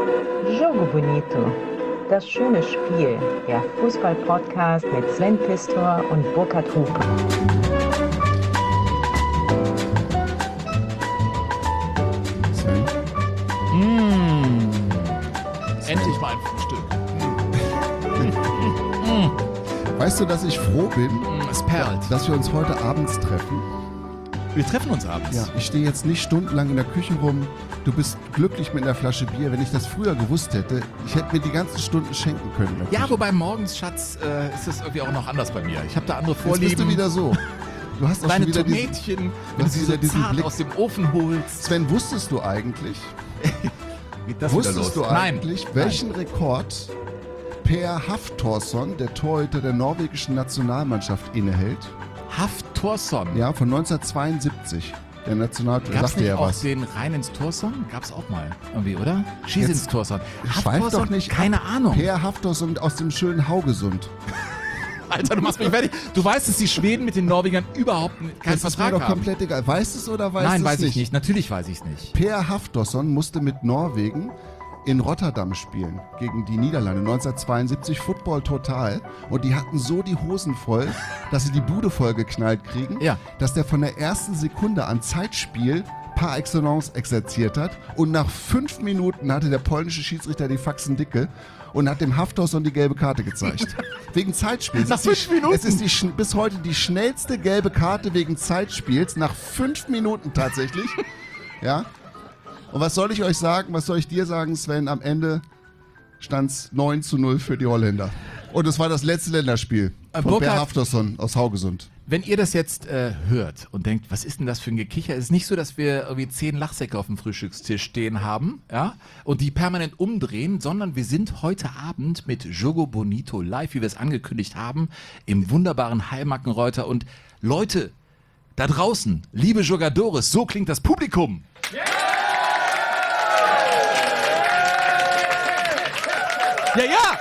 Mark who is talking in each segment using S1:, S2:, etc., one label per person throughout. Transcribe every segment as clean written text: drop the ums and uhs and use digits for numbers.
S1: Jogo Bonito, das schöne Spiel, der Fußball-Podcast mit Sven Pistor und Burkhard Hupe.
S2: Sven?
S3: Endlich mal ein Frühstück.
S2: Weißt du, dass ich froh bin,
S3: Es perlt.
S2: dass wir uns heute abends treffen?
S3: Wir treffen uns abends.
S2: Ja, ich stehe jetzt nicht stundenlang in der Küche rum. Du bist glücklich mit einer Flasche Bier. Wenn ich das früher gewusst hätte, ich hätte mir die ganzen Stunden schenken können. in der
S3: Ja,
S2: Küche.
S3: wobei morgens, Schatz, ist es irgendwie auch noch anders bei mir. Ich habe da andere
S2: Jetzt
S3: Vorlieben.
S2: bist du wieder so. Du hast auch
S3: Deine
S2: schon wieder diesen...
S3: Tomätchen,
S2: du
S3: wenn
S2: hast
S3: du sie
S2: wieder
S3: so
S2: diesen
S3: zart
S2: Blick.
S3: aus dem Ofen holst.
S2: Sven, wusstest du eigentlich,
S3: Geht das wieder los?
S2: wusstest du
S3: Nein.
S2: eigentlich, welchen Rekord Per Hafþórsson, der Torhüter der norwegischen Nationalmannschaft, innehält?
S3: Hafþórsson.
S2: Ja, von 1972. Der Nationaltorhüter,
S3: Gab's
S2: sagte
S3: nicht
S2: ja
S3: auch
S2: was.
S3: den rein ins Torson? Gab's auch mal. Irgendwie, oder? Schieß
S2: Jetzt
S3: ins Torson.
S2: Schweif doch nicht ab.
S3: Keine Ahnung.
S2: Per Hafþórsson aus dem schönen Haugesund.
S3: Alter, du machst mich fertig. Du weißt, dass die Schweden mit den Norwegern überhaupt keinen
S2: Das ist mir
S3: Vertrag
S2: doch
S3: haben.
S2: komplett egal. Weißt du es oder weißt du es
S3: Nein,
S2: nicht?
S3: weiß ich nicht. Natürlich weiß ich es nicht.
S2: Per Hafþórsson musste mit Norwegen in Rotterdam spielen gegen die Niederlande 1972, Football total, und die hatten so die Hosen voll, dass sie die Bude voll geknallt kriegen,
S3: Ja.
S2: dass der von der ersten Sekunde an Zeitspiel par excellence exerziert hat, und nach 5 Minuten hatte der polnische Schiedsrichter die Faxen dicke und hat dem Hafþórsson die gelbe Karte gezeigt. Wegen Zeitspiels.
S3: Nach 5 Minuten?
S2: Es ist bis heute die schnellste gelbe Karte wegen Zeitspiels, nach 5 Minuten tatsächlich. Ja. Und was soll ich euch sagen, was soll ich dir sagen, Sven? Am Ende stand es 9:0 für die Holländer. Und es war das letzte Länderspiel von Per
S3: Burkhard,
S2: Hafþórsson aus Haugesund.
S3: wenn ihr das jetzt hört und denkt, was ist denn das für ein Gekicher? Es ist nicht so, dass wir irgendwie 10 Lachsäcke auf dem Frühstückstisch stehen haben, ja, und die permanent umdrehen, sondern wir sind heute Abend mit Jogo Bonito live, wie wir es angekündigt haben, im wunderbaren Heilmackenreuter. Und Leute, da draußen, liebe Jogadores, so klingt das Publikum. Ja, ja!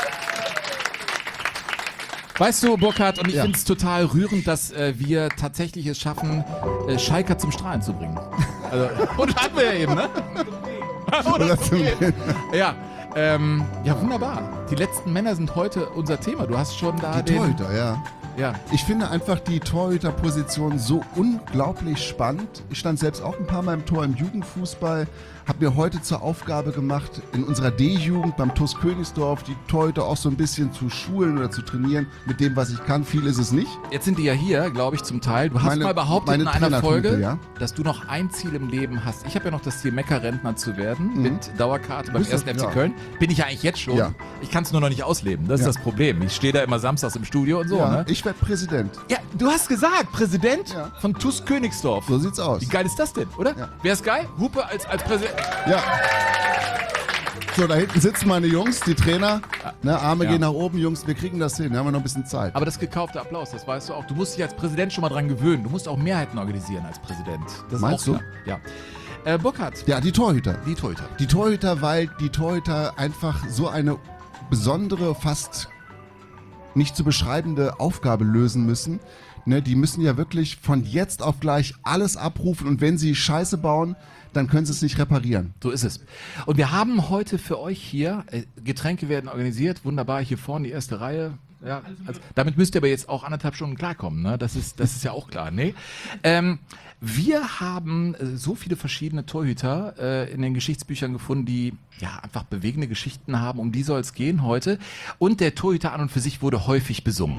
S3: Weißt du, Burkhard, und ich
S2: Ja.
S3: finde es total rührend, dass wir tatsächlich es schaffen, Schalker zum Strahlen zu bringen. Also, und hatten wir ja eben, ne?
S2: Oder zum-
S3: Ja, ja, wunderbar. Die letzten Männer sind heute unser Thema. Du hast schon da
S2: Die
S3: den...
S2: Torhüter, ja.
S3: Ja.
S2: Ich finde einfach die Torhüterposition so unglaublich spannend. Ich stand selbst auch ein paar Mal im Tor im Jugendfußball, habe mir heute zur Aufgabe gemacht, in unserer D-Jugend beim TuS Königsdorf die Torhüter auch so ein bisschen zu schulen oder zu trainieren mit dem, was ich kann. Viel ist es nicht.
S3: Jetzt sind die ja hier, glaube ich, zum Teil. Du hast
S2: Meine-
S3: mal behauptet
S2: meine
S3: in einer
S2: Trainertruppe,
S3: Folge,
S2: ja.
S3: dass du noch ein Ziel im Leben hast. Ich habe ja noch das Ziel, Meckerrentner zu werden mit Dauerkarte beim
S2: Bist du-
S3: 1. FC
S2: ja.
S3: Köln. Bin ich ja eigentlich jetzt schon.
S2: Ja.
S3: Ich kann es nur noch nicht ausleben. Das ist
S2: Ja.
S3: das Problem. Ich stehe da immer samstags im Studio und so.
S2: Ja,
S3: Ne?
S2: ich werde Präsident.
S3: Ja, du hast gesagt, Präsident
S2: Ja.
S3: von TuS Königsdorf.
S2: So sieht's aus.
S3: Wie geil ist das denn, oder?
S2: Ja.
S3: Wer ist geil? Hupe als Präsident.
S2: Ja. So, da hinten sitzen meine Jungs, die Trainer. Ne, Arme
S3: Ja.
S2: gehen nach oben, Jungs, wir kriegen das hin. Wir haben ja noch ein bisschen Zeit.
S3: Aber das gekaufte Applaus, das weißt du auch. Du musst dich als Präsident schon mal dran gewöhnen. Du musst auch Mehrheiten organisieren als Präsident. Das ist
S2: Meinst
S3: auch klar. Ja. Burkhard,
S2: Ja, die Torhüter.
S3: die Torhüter.
S2: Die Torhüter, weil die Torhüter einfach so eine besondere, fast nicht zu beschreibende Aufgabe lösen müssen. Ne, die müssen ja wirklich von jetzt auf gleich alles abrufen, und wenn sie Scheiße bauen, dann können sie es nicht reparieren.
S3: So ist es. Und wir haben heute für euch hier, Getränke werden organisiert, wunderbar, hier vorne die erste Reihe. Ja, also, damit müsst ihr aber jetzt auch 1,5 Stunden klarkommen, ne? Das ist ja auch klar. Nee. Wir haben so viele verschiedene Torhüter in den Geschichtsbüchern gefunden, die ja einfach bewegende Geschichten haben. Um die soll es gehen heute. Und der Torhüter an und für sich wurde häufig besungen.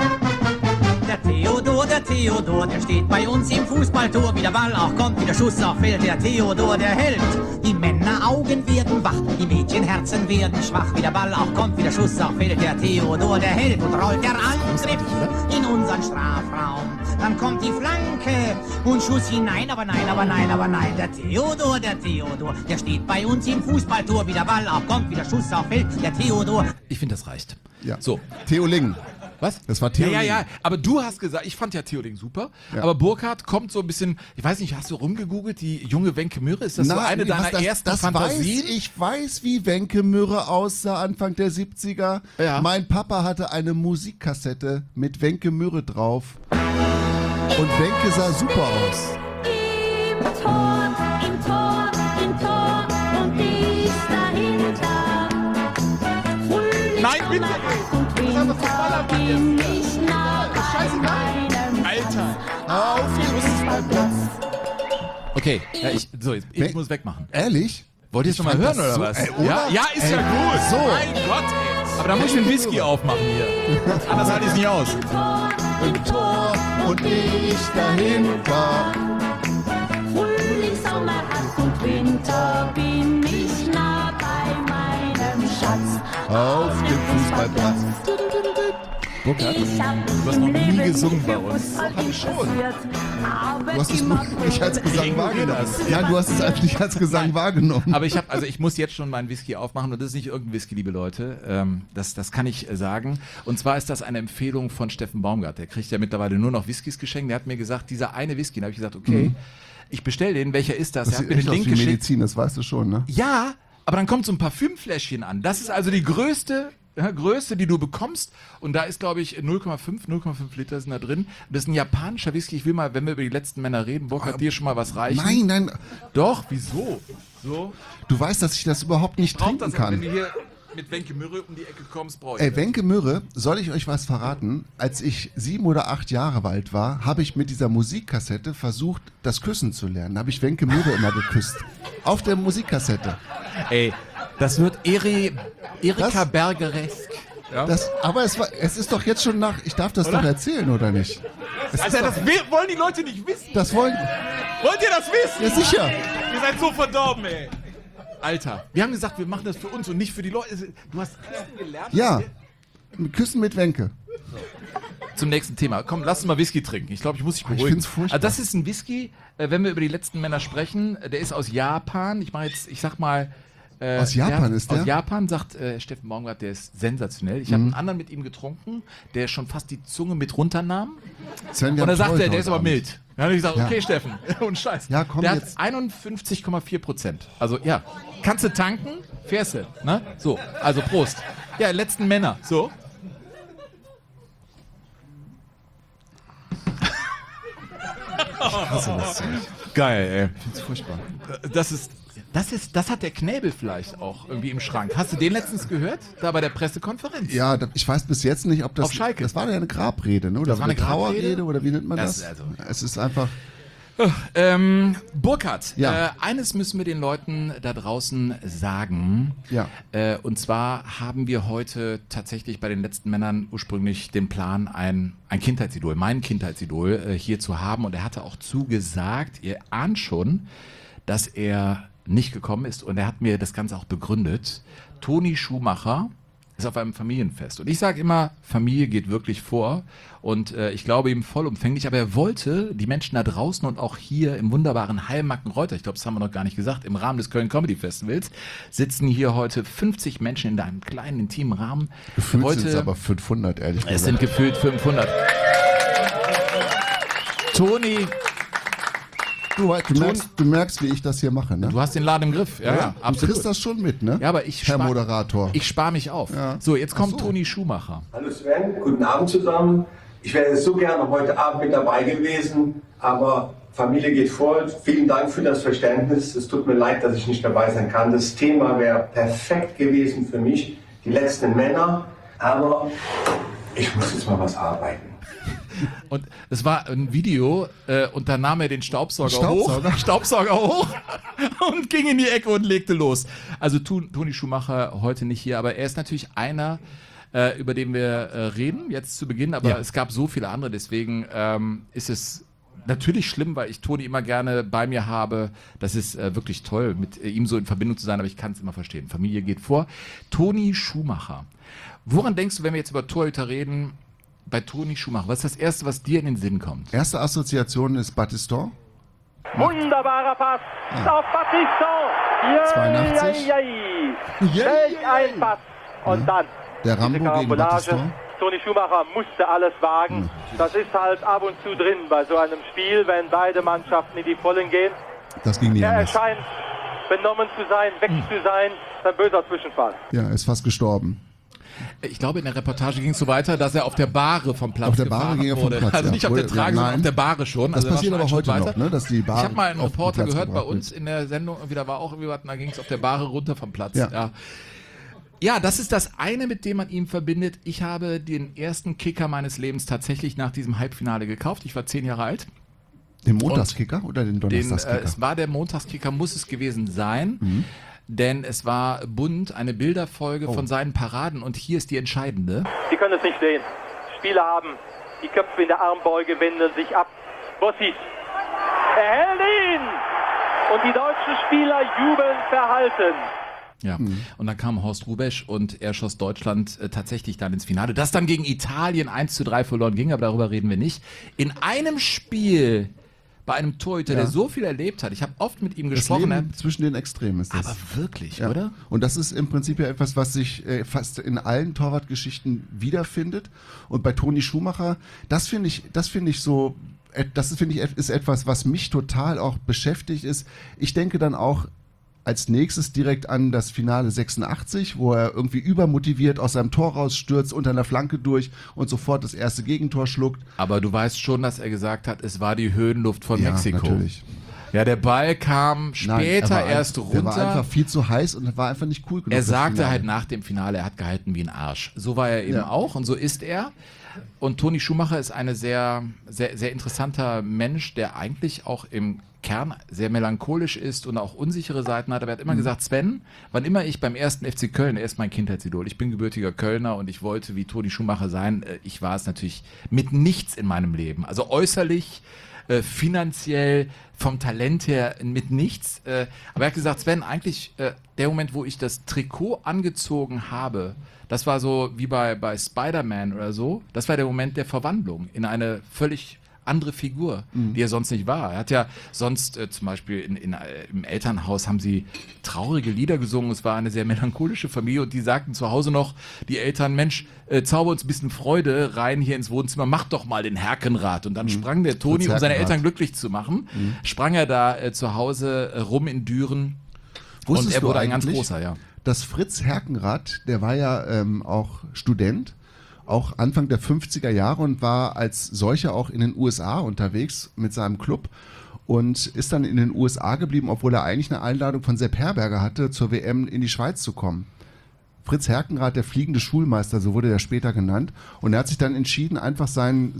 S4: Der Theodor, der steht bei uns im Fußballtor. Wie der Ball auch kommt, wie der Schuss auch fällt, der Theodor, der hält. Die Männeraugen werden wach, die Mädchenherzen werden schwach. Wie der Ball auch kommt, wie der Schuss auch fällt, der Theodor, der hält. Und rollt der Angriff in unseren Strafraum. Dann kommt die Flanke und Schuss hinein, aber nein, aber nein, aber nein. Der Theodor, der steht bei uns im Fußballtor. Wie der Ball auch kommt, wie der Schuss auch fällt, der Theodor.
S3: Ich finde, das reicht.
S2: Ja.
S3: So.
S2: Theo Ling.
S3: Was?
S2: Das war Theo
S3: Ja,
S2: Ling.
S3: ja, aber du hast gesagt, ich fand ja Theoding super,
S2: Ja.
S3: aber Burkhard kommt so ein bisschen, ich weiß nicht, hast du rumgegoogelt, die junge Wenke Mürre? Ist das so eine deiner ersten
S2: das
S3: Fantasien?
S2: Ich weiß, wie Wenke Mürre aussah Anfang der 70er.
S3: Ja.
S2: Mein Papa hatte eine Musikkassette mit Wenke Mürre drauf. Und Wenke sah super aus.
S5: Im Tor und bis dahin
S3: Nein, bitte!
S5: und Winter bin ich nah bei meinem
S3: Alter!
S2: Auf den Fußballplatz.
S3: Okay, ja, ich muss wegmachen.
S2: Ehrlich?
S3: Wollt ihr es
S2: Ich
S3: nochmal
S2: fand
S3: hören
S2: das
S3: oder
S2: so-
S3: was?
S2: ey, oder?
S3: Ja, ist ja
S2: Ey,
S3: gut.
S2: so.
S3: Mein Gott, ey. Aber da muss ich den Whisky aufmachen hier. Anders halte ich es nicht aus.
S2: Im Tor und ich dahinter.
S5: Frühling, Sommer, Herbst und Winter bin ich nah bei meinem Schatz.
S2: Auf dem Fußballplatz.
S3: Burkhard,
S5: Ich hab
S3: hast noch nie gesungen bei uns.
S5: Fußball interessiert, aber
S2: Du hast es
S5: immer
S2: nur nicht als Gesang
S3: Ignorier
S2: wahrgenommen.
S3: das.
S2: Ja, du hast es einfach nicht als Gesang wahrgenommen.
S3: aber ich muss jetzt schon meinen Whisky aufmachen und das ist nicht irgendein Whisky, liebe Leute. Das kann ich sagen. Und zwar ist das eine Empfehlung von Steffen Baumgart. Der kriegt ja mittlerweile nur noch Whiskys geschenkt. Der hat mir gesagt, dieser eine Whisky. Da habe ich gesagt, okay, ich bestelle den. Welcher ist das?
S2: Das
S3: Er hat
S2: sieht
S3: mir den
S2: echt aus
S3: Link
S2: wie
S3: geschickt.
S2: Medizin, das weißt du schon, ne?
S3: Ja, aber dann kommt so ein Parfümfläschchen an. Das ist also die größte, die du bekommst. Und da ist, glaube ich, 0,5 Liter sind da drin. Das ist ein japanischer Whisky. Ich will mal, wenn wir über die letzten Männer reden, Burkhard, dir schon mal was reichen.
S2: Nein.
S3: Doch, wieso? So?
S2: Du weißt, dass ich das überhaupt nicht
S3: Braucht
S2: trinken
S3: das,
S2: kann.
S3: wenn du hier mit Wenke Mürre um die Ecke kommst, brauche ich
S2: Ey,
S3: das.
S2: Wenke Mürre, soll ich euch was verraten? Als ich 7 oder 8 Jahre alt war, habe ich mit dieser Musikkassette versucht, das Küssen zu lernen. Da habe ich Wenke Mürre immer geküsst. Auf der Musikkassette.
S3: Ey, das wird Erika
S2: Das-
S3: Bergeresk. Ja?
S2: Aber es ist doch jetzt schon ich darf das doch erzählen, oder nicht? Es ist
S3: Alter,
S2: doch,
S3: wollen die Leute nicht wissen.
S2: das wollen,
S3: Wollt ihr das wissen?
S2: ja sicher.
S3: Ihr seid so verdorben, ey. Alter, wir haben gesagt, wir machen das für uns und nicht für die Leute. Du hast Küssen gelernt?
S2: Ja, Küssen mit Wenke.
S3: Zum nächsten Thema. Komm, lass uns mal Whisky trinken. Ich glaube, ich muss dich beruhigen.
S2: find's furchtbar.
S3: Also das ist ein Whisky, wenn wir über die letzten Männer sprechen, der ist aus Japan. Ich sag mal...
S2: Aus Japan ist der?
S3: Aus Japan, sagt Steffen Baumgart, der ist sensationell. Ich habe einen anderen mit ihm getrunken, der schon fast die Zunge mit runternahm.
S2: Sven, wir
S3: Und
S2: haben
S3: er sagte,
S2: Freude
S3: der ist
S2: heute
S3: aber
S2: Abend.
S3: mild. Dann habe ich gesagt,
S2: Ja.
S3: okay, Steffen, und Scheiß.
S2: Ja, komm
S3: der
S2: jetzt.
S3: hat 51,4%. Also ja, kannst du tanken, fährst du. Ne? So, also Prost. Ja, letzten Männer. So. Geil, ey.
S2: Das ist furchtbar.
S3: Das hat der Knäbel vielleicht auch irgendwie im Schrank. Hast du den letztens gehört? Da bei der Pressekonferenz?
S2: Ja, ich weiß bis jetzt nicht, ob das...
S3: Auf Schalke.
S2: Das war ja eine Grabrede, ne? Oder
S3: Das war eine
S2: Trauerrede, oder wie nennt man
S3: Das
S2: das?
S3: ist also-
S2: Es ist einfach...
S3: Burkhard,
S2: Ja.
S3: eines müssen wir den Leuten da draußen sagen.
S2: Ja.
S3: Und zwar haben wir heute tatsächlich bei den letzten Männern ursprünglich den Plan, ein Kindheitsidol, mein Kindheitsidol hier zu haben. Und er hatte auch zugesagt, ihr ahnt schon, dass er nicht gekommen ist. Und er hat mir das Ganze auch begründet. Toni Schumacher ist auf einem Familienfest. Und ich sage immer, Familie geht wirklich vor. Und ich glaube ihm vollumfänglich. Aber er wollte die Menschen da draußen und auch hier im wunderbaren Heilmackenreuter, ich glaube, das haben wir noch gar nicht gesagt, im Rahmen des Köln Comedy Festivals, sitzen hier heute 50 Menschen in einem kleinen, intimen Rahmen.
S2: Gefühlt sind es aber 500, ehrlich gesagt.
S3: Es sind gefühlt 500. Toni,
S2: Du merkst, wie ich das hier mache, ne?
S3: du hast den Laden im Griff. Ja,
S2: Du
S3: absolut.
S2: kriegst das schon mit, ne?
S3: Ja, aber ich
S2: Herr Moderator.
S3: Ich spare mich auf.
S2: Ja.
S3: So, jetzt kommt
S2: Ach so.
S3: Toni Schumacher.
S6: Hallo Sven, guten Abend zusammen. Ich wäre so gerne heute Abend mit dabei gewesen, aber Familie geht vor. Vielen Dank für das Verständnis. Es tut mir leid, dass ich nicht dabei sein kann. Das Thema wäre perfekt gewesen für mich, die letzten Männer, aber ich muss jetzt mal was arbeiten.
S3: Und es war ein Video und dann nahm er den Staubsauger hoch und ging in die Ecke und legte los. Also Toni Schumacher heute nicht hier, aber er ist natürlich einer, über den wir reden, jetzt zu Beginn, aber es gab so viele andere, deswegen ist es natürlich schlimm, weil ich Toni immer gerne bei mir habe. Das ist wirklich toll, mit ihm so in Verbindung zu sein, aber ich kann es immer verstehen. Familie geht vor. Toni Schumacher. Woran denkst du, wenn wir jetzt über Torhüter reden, bei Toni Schumacher? Was ist das Erste, was dir in den Sinn kommt?
S2: Erste Assoziation ist Battiston.
S7: Wunderbarer Pass auf Battiston.
S2: 82.
S7: Welch ein Pass. Und dann
S2: Der
S7: diese
S2: Rambo gegen
S7: Karambolage.
S2: Battiston.
S7: Toni Schumacher musste alles wagen. Das ist halt ab und zu drin bei so einem Spiel, wenn beide Mannschaften in die Vollen gehen.
S2: Das ging nie
S7: Er
S2: anders.
S7: erscheint benommen zu sein, weg zu sein. Ein böser Zwischenfall.
S2: Ja, er ist fast gestorben.
S3: Ich glaube, in der Reportage ging es so weiter, dass er auf der Bahre vom Platz
S2: Auf der Bahre
S3: gefahren
S2: ging er vom
S3: wurde.
S2: Platz,
S3: Also
S2: ja.
S3: nicht auf der
S2: Wohl,
S3: Trage,
S2: ja,
S3: sondern
S2: nein.
S3: auf der Bahre schon.
S2: Das
S3: Also er war
S2: passiert
S3: schon
S2: aber
S3: einen
S2: heute
S3: Schritt
S2: noch,
S3: weiter.
S2: ne, dass die Bahre
S3: Ich habe mal einen
S2: auf den
S3: Reporter
S2: Platz
S3: gehört bei
S2: gebracht
S3: uns in der Sendung, irgendwie, da war auch irgendwie was, da ging es auf der Bahre runter vom Platz.
S2: Ja.
S3: Ja, das ist das eine, mit dem man ihn verbindet. Ich habe den ersten Kicker meines Lebens tatsächlich nach diesem Halbfinale gekauft. Ich war 10 Jahre alt.
S2: Den Montagskicker oder den Donnerstagskicker?
S3: Es war der Montagskicker, muss es gewesen sein. Denn es war bunt, eine Bilderfolge von seinen Paraden. Und hier ist die entscheidende.
S7: Sie können es nicht sehen. Spieler haben die Köpfe in der Armbeuge, wenden sich ab. Bossis, er hält ihn! Und die deutschen Spieler jubeln verhalten.
S3: Ja, und dann kam Horst Hrubesch und er schoss Deutschland tatsächlich dann ins Finale. Das dann gegen Italien 1:3 verloren ging, aber darüber reden wir nicht. In einem Spiel bei einem Torhüter, der so viel erlebt hat. Ich habe oft mit ihm gesprochen.
S2: Das Leben zwischen den Extremen ist das.
S3: Aber wirklich,
S2: Ja.
S3: oder?
S2: Und das ist im Prinzip ja etwas, was sich fast in allen Torwartgeschichten wiederfindet. Und bei Toni Schumacher, das finde ich so, ist etwas, was mich total auch beschäftigt ist. Ich denke dann auch als nächstes direkt an das Finale 86, wo er irgendwie übermotiviert aus seinem Tor rausstürzt, unter einer Flanke durch und sofort das erste Gegentor schluckt.
S3: Aber du weißt schon, dass er gesagt hat, es war die Höhenluft von Mexiko.
S2: Natürlich.
S3: Ja, der Ball kam später erst runter.
S2: Der war einfach viel zu heiß und war einfach nicht cool genug.
S3: Er
S2: fürs
S3: sagte
S2: Finale.
S3: halt nach dem Finale, er hat gehalten wie ein Arsch. So war er eben auch und so ist er. Und Toni Schumacher ist ein sehr, sehr, sehr interessanter Mensch, der eigentlich auch im Kern sehr melancholisch ist und auch unsichere Seiten hat. Aber er hat immer gesagt, Sven, wann immer ich beim ersten FC Köln, er ist mein Kindheitsidol, ich bin gebürtiger Kölner und ich wollte wie Toni Schumacher sein. Ich war es natürlich mit nichts in meinem Leben. Also äußerlich, finanziell, vom Talent her mit nichts. Aber er hat gesagt, Sven, eigentlich der Moment, wo ich das Trikot angezogen habe, das war so wie bei Spider-Man oder so, das war der Moment der Verwandlung in eine völlig andere Figur, die er sonst nicht war. Er hat ja sonst zum Beispiel im Elternhaus haben sie traurige Lieder gesungen. Es war eine sehr melancholische Familie und die sagten zu Hause noch, die Eltern, Mensch, zauber uns ein bisschen Freude rein hier ins Wohnzimmer, mach doch mal den Herkenrad. Und dann sprang der Toni, um seine Eltern glücklich zu machen, sprang er da zu Hause rum in Düren.
S2: Wusstest
S3: und er wurde
S2: du
S3: ein ganz
S2: eigentlich,
S3: großer, ja.
S2: dass Fritz Herkenrath, der war ja auch Student, auch Anfang der 50er Jahre und war als solcher auch in den USA unterwegs mit seinem Club und ist dann in den USA geblieben, obwohl er eigentlich eine Einladung von Sepp Herberger hatte, zur WM in die Schweiz zu kommen. Fritz Herkenrath, der fliegende Schulmeister, so wurde er später genannt. Und er hat sich dann entschieden, einfach seine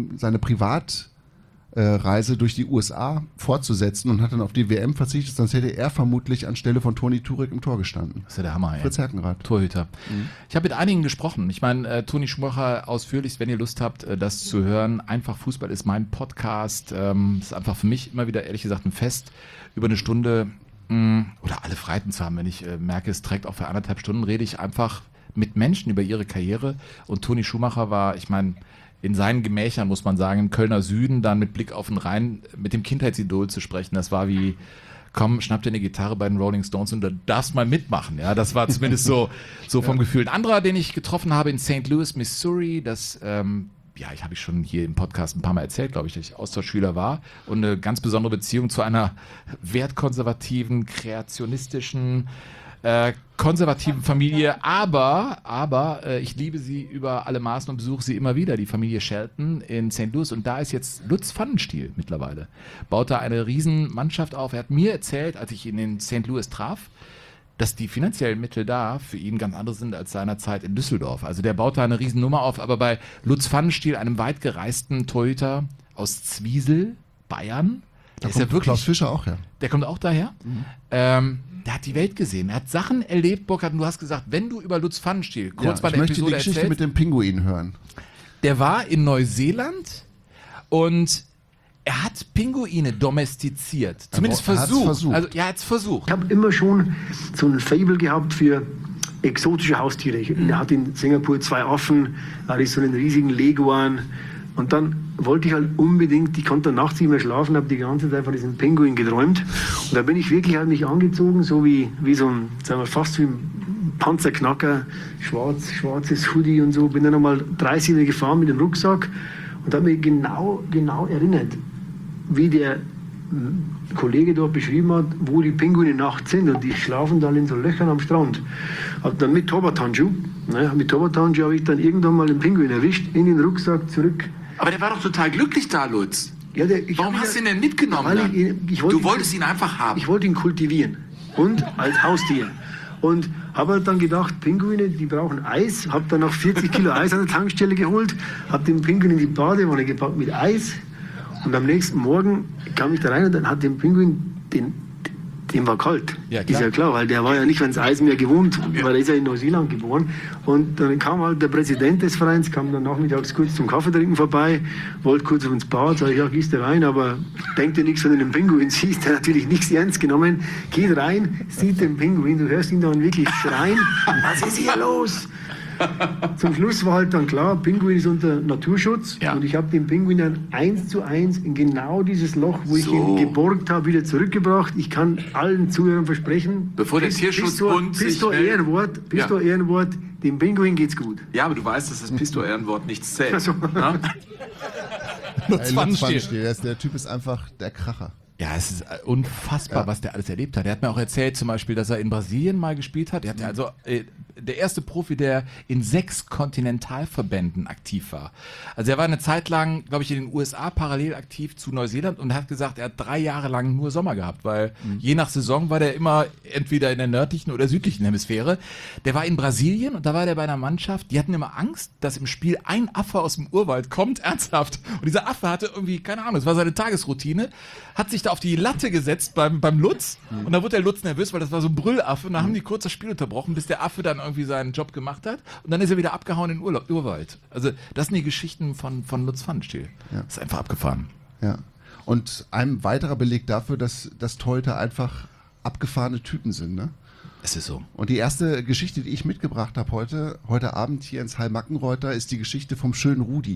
S2: Privatreise durch die USA fortzusetzen und hat dann auf die WM verzichtet, sonst hätte er vermutlich anstelle von Toni Turek im Tor gestanden.
S3: Das ist ja der Hammer, ey.
S2: Fritz Herkenrath.
S3: Torhüter. Ich habe mit einigen gesprochen. Ich meine, Toni Schumacher ausführlich, wenn ihr Lust habt, das zu hören. Einfach Fußball ist mein Podcast. Ist einfach für mich immer wieder, ehrlich gesagt, ein Fest, über eine Stunde oder alle Freiten zu haben. Wenn ich merke, es trägt auch für 1,5 Stunden, rede ich einfach mit Menschen über ihre Karriere. Und Toni Schumacher war, ich meine, in seinen Gemächern, muss man sagen, im Kölner Süden, dann mit Blick auf den Rhein, mit dem Kindheitsidol zu sprechen, das war wie, komm, schnapp dir eine Gitarre bei den Rolling Stones und du darfst mal mitmachen. Ja, das war zumindest so vom Gefühl. Ein anderer, den ich getroffen habe in St. Louis, Missouri, das, ich habe schon hier im Podcast ein paar Mal erzählt, glaube ich, dass ich Austauschschüler war und eine ganz besondere Beziehung zu einer wertkonservativen, kreationistischen, konservativen Familie, aber ich liebe sie über alle Maßen und besuche sie immer wieder, die Familie Shelton in St. Louis, und da ist jetzt Lutz Pfannenstiel mittlerweile. Baut da eine riesen Mannschaft auf. Er hat mir erzählt, als ich ihn in St. Louis traf, dass die finanziellen Mittel da für ihn ganz andere sind als seinerzeit in Düsseldorf. Also der baut da eine riesen Nummer auf, aber bei Lutz Pfannenstiel, einem weit gereisten Torhüter aus Zwiesel, Bayern,
S2: Da
S3: ist ja
S2: kommt
S3: wirklich,
S2: Klaus Fischer auch her.
S3: der kommt auch daher. Der hat die Welt gesehen. Er hat Sachen erlebt, Burkhard, und du hast gesagt, wenn du über Lutz Pfannenstiel kurz bei
S2: ich
S3: der
S2: möchte
S3: Episode
S2: die Geschichte
S3: erzählst,
S2: mit dem Pinguin hören.
S3: der war in Neuseeland und er hat Pinguine domestiziert. Zumindest
S2: er hat's
S3: versucht.
S2: versucht.
S3: Also, ja, er hat es versucht.
S8: Ich habe immer schon so ein Faible gehabt für exotische Haustiere. Er hat in Singapur 2 Affen, er hat so einen riesigen Leguan. Und dann wollte ich halt unbedingt, ich konnte dann nachts nicht mehr schlafen, habe die ganze Zeit von diesem Pinguin geträumt. Und da bin ich wirklich halt mich angezogen, so wie so ein, sagen wir, fast wie ein Panzerknacker, schwarzes Hoodie und so. Bin dann nochmal 30 gefahren mit dem Rucksack und habe mich genau erinnert, wie der Kollege dort beschrieben hat, wo die Pinguine nachts sind, und die schlafen dann in so Löchern am Strand. Hab dann mit Torwarthandschuh habe ich dann irgendwann mal den Pinguin erwischt, in den Rucksack zurück.
S3: Aber der war doch total glücklich da, Lutz.
S8: Ja,
S3: Warum hast du ihn denn mitgenommen?
S8: Weil
S3: Dann?
S8: ich
S3: Du wolltest ihn einfach haben.
S8: Ich wollte ihn kultivieren und als Haustier. Und habe halt dann gedacht, Pinguine, die brauchen Eis. Habe dann noch 40 Kilo Eis an der Tankstelle geholt, habe den Pinguin in die Badewanne gepackt mit Eis. Und am nächsten Morgen kam ich da rein und dann hat den Pinguin, dem war kalt.
S3: Ja,
S8: ist ja klar, weil der war ja nicht ans Eis mehr gewohnt, weil er ist ja in Neuseeland geboren. Und dann kam halt der Präsident des Vereins, kam dann nachmittags kurz zum Kaffeetrinken vorbei, wollte kurz ins Bad, sag ich, ja, gehst du rein, aber denkt dir nichts von dem Pinguin, siehst du natürlich nichts ernst genommen, geht rein, sieht den Pinguin, du hörst ihn dann wirklich schreien, was ist hier los? Zum Schluss war halt dann klar, Pinguin ist unter Naturschutz und ich habe den Pinguin dann 1:1 in genau dieses Loch, wo ich ihn geborgt habe, wieder zurückgebracht. Ich kann allen Zuhörern versprechen,
S9: bevor der Tierschutzbund
S8: Pistor Ehrenwort, dem Pinguin geht's gut.
S9: Ja, aber du weißt, dass das Pistor Ehrenwort nichts zählt.
S8: Also.
S9: Ja?
S2: Lutz Pfannenstiel, der Typ ist einfach der Kracher.
S3: Ja, es ist unfassbar, was der alles erlebt hat. Er hat mir auch erzählt, zum Beispiel, dass er in Brasilien mal gespielt hat. Er hat ja also der erste Profi, der in 6 Kontinentalverbänden aktiv war. Also er war eine Zeit lang, glaube ich, in den USA parallel aktiv zu Neuseeland und hat gesagt, er hat 3 Jahre lang nur Sommer gehabt, weil je nach Saison war der immer entweder in der nördlichen oder südlichen Hemisphäre. Der war in Brasilien und da war der bei einer Mannschaft, die hatten immer Angst, dass im Spiel ein Affe aus dem Urwald kommt, ernsthaft. Und dieser Affe hatte irgendwie, keine Ahnung, es war seine Tagesroutine, hat sich da auf die Latte gesetzt beim Lutz und da wurde der Lutz nervös, weil das war so ein Brüllaffe und dann haben die kurz das Spiel unterbrochen, bis der Affe dann irgendwie seinen Job gemacht hat und dann ist er wieder abgehauen in den Urwald. Also das sind die Geschichten von Lutz Pfannenstiel. Ja. Das ist einfach abgefahren.
S2: Ja. Und ein weiterer Beleg dafür, dass Torhüter einfach abgefahrene Typen sind, ne?
S3: Es ist so.
S2: Und die erste Geschichte, die ich mitgebracht habe heute Abend hier ins Heil-Mackenreuter, ist die Geschichte vom schönen Rudi.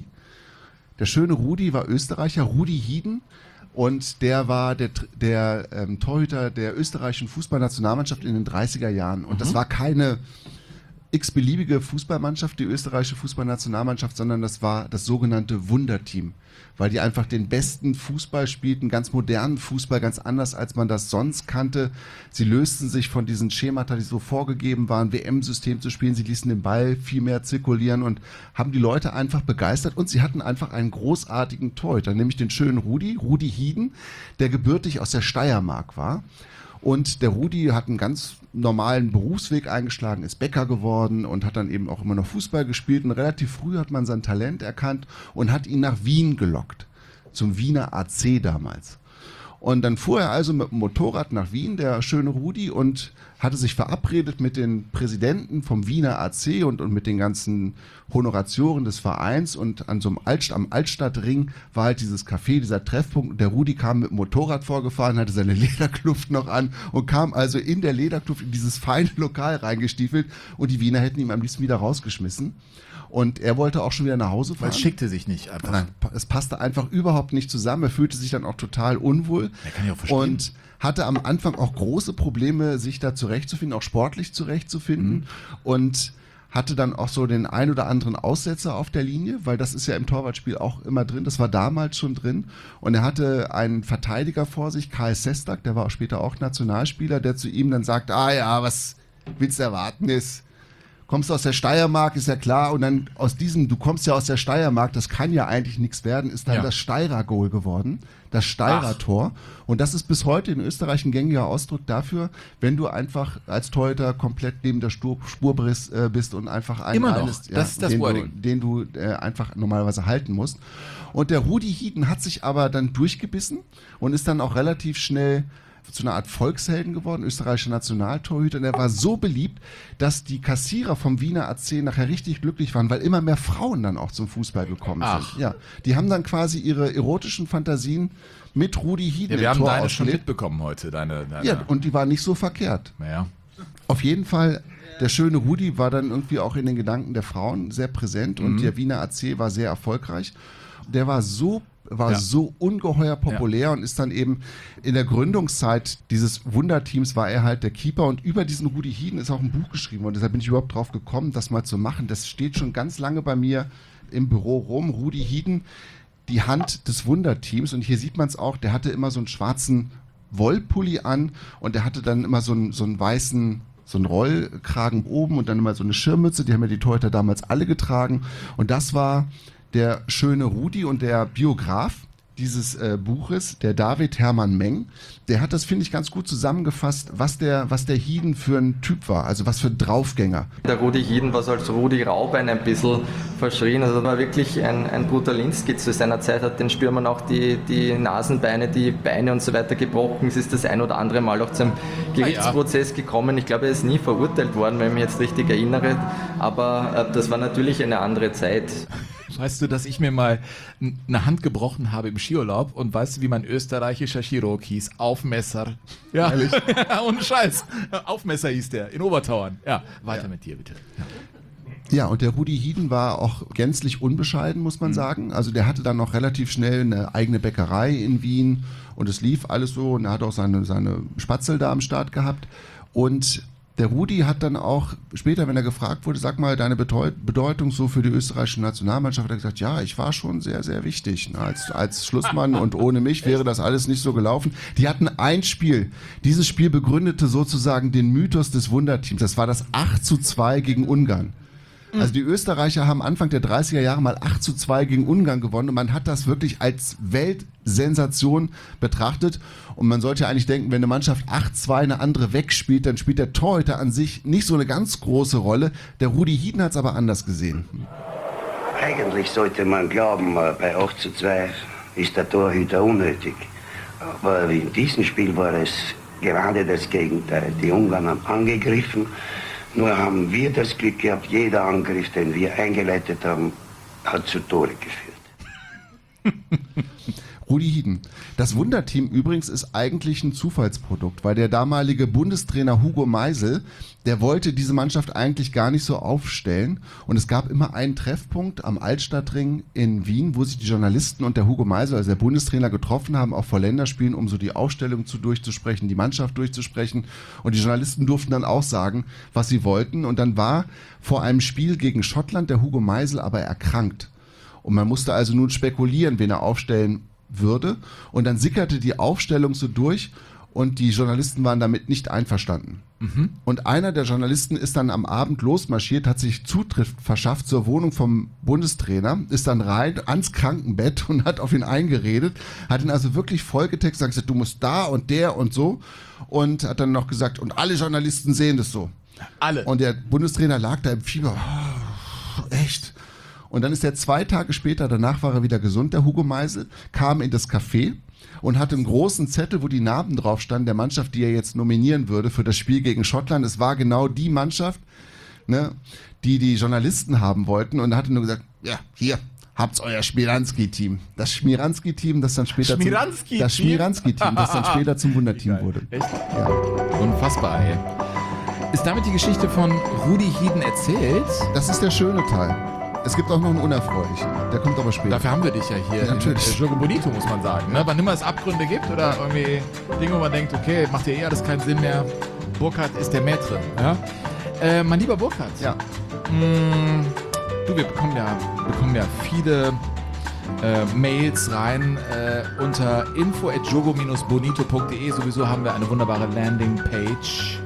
S2: Der schöne Rudi war Österreicher, Rudi Hieden. Und der war der Torhüter der österreichischen Fußballnationalmannschaft in den 30er Jahren. Und das war keine x-beliebige Fußballmannschaft, die österreichische Fußballnationalmannschaft, sondern das war das sogenannte Wunderteam. Weil die einfach den besten Fußball spielten, ganz modernen Fußball, ganz anders, als man das sonst kannte. Sie lösten sich von diesen Schemata, die so vorgegeben waren, WM-System zu spielen. Sie ließen den Ball viel mehr zirkulieren und haben die Leute einfach begeistert. Und sie hatten einfach einen großartigen Torhüter, nämlich den schönen Rudi Hieden, der gebürtig aus der Steiermark war. Und der Rudi hat einen ganz normalen Berufsweg eingeschlagen, ist Bäcker geworden und hat dann eben auch immer noch Fußball gespielt. Und relativ früh hat man sein Talent erkannt und hat ihn nach Wien gelockt, zum Wiener AC damals. Und dann fuhr er also mit dem Motorrad nach Wien, der schöne Rudi, und hatte sich verabredet mit den Präsidenten vom Wiener AC und mit den ganzen Honoratioren des Vereins. Und an so einem am Altstadtring war halt dieses Café, dieser Treffpunkt. Und der Rudi kam mit dem Motorrad vorgefahren, hatte seine Lederkluft noch an und kam also in der Lederkluft in dieses feine Lokal reingestiefelt. Und die Wiener hätten ihn am liebsten wieder rausgeschmissen. Und er wollte auch schon wieder nach Hause fahren.
S3: Weil es schickte sich nicht einfach.
S2: Nein, es passte einfach überhaupt nicht zusammen. Er fühlte sich dann auch total unwohl.
S3: Ja, kann ich auch verstehen.
S2: Und hatte am Anfang auch große Probleme, sich da zurechtzufinden, auch sportlich zurechtzufinden. Und hatte dann auch so den ein oder anderen Aussetzer auf der Linie, weil das ist ja im Torwartspiel auch immer drin. Das war damals schon drin. Und er hatte einen Verteidiger vor sich, Karl Sestak, der war auch später auch Nationalspieler, der zu ihm dann sagt, was willst du erwarten ist, kommst du aus der Steiermark, ist ja klar, und dann du kommst ja aus der Steiermark, das kann ja eigentlich nichts werden, ist dann das Steirer-Goal geworden, das Steirer-Tor. Und das ist bis heute in Österreich ein gängiger Ausdruck dafür, wenn du einfach als Torhüter komplett neben der Spur bist und einfach einen
S3: das ist das
S2: den du einfach normalerweise halten musst. Und der Rudi Hieden hat sich aber dann durchgebissen und ist dann auch relativ schnell zu einer Art Volkshelden geworden, österreichischer Nationaltorhüter. Und er war so beliebt, dass die Kassierer vom Wiener AC nachher richtig glücklich waren, weil immer mehr Frauen dann auch zum Fußball gekommen sind. Ja, die haben dann quasi ihre erotischen Fantasien mit Rudi Hieden
S3: wir haben deine schon mitbekommen heute. Deine.
S2: Ja, und die war nicht so verkehrt.
S3: Naja.
S2: Auf jeden Fall, der schöne Rudi war dann irgendwie auch in den Gedanken der Frauen sehr präsent und der Wiener AC war sehr erfolgreich. Der war so ungeheuer populär und ist dann eben in der Gründungszeit dieses Wunderteams war er halt der Keeper, und über diesen Rudi Hieden ist auch ein Buch geschrieben und deshalb bin ich überhaupt drauf gekommen, das mal zu machen. Das steht schon ganz lange bei mir im Büro rum. Rudi Hieden, die Hand des Wunderteams, und hier sieht man es auch, der hatte immer so einen schwarzen Wollpulli an und der hatte dann immer so einen weißen, so einen Rollkragen oben und dann immer so eine Schirmmütze, die haben ja die Torhüter damals alle getragen, und das war der schöne Rudi. Und der Biograf dieses Buches, der David Hermann Meng, der hat das, finde ich, ganz gut zusammengefasst, was der Hieden für ein Typ war, also was für ein Draufgänger.
S10: Der Rudi Hieden war so als Rudi Raubein ein bisschen verschrien, also war wirklich ein Brutalinski zu seiner Zeit, hat den Stürmern auch die Nasenbeine, die Beine und so weiter gebrochen. Es ist das ein oder andere Mal auch zum Gerichtsprozess gekommen. Ich glaube, er ist nie verurteilt worden, wenn ich mich jetzt richtig erinnere, aber das war natürlich eine andere Zeit.
S3: Weißt du, dass ich mir mal eine Hand gebrochen habe im Skiurlaub und weißt du, wie mein österreichischer Chirurg hieß? Aufmesser. Ja, ehrlich? Ohne Scheiß. Aufmesser hieß der, in Obertauern. Ja, weiter mit dir bitte.
S2: Ja, und der Rudi Hieden war auch gänzlich unbescheiden, muss man sagen. Also der hatte dann noch relativ schnell eine eigene Bäckerei in Wien und es lief alles so und er hat auch seine Spatzel da am Start gehabt. Und der Rudi hat dann auch später, wenn er gefragt wurde, sag mal, deine Bedeutung so für die österreichische Nationalmannschaft, hat er gesagt, ja, ich war schon sehr, sehr wichtig als Schlussmann und ohne mich wäre das alles nicht so gelaufen. Die hatten ein Spiel. Dieses Spiel begründete sozusagen den Mythos des Wunderteams. Das war das 8:2 gegen Ungarn. Also die Österreicher haben Anfang der 30er Jahre mal 8:2 gegen Ungarn gewonnen und man hat das wirklich als Weltsensation betrachtet und man sollte eigentlich denken, wenn eine Mannschaft 8:2 eine andere wegspielt, dann spielt der Torhüter an sich nicht so eine ganz große Rolle. Der Rudi Hieden hat es aber anders gesehen.
S11: Eigentlich sollte man glauben, bei 8:2 ist der Torhüter unnötig. Aber in diesem Spiel war es gerade das Gegenteil. Die Ungarn haben angegriffen. Nur haben wir das Glück gehabt, jeder Angriff, den wir eingeleitet haben, hat zu Tore geführt.
S2: Rudi Hieden. Das Wunderteam übrigens ist eigentlich ein Zufallsprodukt, weil der damalige Bundestrainer Hugo Meisel, der wollte diese Mannschaft eigentlich gar nicht so aufstellen und es gab immer einen Treffpunkt am Altstadtring in Wien, wo sich die Journalisten und der Hugo Meisel, also der Bundestrainer, getroffen haben, auch vor Länderspielen, um so die Aufstellung durchzusprechen, die Mannschaft durchzusprechen und die Journalisten durften dann auch sagen, was sie wollten und dann war vor einem Spiel gegen Schottland der Hugo Meisel aber erkrankt und man musste also nun spekulieren, wen er aufstellen würde und dann sickerte die Aufstellung so durch und die Journalisten waren damit nicht einverstanden. Und einer der Journalisten ist dann am Abend losmarschiert, hat sich Zutritt verschafft zur Wohnung vom Bundestrainer, ist dann rein ans Krankenbett und hat auf ihn eingeredet, hat ihn also wirklich vollgetextet, hat gesagt, du musst da und der und so und hat dann noch gesagt, und alle Journalisten sehen das so.
S3: Alle.
S2: Und der Bundestrainer lag da im Fieber. Echt? Und dann ist er 2 Tage später, danach war er wieder gesund, der Hugo Meisel, kam in das Café und hatte einen großen Zettel, wo die Namen drauf standen, der Mannschaft, die er jetzt nominieren würde für das Spiel gegen Schottland. Es war genau die Mannschaft, ne, die Journalisten haben wollten und er hatte nur gesagt, ja, hier, habt's euer Schmiranski-Team. Das Schmiranski-Team, das dann später zum Wunderteam wurde.
S3: Echt?
S2: Ja.
S3: Unfassbar, ey. Ist damit die Geschichte von Rudi Hieden erzählt?
S2: Das ist der schöne Teil. Es gibt auch noch einen unerfreulichen, der kommt aber später.
S3: Dafür haben wir dich ja hier
S2: natürlich.
S3: in Jogo Bonito, muss man sagen. Ne? Wann immer es Abgründe gibt oder irgendwie Dinge, wo man denkt, okay, macht ja eh alles keinen Sinn mehr. Burkhard ist der Maître. Ja? Mein lieber Burkhard.
S2: Ja.
S3: Du, wir bekommen ja viele Mails rein unter info@jogo-bonito.de. Sowieso haben wir eine wunderbare Landingpage.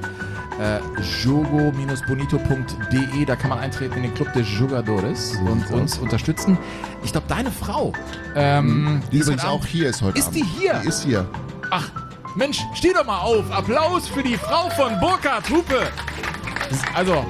S3: jogo-bonito.de, da kann man eintreten in den Club des Jugadores und uns unterstützen. Ich glaube, deine Frau,
S2: die übrigens auch hier ist heute Abend.
S3: Ist die hier?
S2: Die ist hier.
S3: Ach, Mensch, steh doch mal auf. Applaus für die Frau von Burkhard Hupe. Also,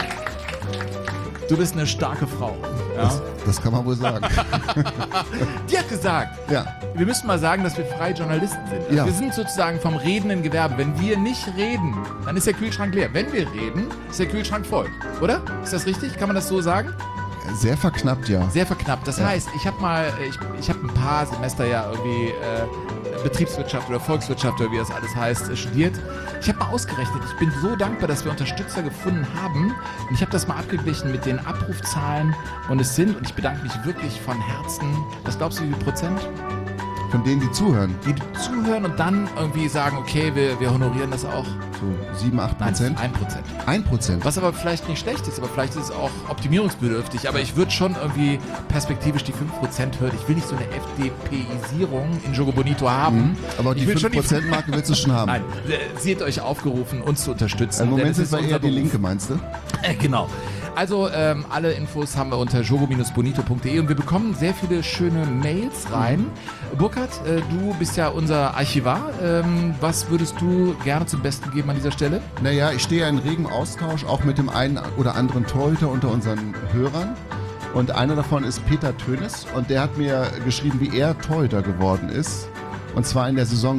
S3: du bist eine starke Frau. Ja?
S2: Das kann man wohl sagen.
S3: Die hat gesagt,
S2: ja.
S3: Wir müssen mal sagen, dass wir freie Journalisten sind. Also
S2: ja.
S3: Wir sind sozusagen vom redenden Gewerbe. Wenn wir nicht reden, dann ist der Kühlschrank leer. Wenn wir reden, ist der Kühlschrank voll. Oder? Ist das richtig? Kann man das so sagen?
S2: Sehr verknappt, ja.
S3: Sehr verknappt. Das heißt, ich habe ein paar Semester ja irgendwie Betriebswirtschaft oder Volkswirtschaft oder wie das alles heißt, studiert. Ich habe mal ausgerechnet, ich bin so dankbar, dass wir Unterstützer gefunden haben und ich habe das mal abgeglichen mit den Abrufzahlen und es sind, und ich bedanke mich wirklich von Herzen, was glaubst du, wie viel Prozent?
S2: Von denen, die zuhören.
S3: Die zuhören und dann irgendwie sagen, okay, wir honorieren das auch.
S2: So 7-8%?
S3: Nein, 1%.
S2: 1%.
S3: Was aber vielleicht nicht schlecht ist, aber vielleicht ist es auch optimierungsbedürftig. Aber ich würde schon irgendwie perspektivisch die 5% hören. Ich will nicht so eine FDPisierung in Jogo Bonito haben.
S2: Aber die 5%-Marke willst du schon haben.
S3: Nein, seht euch aufgerufen, uns zu unterstützen.
S2: Im Moment
S3: ist
S2: sind wir eher die Linke, meinst du?
S3: Genau. Also alle Infos haben wir unter jogo-bonito.de und wir bekommen sehr viele schöne Mails rein. Burkhard, du bist ja unser Archivar. Was würdest du gerne zum Besten geben an dieser Stelle?
S2: Naja, ich stehe in regem Austausch auch mit dem einen oder anderen Torhüter unter unseren Hörern. Und einer davon ist Peter Tönes und der hat mir geschrieben, wie er Torhüter geworden ist. Und zwar in der Saison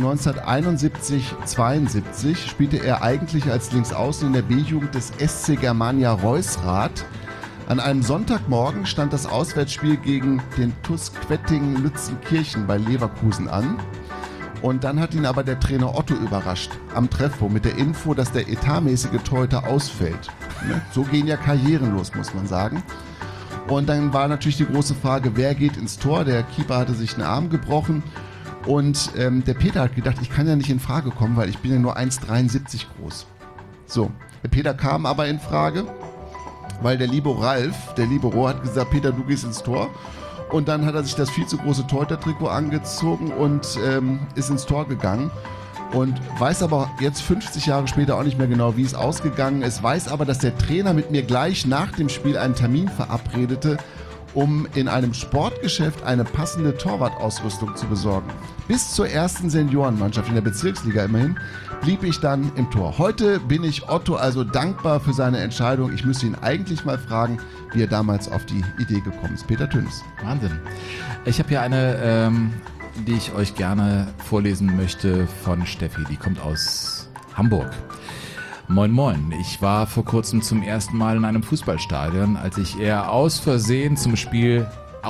S2: 1971-72 spielte er eigentlich als Linksaußen in der B-Jugend des SC Germania Reusrath. An einem Sonntagmorgen stand das Auswärtsspiel gegen den TuS Quettingen-Lützenkirchen bei Leverkusen an. Und dann hat ihn aber der Trainer Otto überrascht am Treffpunkt mit der Info, dass der etatmäßige Torhüter ausfällt. So gehen ja Karrieren los, muss man sagen. Und dann war natürlich die große Frage, wer geht ins Tor? Der Keeper hatte sich einen Arm gebrochen und der Peter hat gedacht, ich kann ja nicht in Frage kommen, weil ich bin ja nur 1,73 groß. So, der Peter kam aber in Frage, weil der Libero hat gesagt, Peter, du gehst ins Tor. Und dann hat er sich das viel zu große Torhüter-Trikot angezogen und ist ins Tor gegangen. Und weiß aber jetzt 50 Jahre später auch nicht mehr genau, wie es ausgegangen ist. Weiß aber, dass der Trainer mit mir gleich nach dem Spiel einen Termin verabredete, um in einem Sportgeschäft eine passende Torwartausrüstung zu besorgen. Bis zur ersten Seniorenmannschaft in der Bezirksliga immerhin blieb ich dann im Tor. Heute bin ich Otto also dankbar für seine Entscheidung. Ich müsste ihn eigentlich mal fragen, wie er damals auf die Idee gekommen ist. Peter Tönes.
S3: Wahnsinn. Ich habe hier eine... die ich euch gerne vorlesen möchte von Steffi. Die kommt aus Hamburg. Moin moin, ich war vor kurzem zum ersten Mal in einem Fußballstadion, als ich eher aus Versehen zum Spiel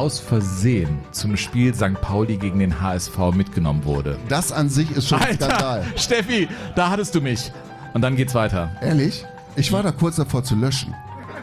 S3: St. Pauli gegen den HSV mitgenommen wurde.
S2: Das an sich ist schon ein Skandal.
S3: Steffi, da hattest du mich. Und dann geht's weiter.
S2: Ehrlich? Ich war da kurz davor zu löschen.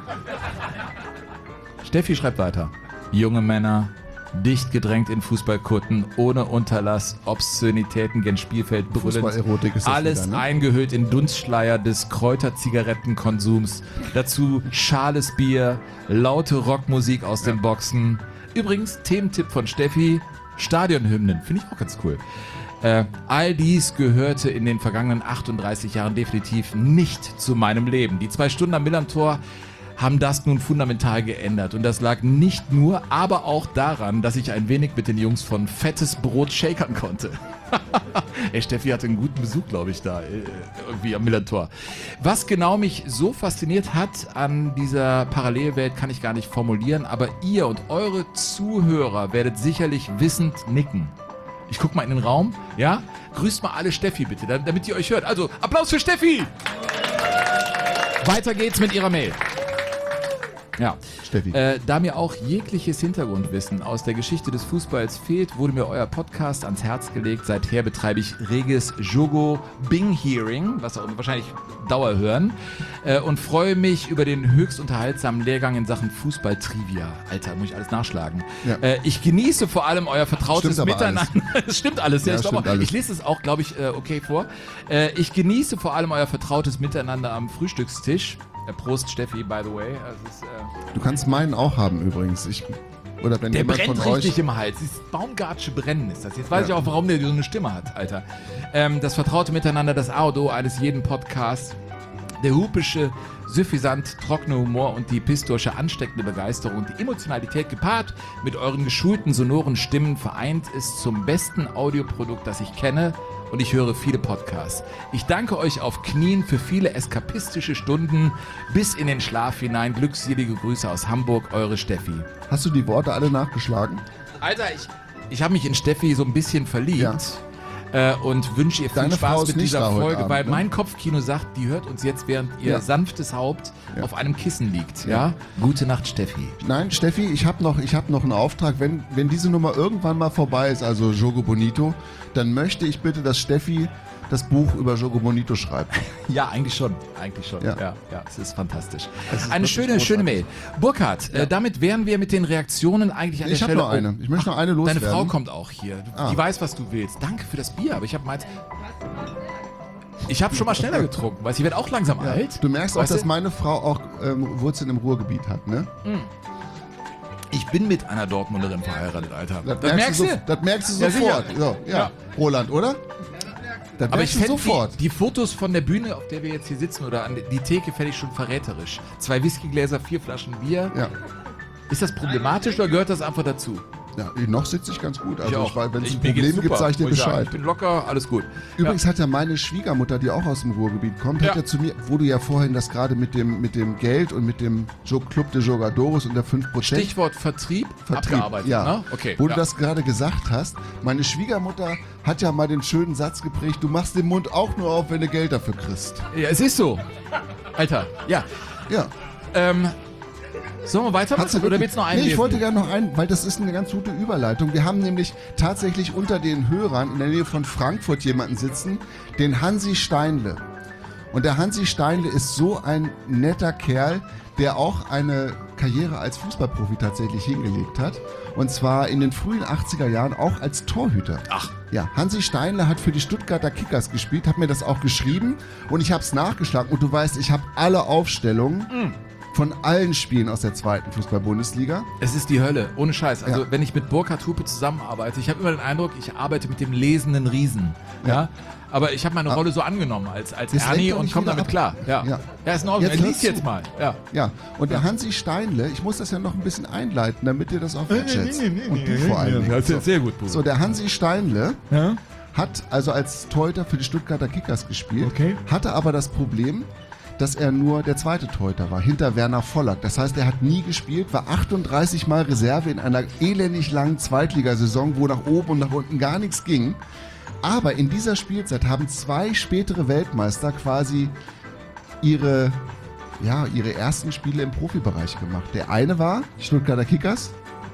S3: Steffi schreibt weiter. Junge Männer, dicht gedrängt in Fußballkutten, ohne Unterlass, Obszönitäten gen Spielfeld brüllend, alles wieder, ne? Eingehüllt in Dunstschleier des Kräuterzigarettenkonsums, dazu schales Bier, laute Rockmusik aus den Boxen. Übrigens, Thementipp von Steffi, Stadionhymnen, finde ich auch ganz cool. All dies gehörte in den vergangenen 38 Jahren definitiv nicht zu meinem Leben. Die 2 Stunden am Millantor haben das nun fundamental geändert. Und das lag nicht nur, aber auch daran, dass ich ein wenig mit den Jungs von Fettes Brot shakern konnte. Ey, Steffi hatte einen guten Besuch, glaube ich, da irgendwie am Millantor. Was genau mich so fasziniert hat an dieser Parallelwelt, kann ich gar nicht formulieren, aber ihr und eure Zuhörer werdet sicherlich wissend nicken. Ich guck mal in den Raum, ja? Grüßt mal alle Steffi bitte, damit ihr euch hört. Also, Applaus für Steffi! Weiter geht's mit ihrer Mail. Ja,
S2: Steffi.
S3: Da mir auch jegliches Hintergrundwissen aus der Geschichte des Fußballs fehlt, wurde mir euer Podcast ans Herz gelegt. Seither betreibe ich reges Jogo-Bing-Hearing, was auch wahrscheinlich Dauerhören, und freue mich über den höchst unterhaltsamen Lehrgang in Sachen Fußball-Trivia. Alter, muss ich alles nachschlagen. Ja. Ich genieße vor allem euer vertrautes Miteinander. Es stimmt alles, ja, ich lese es auch, glaube ich, okay vor. Ich genieße vor allem euer vertrautes Miteinander am Frühstückstisch. Prost, Steffi, by the way. Also
S2: du kannst meinen auch haben übrigens. Oder wenn
S3: der
S2: jemand
S3: brennt
S2: von
S3: richtig
S2: euch
S3: im Hals. Dieses Baumgartsche Brennen ist das. Jetzt weiß ich auch, warum der so eine Stimme hat, Alter. Das vertraute Miteinander, das A und O eines jeden Podcasts. Der hupische, suffisant trockene Humor und die pistorische ansteckende Begeisterung und die Emotionalität gepaart mit euren geschulten, sonoren Stimmen vereint ist zum besten Audioprodukt, das ich kenne. Und ich höre viele Podcasts. Ich danke euch auf Knien für viele eskapistische Stunden bis in den Schlaf hinein. Glückselige Grüße aus Hamburg, eure Steffi.
S2: Hast du die Worte alle nachgeschlagen?
S3: Alter, ich habe mich in Steffi so ein bisschen verliebt. Ja. Und wünsche ihr viel Spaß mit dieser Folge, Abend, weil mein Kopfkino sagt, die hört uns jetzt, während ihr sanftes Haupt auf einem Kissen liegt. Ja? Gute Nacht, Steffi.
S2: Nein, Steffi, ich hab noch einen Auftrag. Wenn diese Nummer irgendwann mal vorbei ist, also Jogo Bonito, dann möchte ich bitte, dass Steffi das Buch über Jogo Bonito schreibt.
S3: Ja, eigentlich schon. Ja, es ist fantastisch. Eine schöne Mail. Burkhard, damit wären wir mit den Reaktionen eigentlich an der Stelle.
S2: Ich habe noch eine. Ich möchte noch eine loswerden.
S3: Deine Frau kommt auch hier. Die weiß, was du willst. Danke für das Bier, aber ich habe meins... Ich habe schon mal schneller getrunken, weil ich werde auch langsam alt.
S2: Du merkst auch, dass meine Frau auch Wurzeln im Ruhrgebiet hat, ne?
S3: Ich bin mit einer Dortmunderin verheiratet, Alter.
S2: Das merkst du sofort. So, ja. Roland, oder? Dann
S3: Aber
S2: wär
S3: ich
S2: schon
S3: fände
S2: sofort.
S3: die Fotos von der Bühne, auf der wir jetzt hier sitzen, oder an die Theke, fände ich schon verräterisch. 2 Whiskygläser, 4 Flaschen Bier.
S2: Ja.
S3: Ist das problematisch oder gehört das einfach dazu?
S2: Ja, noch sitze ich ganz gut.
S3: Ich auch.
S2: Wenn es
S3: Mir geht's
S2: Probleme gibt,
S3: super,
S2: sage ich dir
S3: muss sagen.
S2: Bescheid.
S3: Ich bin locker, alles gut.
S2: Übrigens hat ja meine Schwiegermutter, die auch aus dem Ruhrgebiet kommt, hat ja zu mir, wo du ja vorhin das gerade mit dem Geld und mit dem Club de Jogadores und der 5%.
S3: Stichwort Vertrieb abgearbeitet,
S2: ja.
S3: ne? Okay.
S2: Wo du das gerade gesagt hast, meine Schwiegermutter hat ja mal den schönen Satz geprägt, du machst den Mund auch nur auf, wenn du Geld dafür kriegst.
S3: Ja, es ist so. Alter, ja.
S2: Ja.
S3: Sollen wir weitermachen oder willst du noch einen?
S2: Nee, ich
S3: lesen?
S2: wollte gerne noch einen, weil das ist eine ganz gute Überleitung. Wir haben nämlich tatsächlich unter den Hörern in der Nähe von Frankfurt jemanden sitzen, den Hansi Steinle. Und der Hansi Steinle ist so ein netter Kerl, der auch eine Karriere als Fußballprofi tatsächlich hingelegt hat. Und zwar in den frühen 80er Jahren auch als Torhüter.
S3: Ach.
S2: Ja, Hansi Steinle hat für die Stuttgarter Kickers gespielt, hat mir das auch geschrieben und ich habe es nachgeschlagen. Und du weißt, ich habe alle Aufstellungen von allen Spielen aus der 2. Fußball-Bundesliga.
S3: Es ist die Hölle, ohne Scheiß. Also wenn ich mit Burkhard Hupe zusammenarbeite, ich habe immer den Eindruck, ich arbeite mit dem lesenden Riesen. Ja. Aber ich habe meine Rolle so angenommen als Ernie und komme damit klar. Ja, ist in Ordnung. Lies jetzt mal.
S2: Ja, und der Hansi Steinle, ich muss das ja noch ein bisschen einleiten, damit ihr das auch wertschätzt. Und du vor allem.
S3: Das ist sehr gut, Bruder.
S2: So, der Hansi Steinle hat also als Torhüter für die Stuttgarter Kickers gespielt, hatte aber das Problem, dass er nur der zweite Torhüter war, hinter Werner Vollack. Das heißt, er hat nie gespielt, war 38 Mal Reserve in einer elendig langen Zweitligasaison, wo nach oben und nach unten gar nichts ging. Aber in dieser Spielzeit haben 2 spätere Weltmeister quasi ihre ersten Spiele im Profibereich gemacht. Der eine war die Stuttgarter Kickers.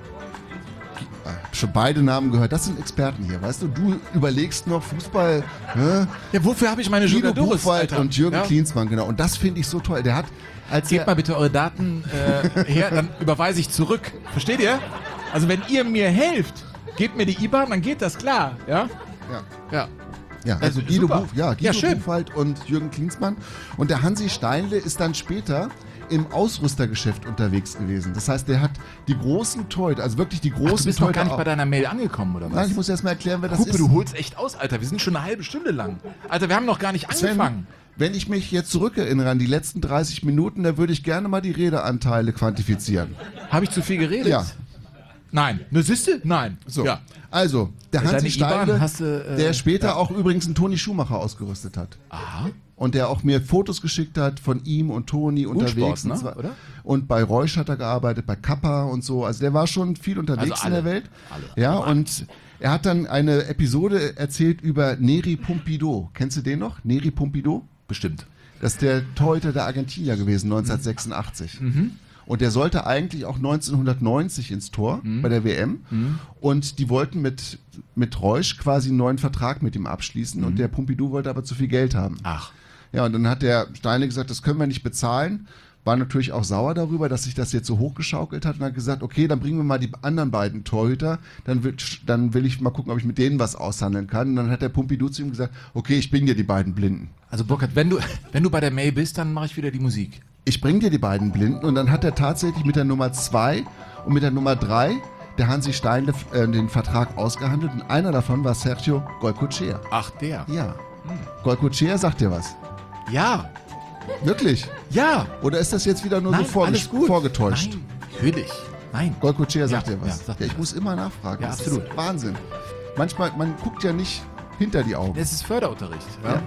S2: Schon beide Namen gehört. Das sind Experten hier, weißt du? Du überlegst noch Fußball.
S3: Ja, wofür habe ich meine
S2: Guido
S3: Jogadores,
S2: Buchwald
S3: Alter?
S2: und Jürgen
S3: Ja.
S2: Klinsmann, genau. Und das finde ich so toll. Der hat,
S3: Gebt mal bitte eure Daten her, dann überweise ich zurück. Versteht ihr? Also wenn ihr mir helft, gebt mir die IBAN, dann geht das klar. Ja? Ja.
S2: Ja, also Guido
S3: super. Schön.
S2: Buchwald und Jürgen Klinsmann. Und der Hansi Steinle ist dann später im Ausrüstergeschäft unterwegs gewesen. Das heißt, der hat die großen Torhüter, also wirklich die großen
S3: Du bist noch gar nicht
S2: Torhüter
S3: bei deiner Mail angekommen, oder was?
S2: Nein, ich muss erst mal erklären, wer das
S3: Hupe,
S2: ist.
S3: du holst echt aus, Alter. Wir sind schon eine halbe Stunde lang. Alter, wir haben noch gar nicht angefangen.
S2: Wenn ich mich jetzt zurückerinnere an die letzten 30 Minuten, dann würde ich gerne mal die Redeanteile quantifizieren.
S3: Habe ich zu viel geredet?
S2: Ja.
S3: Nein. Ne, siehste? Nein.
S2: So,
S3: Ja.
S2: also, der
S3: Deine
S2: Hansi
S3: IBAN
S2: Steinle,
S3: hast du,
S2: der später auch übrigens einen Toni Schumacher ausgerüstet hat.
S3: Aha.
S2: Und der auch mir Fotos geschickt hat von ihm und Toni unterwegs.
S3: ne?
S2: Und zwar-
S3: Oder?
S2: Und bei Reusch hat er gearbeitet, bei Kappa und so. Also der war schon viel unterwegs
S3: Also
S2: in der
S3: alle.
S2: Welt.
S3: Alle.
S2: Ja, und er hat dann eine Episode erzählt über Neri Pompidou. Kennst du den noch? Neri Pompidou?
S3: Bestimmt.
S2: Das ist der Torhüter der Argentinier gewesen, 1986. Und der sollte eigentlich auch 1990 ins Tor bei der WM. Und die wollten mit Reusch quasi einen neuen Vertrag mit ihm abschließen. Und der Pompidou wollte aber zu viel Geld haben.
S3: Ach.
S2: Ja, und dann hat der Steinle gesagt, das können wir nicht bezahlen. War natürlich auch sauer darüber, dass sich das jetzt so hochgeschaukelt hat und hat gesagt, okay, dann bringen wir mal die anderen beiden Torhüter, dann will ich mal gucken, ob ich mit denen was aushandeln kann. Und dann hat der Pompidou zu ihm gesagt, okay, ich bring dir die beiden Blinden.
S3: Also Burkhard, wenn du bei der Mail bist, dann mache ich wieder die Musik.
S2: Ich bring dir die beiden Blinden und dann hat er tatsächlich mit der Nummer 2 und mit der Nummer 3 der Hansi Steinle den Vertrag ausgehandelt und einer davon war Sergio Goycochea.
S3: Ach, der.
S2: Ja. Goycochea sagt dir was?
S3: Ja.
S2: Wirklich?
S3: Ja.
S2: Oder ist das jetzt wieder nur
S3: Nein,
S2: so
S3: alles gut.
S2: vorgetäuscht?
S3: Nein, natürlich. Nein.
S2: Goycochea sagt dir was.
S3: Ja, sagt
S2: Ja, ich
S3: mir
S2: muss immer nachfragen.
S3: Ja,
S2: Das
S3: absolut.
S2: ist Wahnsinn. Manchmal, man guckt ja nicht hinter die Augen.
S3: Das ist Förderunterricht. Ja.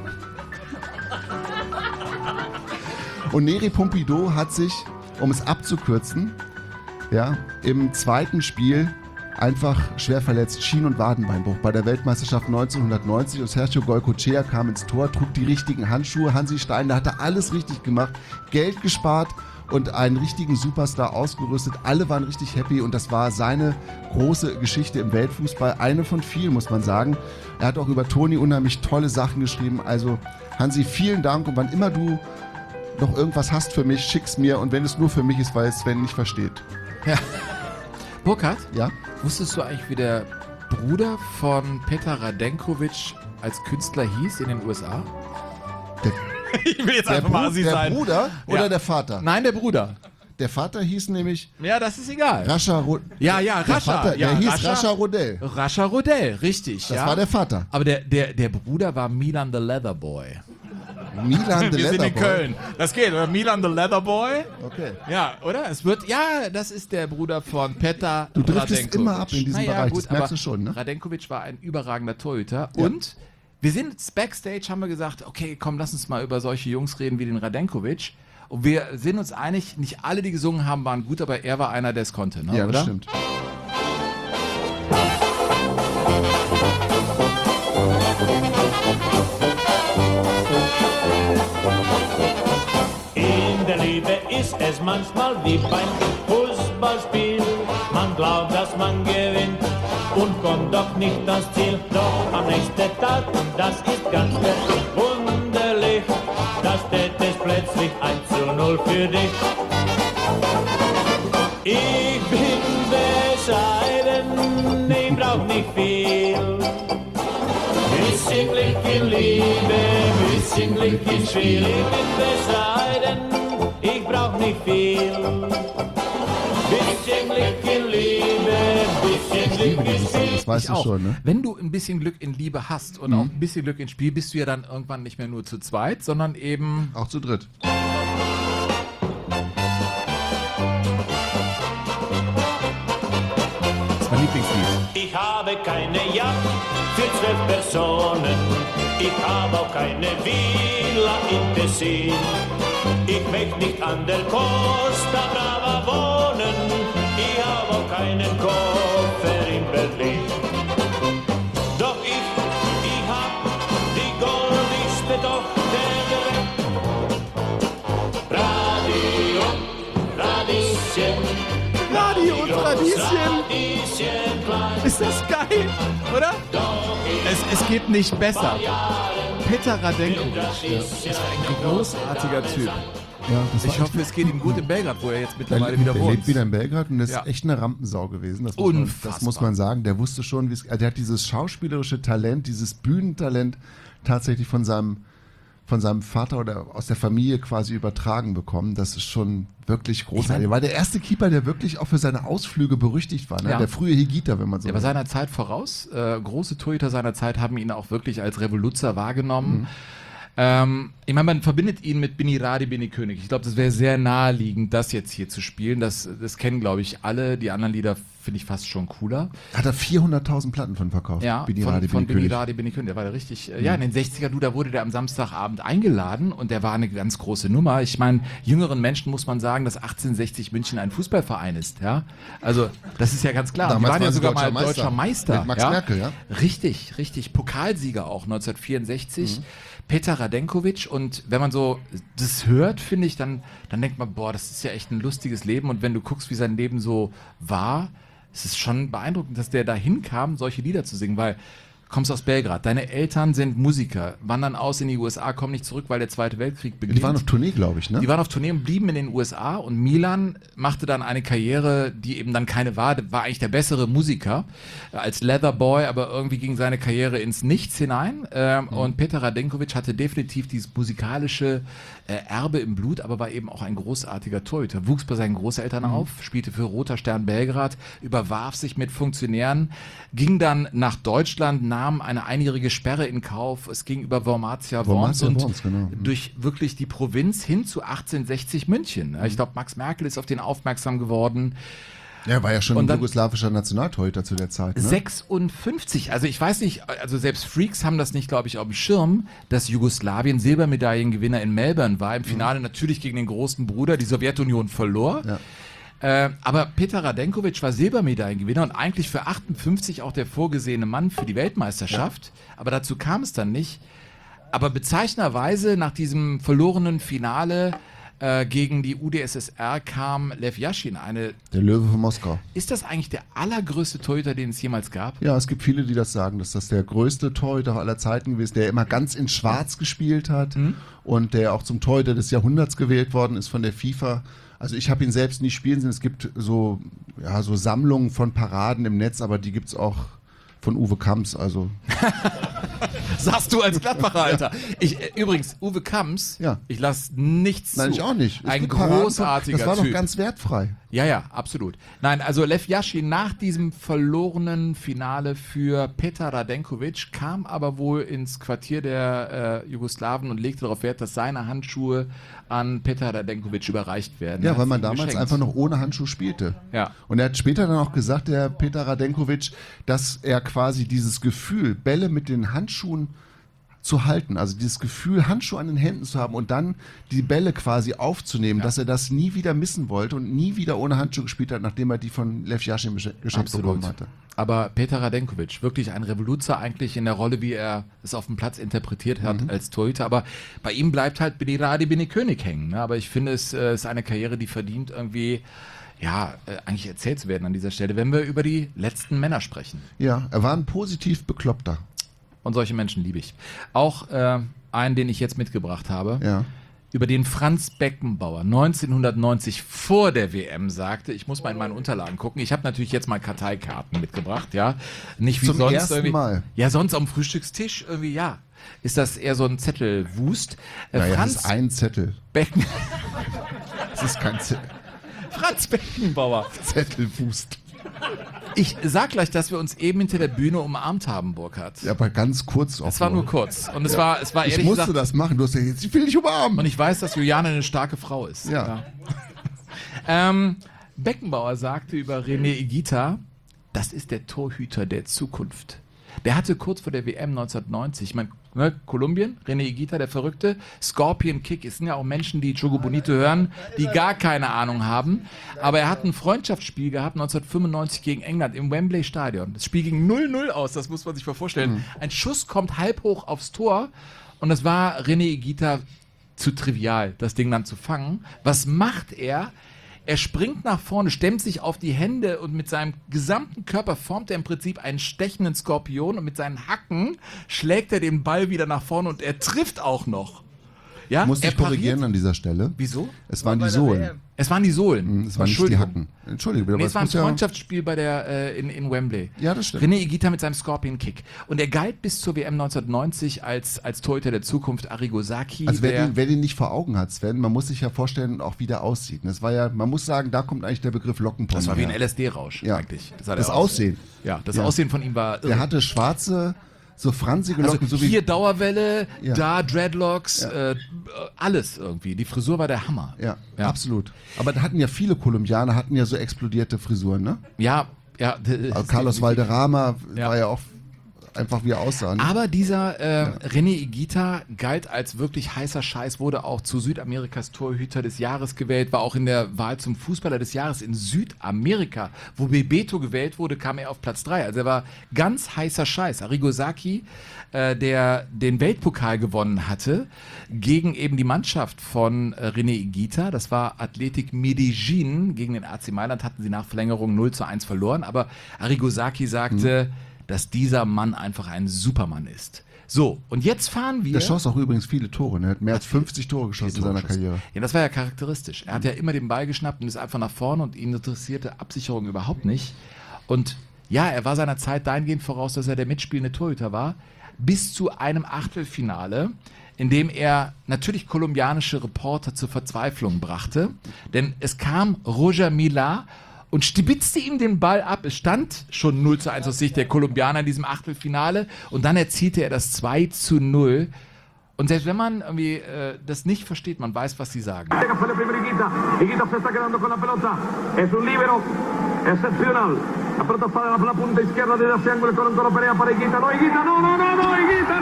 S2: Und Neri Pompidou hat sich, um es abzukürzen, ja, im zweiten Spiel einfach schwer verletzt, Schien- und Wadenbeinbruch bei der Weltmeisterschaft 1990 und Sergio Goycochea kam ins Tor, trug die richtigen Handschuhe, Hansi Steinle hatte alles richtig gemacht, Geld gespart und einen richtigen Superstar ausgerüstet. Alle waren richtig happy und das war seine große Geschichte im Weltfußball. Eine von vielen, muss man sagen. Er hat auch über Toni unheimlich tolle Sachen geschrieben. Also Hansi, vielen Dank und wann immer du noch irgendwas hast für mich, schick's mir und wenn es nur für mich ist, weil es Sven nicht versteht.
S3: Ja. Burkhard?
S2: Ja?
S3: Wusstest du eigentlich, wie der Bruder von Petar Radenkovic als Künstler hieß in den USA?
S2: Der,
S3: Ich will jetzt
S2: der,
S3: einfach mal assi
S2: der
S3: sein.
S2: Bruder oder
S3: Ja.
S2: der Vater?
S3: Nein, der Bruder.
S2: Der Vater hieß nämlich
S3: Ja, das ist egal.
S2: Rascha Rodell.
S3: Ja,
S2: Der
S3: Rascha.
S2: Vater,
S3: Ja,
S2: der hieß Rascha Rodell.
S3: Rascha Rodell, richtig.
S2: Das
S3: ja.
S2: war der Vater.
S3: Aber der Bruder war Milan the Leatherboy.
S2: Milan the
S3: Wir sind in
S2: Leatherboy.
S3: Köln. Das geht, oder? Milan the Leatherboy.
S2: Okay.
S3: Ja, oder? Das ist der Bruder von Petar
S2: Du driftest
S3: Radenkovic.
S2: immer ab in diesem Bereich, das merkst du schon, ne?
S3: Radenkovic war ein überragender Torhüter.
S2: Ja.
S3: Und wir sind backstage, haben wir gesagt, okay, komm, lass uns mal über solche Jungs reden wie den Radenkovic. Und wir sind uns einig, nicht alle, die gesungen haben, waren gut, aber er war einer, der es konnte, ne?
S2: Ja,
S3: oder?
S2: das stimmt.
S12: In der Liebe ist es manchmal wie beim Fußballspiel. Man glaubt, dass man gewinnt und kommt doch nicht ans Ziel. Doch am nächsten Tag, und das ist ganz wunderlich, da steht es plötzlich 1:0 für dich. Ich bin bescheiden, ich brauch nicht viel. Bisschen Glück in Liebe, bisschen Glück in Spiel. Ich bin bescheiden, ich brauch nicht viel. Bisschen Glück in Liebe, bisschen Glück in Spiel.
S2: Das weißt du
S3: auch.
S2: schon, ne?
S3: Wenn du ein bisschen Glück in Liebe hast und auch ein bisschen Glück in Spiel, bist du ja dann irgendwann nicht mehr nur zu zweit, sondern eben
S2: Auch zu dritt.
S3: das ist mein Lieblingslied.
S12: Ich habe keine Yacht für 12 Personen. Ich habe auch keine Villa in Tessin. Ich möchte nicht an der Costa Brava wohnen. Ich habe auch keinen Koffer in Berlin. Doch ich hab die goldigste Tochter der Welt. Radio, Radieschen.
S3: Radio und Radieschen. Ist das geil, oder? Es geht nicht besser. Petar Radenkovic ist ein großartiger Typ.
S2: Ja, das
S3: Ich hoffe, es geht ihm gut in Belgrad, wo er jetzt mittlerweile
S2: der
S3: wieder wohnt.
S2: lebt wieder in Belgrad und ist
S3: Ja.
S2: echt eine Rampensau gewesen. Das
S3: Unfassbar.
S2: muss man sagen. Der wusste schon, der hat dieses schauspielerische Talent, dieses Bühnentalent tatsächlich von seinem Vater oder aus der Familie quasi übertragen bekommen. Das ist schon wirklich großartig. Er war der erste Keeper, der wirklich auch für seine Ausflüge berüchtigt war. Ne?
S3: Ja.
S2: Der frühe Higuita, wenn man so
S3: Der war
S2: will.
S3: seiner Zeit voraus. Große Torhüter seiner Zeit haben ihn auch wirklich als Revoluzer wahrgenommen. Ich meine, man verbindet ihn mit Bini Radi, Bini König. Ich glaube, das wäre sehr naheliegend, das jetzt hier zu spielen. Das kennen, glaube ich, alle. Die anderen Lieder finde ich fast schon cooler.
S2: Hat er 400.000 Platten von verkauft?
S3: Ja,
S2: Bini
S3: von
S2: Radi,
S3: Bini
S2: Bini König.
S3: Radi, Bini König. Der war da richtig, ja, in den 60er, da wurde der am Samstagabend eingeladen und der war eine ganz große Nummer. Ich meine, jüngeren Menschen muss man sagen, dass 1860 München ein Fußballverein ist, ja. Also, das ist ja ganz klar.
S2: Damals
S3: Die waren ja
S2: waren sie
S3: sogar mal
S2: deutscher
S3: deutscher Meister.
S2: Mit Max
S3: ja?
S2: Merkel, ja.
S3: Richtig, richtig. Pokalsieger auch 1964. Petar Radenkovic, und wenn man so das hört, finde ich, dann denkt man, boah, das ist ja echt ein lustiges Leben, und wenn du guckst, wie sein Leben so war, es ist schon beeindruckend, dass der dahin kam, solche Lieder zu singen, weil du kommst aus Belgrad, deine Eltern sind Musiker, wandern aus in die USA, kommen nicht zurück, weil der Zweite Weltkrieg beginnt.
S2: Die waren auf Tournee, glaube ich, ne?
S3: Die waren auf Tournee und blieben in den USA, und Milan machte dann eine Karriere, die eben dann keine war eigentlich der bessere Musiker als Leatherboy, aber irgendwie ging seine Karriere ins Nichts hinein, und Petar Radenkovic hatte definitiv dieses musikalische Erbe im Blut, aber war eben auch ein großartiger Torhüter, wuchs bei seinen Großeltern auf, spielte für Roter Stern Belgrad, überwarf sich mit Funktionären, ging dann nach Deutschland, nahm eine einjährige Sperre in Kauf, es ging über Wormatia Worms und
S2: genau.
S3: durch wirklich die Provinz hin zu 1860 München. Ich glaube, Max Merkel ist auf den aufmerksam geworden.
S2: Er war ja schon
S3: Und
S2: ein
S3: dann-
S2: jugoslawischer Nationaltorhüter zu der Zeit. Ne?
S3: 56, also ich weiß nicht, also selbst Freaks haben das nicht, glaube ich, auf dem Schirm, dass Jugoslawien Silbermedaillengewinner in Melbourne war, im Finale natürlich gegen den großen Bruder, die Sowjetunion verlor.
S2: Ja.
S3: Aber Petar Radenkovic war Silbermedaillengewinner und eigentlich für 58 auch der vorgesehene Mann für die Weltmeisterschaft, aber dazu kam es dann nicht. Aber bezeichnenderweise nach diesem verlorenen Finale gegen die UdSSR kam Lev Yashin,
S2: Der Löwe von Moskau.
S3: Ist das eigentlich der allergrößte Torhüter, den es jemals gab?
S2: Ja, es gibt viele, die das sagen, dass das der größte Torhüter aller Zeiten gewesen ist, der immer ganz in Schwarz gespielt hat und der auch zum Torhüter des Jahrhunderts gewählt worden ist von der FIFA. Also ich habe ihn selbst nie spielen sehen. Es gibt so Sammlungen von Paraden im Netz, aber die gibt es auch von Uwe Kamps. Also
S3: Sagst du als Gladbacher, Alter. Übrigens, Uwe Kamps, ich lasse nichts
S2: Nein,
S3: zu.
S2: ich auch nicht.
S3: Ein großartiger
S2: Das war doch
S3: Typ.
S2: ganz wertfrei.
S3: Ja, absolut. Nein, also Lev Yashin nach diesem verlorenen Finale für Petar Radenkovic kam aber wohl ins Quartier der Jugoslawen und legte darauf Wert, dass seine Handschuhe an Petar Radenkovic überreicht werden.
S2: Ja,
S3: Er
S2: weil
S3: hat
S2: man
S3: sie
S2: damals
S3: geschenkt.
S2: einfach noch ohne Handschuh spielte.
S3: Ja.
S2: Und er hat später dann auch gesagt, der Petar Radenkovic, dass er quasi dieses Gefühl, Bälle mit den Handschuhen zu halten, also dieses Gefühl, Handschuhe an den Händen zu haben und dann die Bälle quasi aufzunehmen, dass er das nie wieder missen wollte und nie wieder ohne Handschuhe gespielt hat, nachdem er die von Lev Yashin geschenkt bekommen hatte.
S3: Aber Petar Radenkovic, wirklich ein Revoluzer eigentlich in der Rolle, wie er es auf dem Platz interpretiert hat als Torhüter. Aber bei ihm bleibt halt Bini Radi, Bini König hängen. Ne? Aber ich finde, es ist eine Karriere, die verdient irgendwie, eigentlich erzählt zu werden an dieser Stelle, wenn wir über die letzten Männer sprechen.
S2: Ja, er war ein positiv Bekloppter.
S3: Und solche Menschen liebe ich. Auch einen, den ich jetzt mitgebracht habe, über den Franz Beckenbauer 1990 vor der WM sagte, ich muss mal in meine Unterlagen gucken. Ich habe natürlich jetzt mal Karteikarten mitgebracht, ja. Nicht wie
S2: Zum
S3: sonst
S2: ersten
S3: irgendwie.
S2: Mal.
S3: Ja, sonst am Frühstückstisch irgendwie, ja. Ist das eher so ein Zettelwust?
S2: Naja,
S3: Franz
S2: das ist ein Zettel.
S3: Becken.
S2: Das ist kein Zettel.
S3: Franz Beckenbauer.
S2: Zettelwust.
S3: Ich sag gleich, dass wir uns eben hinter der Bühne umarmt haben, Burkhard.
S2: Ja, aber ganz kurz.
S3: Es war nur kurz. Und es war
S2: ich
S3: ehrlich
S2: musste
S3: gesagt,
S2: das machen. Du hast ja jetzt, ich will dich umarmen.
S3: und ich weiß, dass Juliane eine starke Frau ist.
S2: Ja.
S3: Beckenbauer sagte über René Higuita, das ist der Torhüter der Zukunft. Der hatte kurz vor der WM 1990, ich meine, Kolumbien, René Higuita, der Verrückte, Scorpion Kick, es sind ja auch Menschen, die Chogo Bonito hören, die gar keine Ahnung haben, aber er hat ein Freundschaftsspiel gehabt 1995 gegen England im Wembley Stadion. Das Spiel ging 0-0 aus, das muss man sich mal vorstellen. Ein Schuss kommt halb hoch aufs Tor und das war René Higuita zu trivial, das Ding dann zu fangen. Was macht er? Er springt nach vorne, stemmt sich auf die Hände und mit seinem gesamten Körper formt er im Prinzip einen stechenden Skorpion und mit seinen Hacken schlägt er den Ball wieder nach vorne und er trifft auch noch. Ja,
S2: Muss ich korrigieren an dieser Stelle.
S3: Wieso?
S2: Es waren die Sohlen.
S3: Es waren die Sohlen.
S2: Es waren nicht die Hacken. Entschuldige bitte.
S3: Nee,
S2: aber
S3: es war ein
S2: muss ja-
S3: Freundschaftsspiel bei der, in Wembley.
S2: Ja, das stimmt.
S3: René Higuita mit seinem Scorpion Kick. Und er galt bis zur WM 1990 als Torhüter der Zukunft Arrigo Sacchi.
S2: Also wer den nicht vor Augen hat, Sven, man muss sich ja vorstellen, auch wie der aussieht. Das war ja, man muss sagen, da kommt eigentlich der Begriff Lockenpony
S3: Das war wie ein
S2: her.
S3: LSD-Rausch
S2: Ja.
S3: eigentlich. sah
S2: Das
S3: der aus.
S2: Aussehen.
S3: Ja, das
S2: Ja.
S3: Aussehen von ihm war irre.
S2: Der hatte schwarze, so franzige
S3: Also
S2: Locken. so wie
S3: hier Dauerwelle,
S2: Ja.
S3: da Dreadlocks, alles irgendwie. Die Frisur war der Hammer.
S2: Ja, absolut. Aber da hatten ja viele Kolumbianer, hatten ja so explodierte Frisuren, ne?
S3: Ja.
S2: Also Carlos Valderrama war ja auch einfach, wie er aussah. Ne?
S3: Aber dieser René Higuita galt als wirklich heißer Scheiß, wurde auch zu Südamerikas Torhüter des Jahres gewählt, war auch in der Wahl zum Fußballer des Jahres in Südamerika. Wo Bebeto gewählt wurde, kam er auf Platz 3. Also er war ganz heißer Scheiß. Arrigo Sacchi, der den Weltpokal gewonnen hatte, gegen eben die Mannschaft von René Higuita. Das war Athletic Medellin. Gegen den AC Mailand hatten sie nach Verlängerung 0-1 verloren. Aber Arrigo Sacchi sagte, dass dieser Mann einfach ein Supermann ist. So, und jetzt fahren wir...
S2: Der schoss auch übrigens viele Tore. Ne? Er hat mehr als 50 Tore geschossen in seiner Karriere.
S3: Ja, das war ja charakteristisch. Er hat ja immer den Ball geschnappt und ist einfach nach vorne und ihn interessierte Absicherung überhaupt nicht. Und ja, er war seiner Zeit dahingehend voraus, dass er der mitspielende Torhüter war, bis zu einem Achtelfinale, in dem er natürlich kolumbianische Reporter zur Verzweiflung brachte. Denn es kam Roger Milá und stibitzte ihm den Ball ab. Es stand schon 0-1 aus Sicht der Kolumbianer in diesem Achtelfinale und dann erzielte er das 2-0. Und selbst wenn man irgendwie das nicht versteht, man weiß, was sie sagen.
S13: Higuita se está quedando con la pelota. Es un líbero excepcional. La pelota sale por la punta izquierda desde ese ángulo. Con Toro Perea para Higuita. No, Higuita, no, Higuita,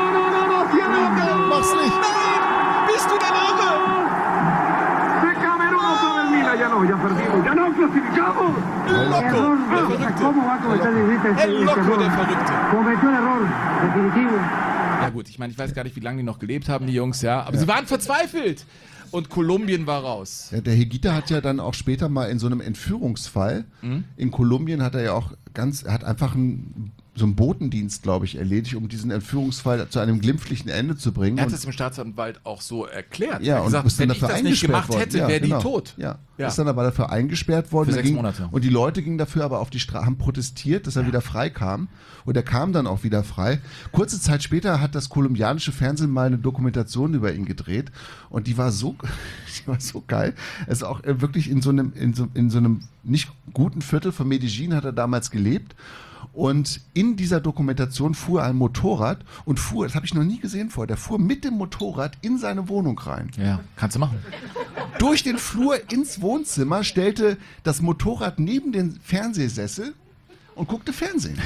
S13: no. Tiene la pelota.
S2: Mach's nicht.
S13: Nein, bist du denn irre? De Camerún otra vez Mila. Ya no, ya perdimos. Ya no clasificamos.
S14: ¿Cómo va a cometer el loco, der Verrückte? Cometió el error definitivo.
S3: Ja gut, ich meine, ich weiß gar nicht, wie lange die noch gelebt haben, die Jungs, ja. Aber sie waren verzweifelt. Und Kolumbien war raus.
S2: Ja, der Higuita hat ja dann auch später mal in so einem Entführungsfall in Kolumbien hat er ja auch er hat einfach einen einen Botendienst, glaube ich, erledigt, um diesen Entführungsfall zu einem glimpflichen Ende zu bringen.
S3: Er hat
S2: Und-
S3: es dem Staatsanwalt auch so erklärt.
S2: Ja,
S3: er hat
S2: und
S3: gesagt,
S2: ist dann
S3: wenn ich
S2: dafür
S3: das nicht
S2: eingesperrt
S3: gemacht
S2: worden.
S3: hätte,
S2: Ja,
S3: wäre
S2: genau.
S3: die tot.
S2: Ja.
S3: Ja.
S2: Ist dann aber dafür eingesperrt worden.
S3: Für
S2: Da
S3: 6 Monate.
S2: Und die Leute gingen dafür aber auf die Straße, haben protestiert, dass er wieder frei kam. Und er kam dann auch wieder frei. Kurze Zeit später hat das kolumbianische Fernsehen mal eine Dokumentation über ihn gedreht. Und die war so geil. Es ist auch wirklich in so einem nicht guten Viertel von Medellin hat er damals gelebt. Und in dieser Dokumentation fuhr ein Motorrad und das habe ich noch nie gesehen vorher, der fuhr mit dem Motorrad in seine Wohnung rein.
S3: Ja, kannst du machen.
S2: Durch den Flur ins Wohnzimmer, stellte das Motorrad neben den Fernsehsessel und guckte Fernsehen.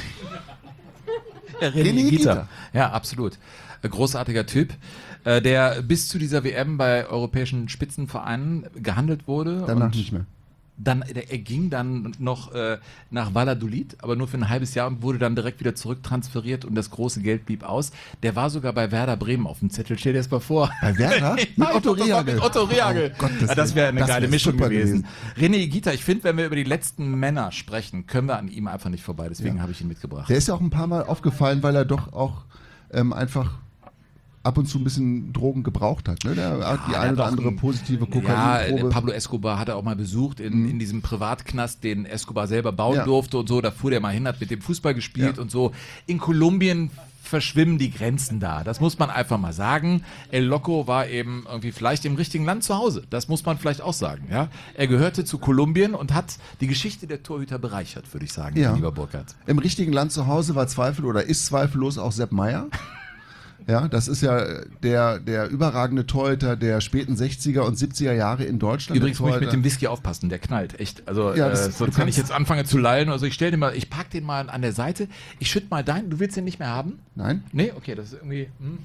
S3: René Higuita. Ja, absolut. Großartiger Typ, der bis zu dieser WM bei europäischen Spitzenvereinen gehandelt wurde.
S2: Danach
S3: und
S2: nicht mehr.
S3: Er ging dann noch nach Valladolid, aber nur für ein halbes Jahr und wurde dann direkt wieder zurücktransferiert und das große Geld blieb aus. Der war sogar bei Werder Bremen auf dem Zettel. Stell dir das mal vor.
S2: Bei Werder? Mit Otto Rehagel?
S3: Mit Otto Rehagel.
S2: Oh Gott,
S3: Das wäre eine
S2: das
S3: geile
S2: wär
S3: Mischung
S2: super
S3: gewesen. René Higuita, ich finde, wenn wir über die letzten Männer sprechen, können wir an ihm einfach nicht vorbei. Deswegen habe ich ihn mitgebracht.
S2: Der ist ja auch ein paar Mal aufgefallen, weil er doch auch einfach ab und zu ein bisschen Drogen gebraucht hat. Ne? Der hat die eine oder andere positive Kokainprobe.
S3: Ja, Pablo Escobar hat er auch mal besucht in diesem Privatknast, den Escobar selber bauen durfte und so. Da fuhr der mal hin, hat mit dem Fußball gespielt und so. In Kolumbien verschwimmen die Grenzen da. Das muss man einfach mal sagen. El Loco war eben irgendwie vielleicht im richtigen Land zu Hause. Das muss man vielleicht auch sagen. Ja? Er gehörte zu Kolumbien und hat die Geschichte der Torhüter bereichert, würde ich sagen, lieber Burkhard.
S2: Im richtigen Land zu Hause ist zweifellos auch Sepp Maier. Ja, das ist ja der überragende Torhüter der späten 60er und 70er Jahre in Deutschland.
S3: Übrigens muss ich mit dem Whisky aufpassen, der knallt, echt. Also
S2: Ja,
S3: sonst kann ich jetzt anfangen zu lallen. Also ich pack den mal an der Seite, ich schütte mal deinen, du willst den nicht mehr haben?
S2: Nein.
S3: Nee, okay, das ist irgendwie...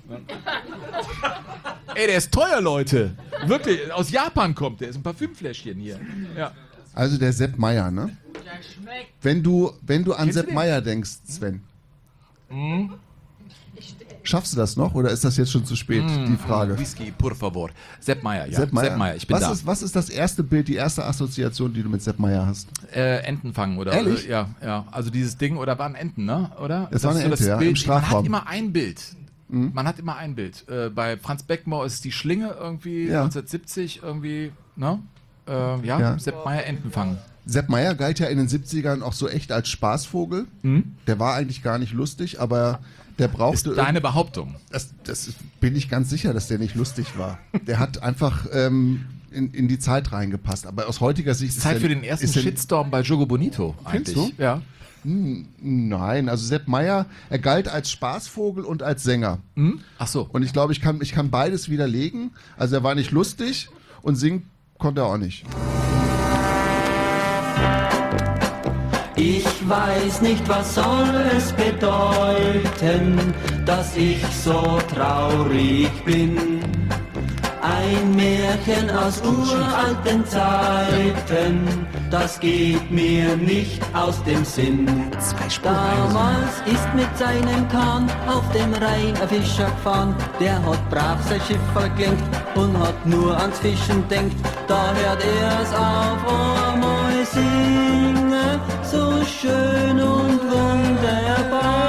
S3: Ey, der ist teuer, Leute. Wirklich, aus Japan kommt der, ist ein Parfümfläschchen hier. Ja.
S2: Also der Sepp Maier, ne? Wenn du an
S3: Kennst du
S2: Sepp
S3: den?
S2: Maier denkst, Sven, schaffst du das noch oder ist das jetzt schon zu spät, die Frage?
S3: Whisky, por favor. Sepp Maier, ja.
S2: Sepp Maier,
S3: ich bin da.
S2: Was ist das erste Bild, die erste Assoziation, die du mit Sepp Maier hast?
S3: Enten fangen, oder?
S2: Ehrlich?
S3: Ja. Also dieses Ding, oder waren Enten, ne? Oder?
S2: Es war eine
S3: ist so
S2: Ente, ja,
S3: Bild,
S2: im Strafraum.
S3: Man hat immer ein Bild. Man hat immer ein Bild. Bei Franz Beckenbauer ist es die Schlinge irgendwie, 1970 irgendwie, ne? Sepp Maier, Enten fangen.
S2: Sepp Maier galt ja in den 70ern auch so echt als Spaßvogel. Der war eigentlich gar nicht lustig, aber der brauchte...
S3: Ist deine Behauptung?
S2: Bin ich ganz sicher, dass der nicht lustig war. Der hat einfach in die Zeit reingepasst. Aber aus heutiger Sicht...
S3: Zeit für den ersten Shitstorm bei Jogo Bonito eigentlich.
S2: Findest du?
S3: Ja.
S2: Nein, also Sepp Maier, er galt als Spaßvogel und als Sänger.
S3: Ach so.
S2: Und ich glaube, ich kann beides widerlegen. Also er war nicht lustig und singen konnte er auch nicht.
S5: Ich weiß nicht, was soll es bedeuten, dass ich so traurig bin. Ein Märchen aus uralten Zeiten, das geht mir nicht aus dem Sinn. Damals ist mit seinem Kahn auf dem Rhein ein Fischer gefahren, der hat brav sein Schiff verklingt und hat nur ans Fischen denkt. Da hört er's auf, einmal singen, so schön und wunderbar.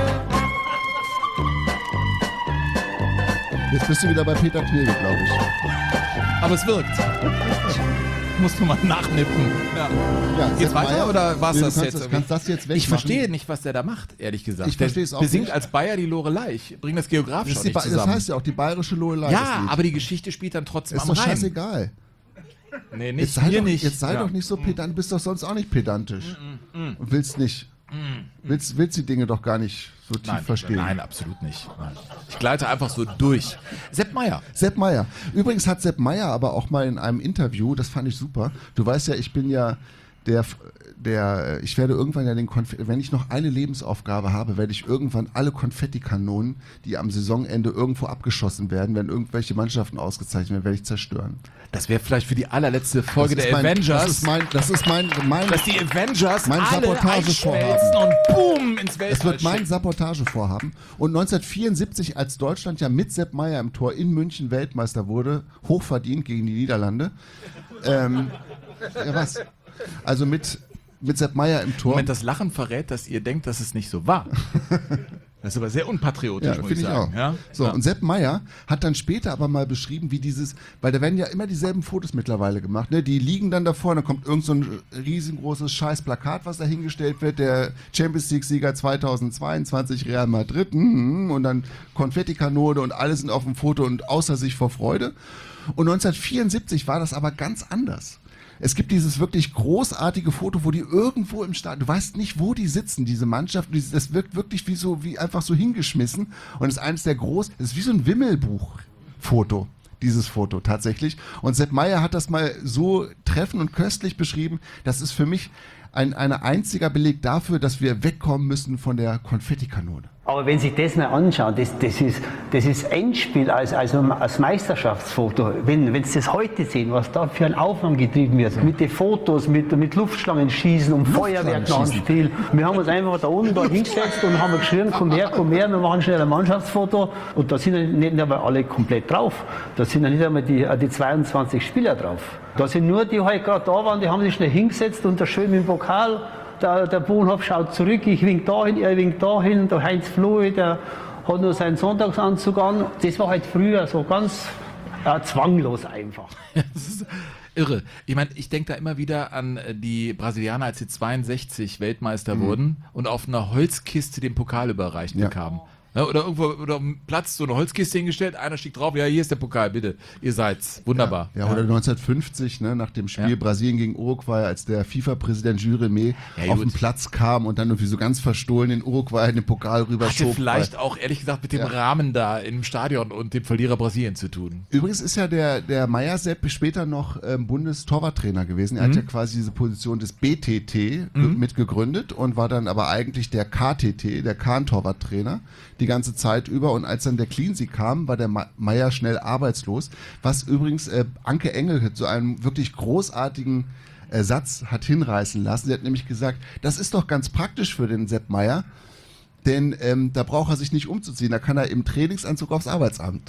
S2: Jetzt bist du wieder bei Peter Knebel, glaube ich.
S3: Aber es wirkt. Musst du mal nachnippen. Ja. Geht's
S2: Sepp
S3: weiter
S2: Maier,
S3: oder war's das jetzt?
S2: Du kannst das jetzt wegmachen.
S3: Ich verstehe nicht, was der da macht, ehrlich gesagt.
S2: Ich verstehe es auch
S3: Der besingt
S2: nicht.
S3: als Bayer die Lorelei. Ich bringe das geografisch auch nicht
S2: Das
S3: zusammen.
S2: heißt ja auch die bayerische Lorelei. das
S3: Ja,
S2: Lied.
S3: aber die Geschichte spielt dann trotzdem
S2: Ist
S3: am
S2: doch
S3: Rhein.
S2: scheißegal.
S3: Nee,
S2: Jetzt sei doch nicht so pedant, du bist doch sonst auch nicht pedantisch. Und willst nicht. Willst die Dinge doch gar nicht so tief verstehen.
S3: Nein, absolut nicht. Nein. Ich gleite einfach so durch. Sepp Maier.
S2: Sepp Maier. Übrigens hat Sepp Maier aber auch mal in einem Interview, das fand ich super, du weißt ja, ich bin ja ich werde irgendwann ja wenn ich noch eine Lebensaufgabe habe, werde ich irgendwann alle Konfettikanonen, die am Saisonende irgendwo abgeschossen werden, wenn irgendwelche Mannschaften ausgezeichnet werden, werde ich zerstören.
S3: Das wäre vielleicht für die allerletzte Folge der Avengers.
S2: Das ist mein
S3: dass die Avengers
S2: mein
S3: alle
S2: Sabotagevorhaben.
S3: einschmelzen und boom ins Weltall.
S2: Es wird mein Sabotagevorhaben. Und 1974, als Deutschland ja mit Sepp Maier im Tor in München Weltmeister wurde, hochverdient gegen die Niederlande. Ja, was? Also mit mit Sepp Maier im Tor.
S3: Moment, das Lachen verrät, dass ihr denkt, dass es nicht so war. Das ist aber sehr unpatriotisch, muss ich sagen.
S2: Auch.
S3: Ja?
S2: So, und Sepp Maier hat dann später aber mal beschrieben, wie weil da werden ja immer dieselben Fotos mittlerweile gemacht, ne? Die liegen dann davor und dann kommt irgend so ein riesengroßes Scheiß-Plakat, was da hingestellt wird, der Champions-League-Sieger 2022 Real Madrid und dann Konfettikanone und alle sind auf dem Foto und außer sich vor Freude. Und 1974 war das aber ganz anders. Es gibt dieses wirklich großartige Foto, wo die irgendwo im Stadion, du weißt nicht, wo die sitzen, diese Mannschaft, das wirkt wirklich wie einfach so hingeschmissen und ist eines der das ist wie so ein Wimmelbuch-Foto, dieses Foto tatsächlich. Und Sepp Maier hat das mal so treffend und köstlich beschrieben, das ist für mich ein einziger Beleg dafür, dass wir wegkommen müssen von der Konfettikanone.
S15: Aber wenn sich das mal anschauen, das ist Endspiel als Meisterschaftsfoto. Wenn Sie das heute sehen, was da für ein Aufwand getrieben wird, mit den Fotos, mit Luftschlangen schießen, Feuerwerk nach dem Spiel. Wir haben uns einfach da unten hingesetzt und haben geschrien, komm her, wir machen schnell ein Mannschaftsfoto. Und da sind nicht aber alle komplett drauf. Da sind ja nicht einmal die 22 Spieler drauf. Da sind nur die halt gerade da waren, die haben sich schnell hingesetzt und da schön mit dem Pokal. Der Bohnhoff schaut zurück, ich wink dahin, er winkt dahin, der Heinz Flohe, der hat nur seinen Sonntagsanzug an. Das war halt früher so ganz zwanglos einfach.
S3: Das ist irre. Ich meine, ich denke da immer wieder an die Brasilianer, als sie 62 Weltmeister wurden und auf einer Holzkiste den Pokal überreicht bekamen. Ja, oder irgendwo oder am Platz so eine Holzkiste hingestellt, einer stieg drauf, ja, hier ist der Pokal, bitte, ihr seid's. Wunderbar.
S2: Ja, oder 1950, ne, nach dem Spiel Brasilien gegen Uruguay, als der FIFA-Präsident Jules Rimet auf den Platz kam und dann irgendwie so ganz verstohlen in Uruguay den Pokal rüberschob.
S3: Hatte vielleicht auch, ehrlich gesagt, mit dem Rahmen da im Stadion und dem Verlierer Brasilien zu tun.
S2: Übrigens ist ja der Maier-Sepp später noch Bundestorwarttrainer gewesen. Er hat ja quasi diese Position des BTT mitgegründet und war dann aber eigentlich der KTT, der Kahn-Torwarttrainer, die ganze Zeit über. Und als dann der Cleansea kam, war der Maier schnell arbeitslos. Was übrigens Anke Engel zu einem wirklich großartigen Satz hat hinreißen lassen. Sie hat nämlich gesagt, das ist doch ganz praktisch für den Sepp Maier, denn da braucht er sich nicht umzuziehen. Da kann er im Trainingsanzug aufs Arbeitsamt.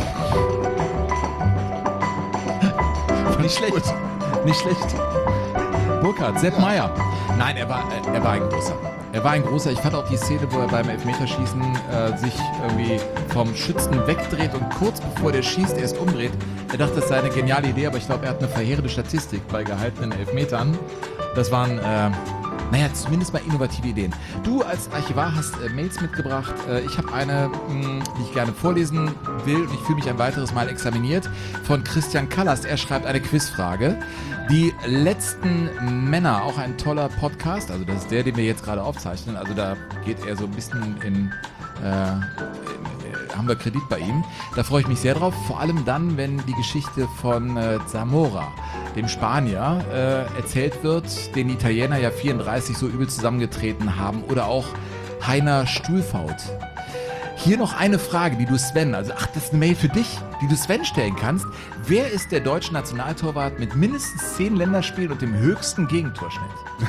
S3: Nicht schlecht. Nicht schlecht. Burkhard, Sepp Maier. Nein, er war ein großer. Er war ein großer. Ich fand auch die Szene, wo er beim Elfmeterschießen sich irgendwie vom Schützen wegdreht und kurz bevor der schießt, erst umdreht. Er dachte, das sei eine geniale Idee, aber ich glaube, er hat eine verheerende Statistik bei gehaltenen Elfmetern. Das waren, zumindest mal innovative Ideen. Du als Archivar hast Mails mitgebracht. Ich habe eine, die ich gerne vorlesen will und ich fühle mich ein weiteres Mal examiniert, von Christian Kallast. Er schreibt eine Quizfrage. Die letzten Männer, auch ein toller Podcast, also das ist der, den wir jetzt gerade aufzeichnen, also da geht er so ein bisschen haben wir Kredit bei ihm. Da freue ich mich sehr drauf, vor allem dann, wenn die Geschichte von Zamora, dem Spanier, erzählt wird, den Italiener ja 34 so übel zusammengetreten haben, oder auch Heiner Stuhlfaut. Hier noch eine Frage, die du Sven, das ist eine Mail für dich, die du Sven stellen kannst. Wer ist der deutsche Nationaltorwart mit mindestens 10 Länderspielen und dem höchsten Gegentorschnitt?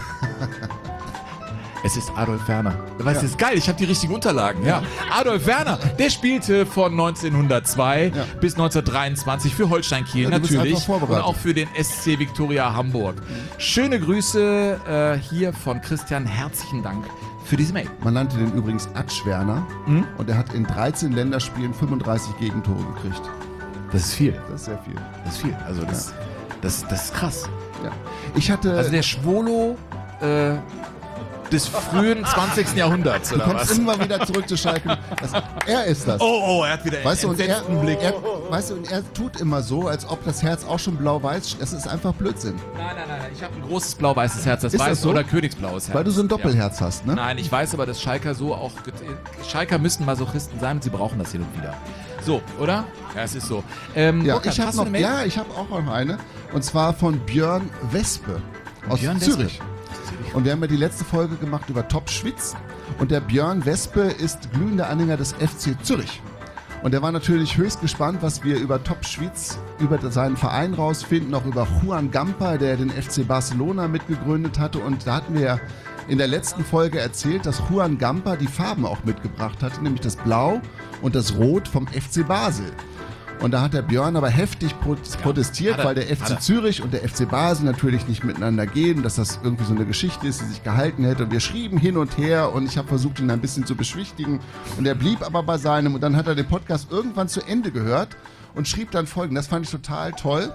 S3: Es ist Adolf Werner. Weißt du, das ist geil, ich habe die richtigen Unterlagen. Ja. Adolf Werner, der spielte von 1902 bis 1923 für Holstein Kiel, natürlich. Und auch für den SC Viktoria Hamburg. Schöne Grüße hier von Christian, herzlichen Dank für diese Mail.
S2: Man nannte den übrigens Atsch-Werner und er hat in 13 Länderspielen 35 Gegentore gekriegt.
S3: Das ist viel.
S2: Das ist sehr viel.
S3: Das ist viel. Also das ist krass.
S2: Ja. Ich hatte...
S3: Also der Schwolo des frühen 20. Jahrhunderts, oder was?
S2: Du kommst immer wieder zurück zu Schalke. Er ist das.
S3: Oh, er hat wieder einen entsetzten Blick.
S2: Er tut immer so, als ob das Herz auch schon blau-weiß ist. Das ist einfach Blödsinn.
S3: Nein. Ich habe ein großes blau-weißes Herz. Das weiße so? Oder königsblaues Herz.
S2: Weil du so ein Doppelherz hast, ne?
S3: Nein, ich weiß aber, dass Schalker so auch... Schalker müssen Masochisten sein und sie brauchen das hin und wieder. So, oder? Ja, es ist so.
S2: Burkhard, ich habe auch noch eine. Und zwar von Björn Wespe aus Zürich. Und wir haben ja die letzte Folge gemacht über Top Schwyz. Und der Björn Wespe ist glühender Anhänger des FC Zürich. Und er war natürlich höchst gespannt, was wir über Top Schwyz, über seinen Verein rausfinden, auch über Juan Gamper, der den FC Barcelona mitgegründet hatte. Und da hatten wir ja in der letzten Folge erzählt, dass Juan Gamper die Farben auch mitgebracht hatte, nämlich das Blau und das Rot vom FC Basel. Und da hat der Björn aber heftig protestiert, weil der FC Zürich und der FC Basel natürlich nicht miteinander gehen, dass das irgendwie so eine Geschichte ist, die sich gehalten hätte. Und wir schrieben hin und her und ich habe versucht, ihn ein bisschen zu beschwichtigen. Und er blieb aber bei seinem. Und dann hat er den Podcast irgendwann zu Ende gehört und schrieb dann Folgendes. Das fand ich total toll.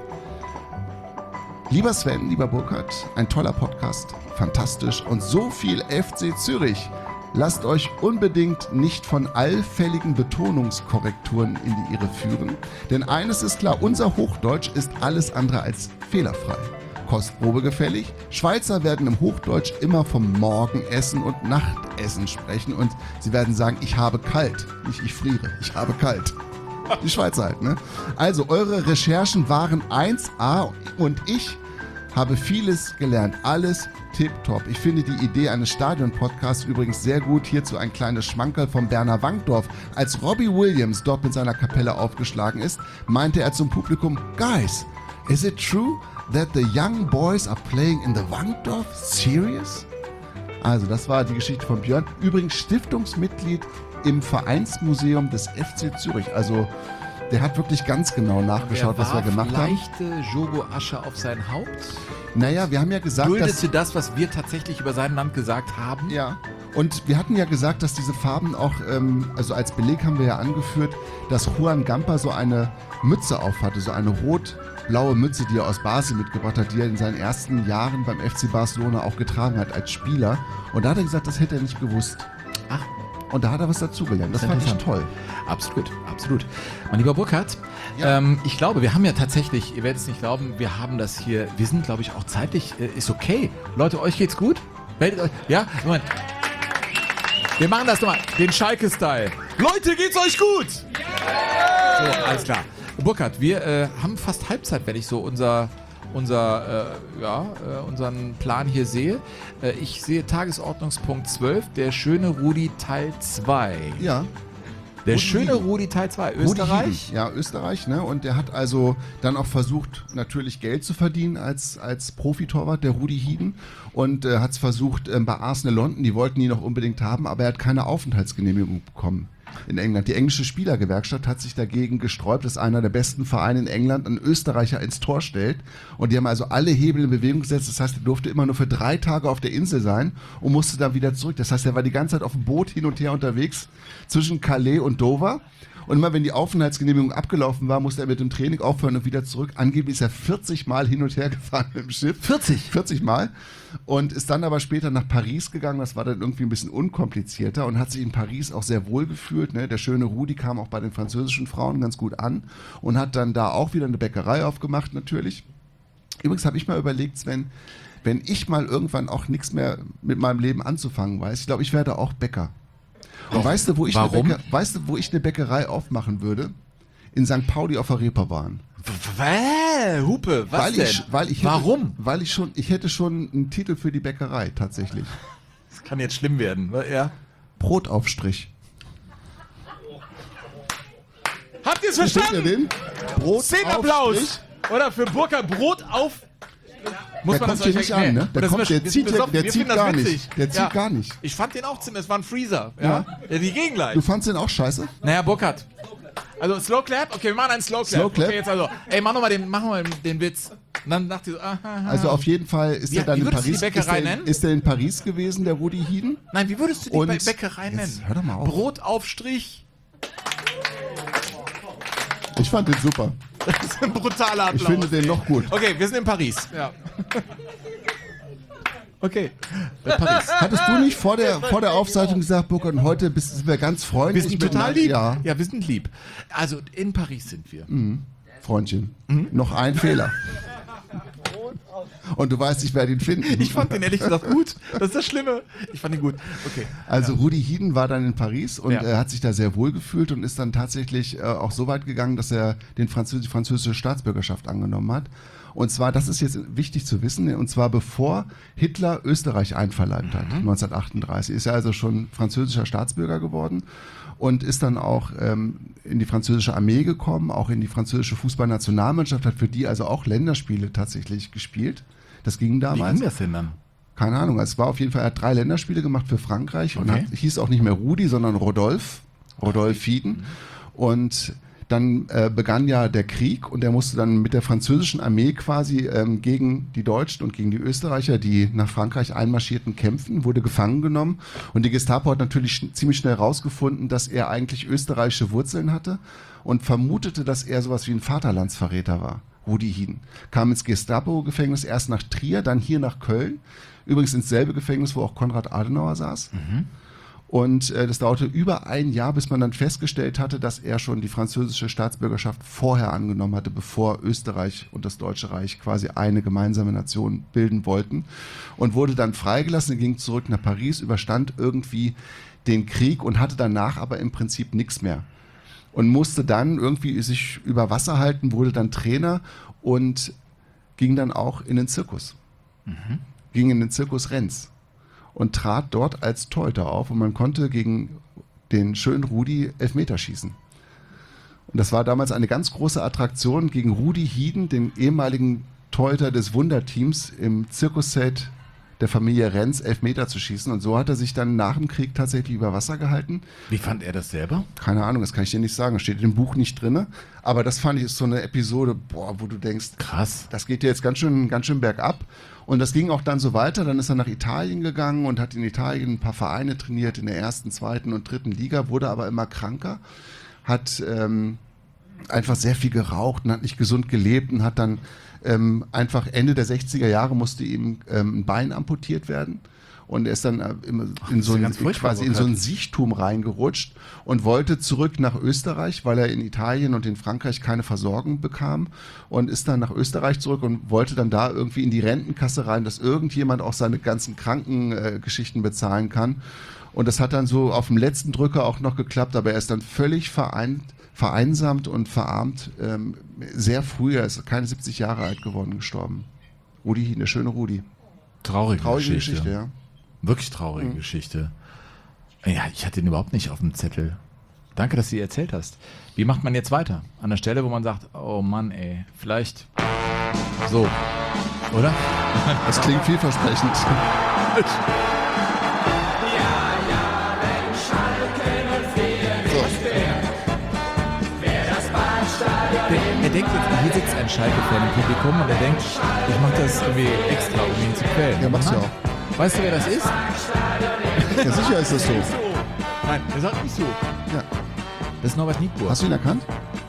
S2: Lieber Sven, lieber Burkhard, ein toller Podcast, fantastisch und so viel FC Zürich. Lasst euch unbedingt nicht von allfälligen Betonungskorrekturen in die Irre führen, denn eines ist klar, unser Hochdeutsch ist alles andere als fehlerfrei. Kostprobe gefällig, Schweizer werden im Hochdeutsch immer vom Morgenessen und Nachtessen sprechen und sie werden sagen, ich habe kalt, nicht ich friere, ich habe kalt. Die Schweizer halt, ne? Also eure Recherchen waren 1A und ich habe vieles gelernt, alles tipptopp. Ich finde die Idee eines Stadion-Podcasts übrigens sehr gut. Hierzu ein kleines Schmankerl von Berner Wankdorf. Als Robbie Williams dort mit seiner Kapelle aufgeschlagen ist, meinte er zum Publikum, Guys, is it true that the young boys are playing in the Wankdorf? Serious? Also das war die Geschichte von Björn. Übrigens Stiftungsmitglied im Vereinsmuseum des FC Zürich. Also der hat wirklich ganz genau nachgeschaut, was wir gemacht haben.
S3: Leichte Jogo-Asche auf sein Haupt?
S2: Naja, wir haben ja gesagt,
S3: Duldete das, was wir tatsächlich über sein Land gesagt haben?
S2: Ja. Und wir hatten ja gesagt, dass diese Farben auch, also als Beleg haben wir ja angeführt, dass Juan Gamper so eine Mütze aufhatte, so eine rot-blaue Mütze, die er aus Basel mitgebracht hat, die er in seinen ersten Jahren beim FC Barcelona auch getragen hat als Spieler. Und da hat er gesagt, das hätte er nicht gewusst.
S3: Ach.
S2: Und da hat er was dazugelernt. Das fand ich toll.
S3: Absolut, absolut. Mein lieber Burkhard, ich glaube, wir haben ja tatsächlich, ihr werdet es nicht glauben, wir haben das hier, wir sind, glaube ich, auch zeitlich, ist okay. Leute, euch geht's gut? Meldet euch, ja? Moment. Wir machen das nochmal, den Schalke-Style. Leute, geht's euch gut? So, alles klar. Burkhard, wir haben fast Halbzeit, wenn ich so unseren Plan hier sehe. Ich sehe Tagesordnungspunkt 12, der schöne Rudi Teil 2.
S2: Ja.
S3: Der schöne Rudi Teil 2, Österreich?
S2: Ja, Österreich, ne? Und der hat also dann auch versucht, natürlich Geld zu verdienen als Profitorwart, der Rudi Hieden. Und hat es versucht bei Arsenal London, die wollten ihn noch unbedingt haben, aber er hat keine Aufenthaltsgenehmigung bekommen in England. Die englische Spielergewerkschaft hat sich dagegen gesträubt, dass einer der besten Vereine in England einen Österreicher ins Tor stellt. Und die haben also alle Hebel in Bewegung gesetzt. Das heißt, er durfte immer nur für 3 Tage auf der Insel sein und musste dann wieder zurück. Das heißt, er war die ganze Zeit auf dem Boot hin und her unterwegs zwischen Calais und Dover. Und immer wenn die Aufenthaltsgenehmigung abgelaufen war, musste er mit dem Training aufhören und wieder zurück. Angeblich ist er 40 Mal hin und her gefahren mit dem Schiff. 40 Mal. Und ist dann aber später nach Paris gegangen. Das war dann irgendwie ein bisschen unkomplizierter und hat sich in Paris auch sehr wohl gefühlt. Ne? Der schöne Rudi kam auch bei den französischen Frauen ganz gut an und hat dann da auch wieder eine Bäckerei aufgemacht natürlich. Übrigens habe ich mal überlegt, Sven, wenn ich mal irgendwann auch nichts mehr mit meinem Leben anzufangen weiß, ich glaube, ich werde auch Bäcker. Und weißt du, wo ich eine Bäckerei aufmachen würde? In St. Pauli auf der Reeperbahn.
S3: Hupe, was Warum?
S2: Weil ich hätte schon einen Titel für die Bäckerei, tatsächlich.
S3: Das kann jetzt schlimm werden, ja?
S2: Brotaufstrich.
S3: Habt ihr es verstanden?
S2: Brotaufstrich.
S3: Applaus. Oder für Burkhard Brot auf... Muss
S2: der
S3: man
S2: kommt hier nicht an, ne? Der zieht gar nicht. Der zieht gar nicht.
S3: Ich fand den auch ziemlich, das war ein Freezer. Ja. Die gehen gleich.
S2: Du fandst den auch scheiße?
S3: Naja, Burkhard. Also Slow Clap? Okay, wir machen einen Slow Clap. Okay, jetzt also. Ey, mach mal den Witz. Und dann dachte ich so,
S2: Also auf jeden Fall ist er dann in Paris.
S3: Die Bäckerei nennen?
S2: Ist er in Paris gewesen, der Rudi Hieden?
S3: Nein, wie würdest du die Bäckerei nennen?
S2: Hör doch mal auf.
S3: Brotaufstrich.
S2: Ich fand den super.
S3: Das ist ein brutaler Applaus.
S2: Ich finde den noch gut.
S3: Okay, wir sind in Paris. Ja. Okay.
S2: Paris. Hattest du nicht vor der Aufzeichnung gesagt, Burkhard, und heute sind wir ganz freundlich?
S3: Wir sind total lieb. Ja, wir sind lieb. Also in Paris sind wir.
S2: Freundchen. Noch ein Fehler. Und du weißt, ich werde ihn finden.
S3: Ich fand den ehrlich gesagt gut. Das ist das Schlimme. Ich fand ihn gut. Okay.
S2: Also Rudi Hieden war dann in Paris und er hat sich da sehr wohl gefühlt und ist dann tatsächlich auch so weit gegangen, dass er die französische Staatsbürgerschaft angenommen hat. Und zwar, das ist jetzt wichtig zu wissen, und zwar bevor Hitler Österreich einverleibt hat, 1938. Ist er also schon französischer Staatsbürger geworden und ist dann auch in die französische Armee gekommen, auch in die französische Fußballnationalmannschaft, hat für die also auch Länderspiele tatsächlich gespielt. Das ging damals.
S3: Wie ging das denn dann?
S2: Keine Ahnung, es war auf jeden Fall, er hat 3 Länderspiele gemacht für Frankreich und hieß auch nicht mehr Rudi, sondern Rodolphe Hieden. Und dann begann ja der Krieg und er musste dann mit der französischen Armee quasi gegen die Deutschen und gegen die Österreicher, die nach Frankreich einmarschierten, kämpfen, wurde gefangen genommen. Und die Gestapo hat natürlich ziemlich schnell herausgefunden, dass er eigentlich österreichische Wurzeln hatte und vermutete, dass er sowas wie ein Vaterlandsverräter war. Rudi Hieden kam ins Gestapo-Gefängnis, erst nach Trier, dann hier nach Köln. Übrigens ins selbe Gefängnis, wo auch Konrad Adenauer saß. Und das dauerte über ein Jahr, bis man dann festgestellt hatte, dass er schon die französische Staatsbürgerschaft vorher angenommen hatte, bevor Österreich und das Deutsche Reich quasi eine gemeinsame Nation bilden wollten. Und wurde dann freigelassen, ging zurück nach Paris, überstand irgendwie den Krieg und hatte danach aber im Prinzip nichts mehr. Und musste dann irgendwie sich über Wasser halten, wurde dann Trainer und ging dann auch in den Zirkus. Ging in den Zirkus Renz. Und trat dort als Torhüter auf und man konnte gegen den schönen Rudi Elfmeter schießen. Und das war damals eine ganz große Attraktion, gegen Rudi Hieden, den ehemaligen Torhüter des Wunderteams, im Zirkuszelt der Familie Renz Elfmeter zu schießen. Und so hat er sich dann nach dem Krieg tatsächlich über Wasser gehalten.
S3: Wie fand er das selber?
S2: Keine Ahnung, das kann ich dir nicht sagen. Das steht in dem Buch nicht drin. Aber das fand ich ist so eine Episode, wo du denkst,
S3: krass,
S2: das geht dir jetzt ganz schön bergab. Und das ging auch dann so weiter. Dann ist er nach Italien gegangen und hat in Italien ein paar Vereine trainiert in der 1., 2. und 3. Liga, wurde aber immer kranker, hat einfach sehr viel geraucht und hat nicht gesund gelebt und hat dann einfach Ende der 60er Jahre musste ihm ein Bein amputiert werden. Und er ist dann in so ein Siechtum reingerutscht und wollte zurück nach Österreich, weil er in Italien und in Frankreich keine Versorgung bekam und ist dann nach Österreich zurück und wollte dann da irgendwie in die Rentenkasse rein, dass irgendjemand auch seine ganzen Krankengeschichten bezahlen kann. Und das hat dann so auf dem letzten Drücker auch noch geklappt, aber er ist dann völlig vereinsamt und verarmt. Sehr früh, er ist keine 70 Jahre alt geworden, gestorben. Rudi Hieden, der schöne Rudi.
S3: Traurige Geschichte,
S2: ja.
S3: Wirklich traurige Geschichte. Ja, ich hatte ihn überhaupt nicht auf dem Zettel. Danke, dass du sie erzählt hast. Wie macht man jetzt weiter? An der Stelle, wo man sagt, oh Mann, ey, vielleicht so, oder?
S2: Das klingt vielversprechend.
S3: Er denkt jetzt, hier sitzt ein Schalke-Fan im Publikum und er denkt, ich mache das irgendwie extra, um ihn zu quälen.
S2: Ja, machst du auch.
S3: Weißt du, wer das ist?
S2: Ja, sicher ist das so.
S3: Nein, er sagt nicht so.
S2: Ja.
S3: Das ist Norbert Nigbur.
S2: Hast du ihn erkannt?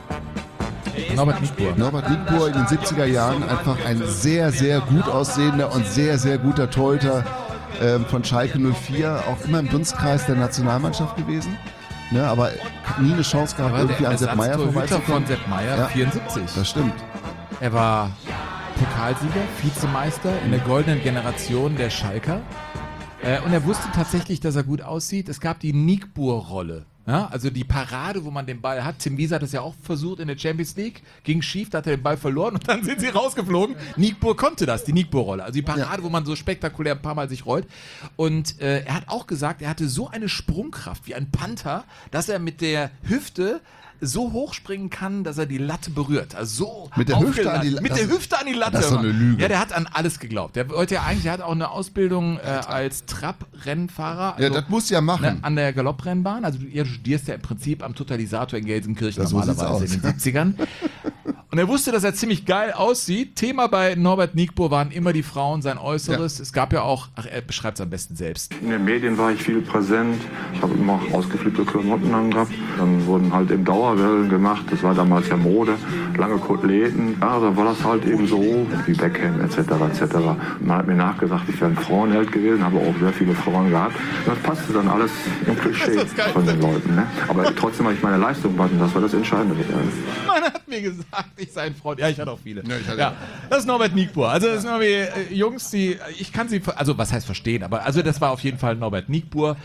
S3: Norbert Nigbur.
S2: Norbert Nigbur in den 70er Jahren einfach ein sehr, sehr gut aussehender und sehr, sehr guter Torhüter von Schalke 04, auch immer im Dunstkreis der Nationalmannschaft gewesen. Ne, aber nie eine Chance gehabt, irgendwie an Sepp Maier vorbeizukommen.
S3: Von Sepp Maier, 74.
S2: Das stimmt.
S3: Er war Pokalsieger, Vizemeister in der goldenen Generation der Schalker. Und er wusste tatsächlich, dass er gut aussieht. Es gab die Nigbur-Rolle. Ja, also die Parade, wo man den Ball hat. Tim Wiese hat das ja auch versucht in der Champions League. Ging schief, da hat er den Ball verloren und dann sind sie rausgeflogen. Nigbur konnte das, die Nigbur-Rolle. Also die Parade, wo man so spektakulär ein paar Mal sich rollt. Und er hat auch gesagt, er hatte so eine Sprungkraft wie ein Panther, dass er mit der Hüfte so hoch springen kann, dass er die Latte berührt. Also so
S2: mit der Hüfte an die Latte.
S3: Mit der Hüfte an die Latte.
S2: Das ist doch eine Lüge.
S3: Ja, der hat an alles geglaubt. Der wollte ja eigentlich, der hat auch eine Ausbildung als Trab-Rennfahrer.
S2: Also, ja, das muss ja machen.
S3: Ne, an der Galopprennbahn. Also du studierst ja im Prinzip am Totalisator in Gelsenkirchen
S2: das
S3: normalerweise in den 70ern. Und er wusste, dass er ziemlich geil aussieht. Thema bei Norbert Nigbur waren immer die Frauen, sein Äußeres. Ja. Es gab ja auch, er beschreibt es am besten selbst.
S16: In den Medien war ich viel präsent. Ich habe immer ausgeflippte Klamotten angehabt. Dann wurden halt eben Dauerwellen gemacht. Das war damals ja Mode. Lange Koteletten. Ja, da war das halt eben so, wie Beckham etc. etc. Man hat mir nachgesagt, ich wäre ein Frauenheld gewesen, habe auch sehr viele Frauen gehabt. Das passte dann alles im Klischee von den Leuten. Ne? Aber trotzdem habe ich meine Leistung gemacht und das war das Entscheidende.
S3: Man hat mir gesagt, ich sei ein Freund. Ja, ich hatte auch viele. Ja, das ist Norbert Nigbur. Also das sind irgendwie Jungs, die, ich kann sie, also was heißt verstehen, aber also das war auf jeden Fall Norbert Nigbur.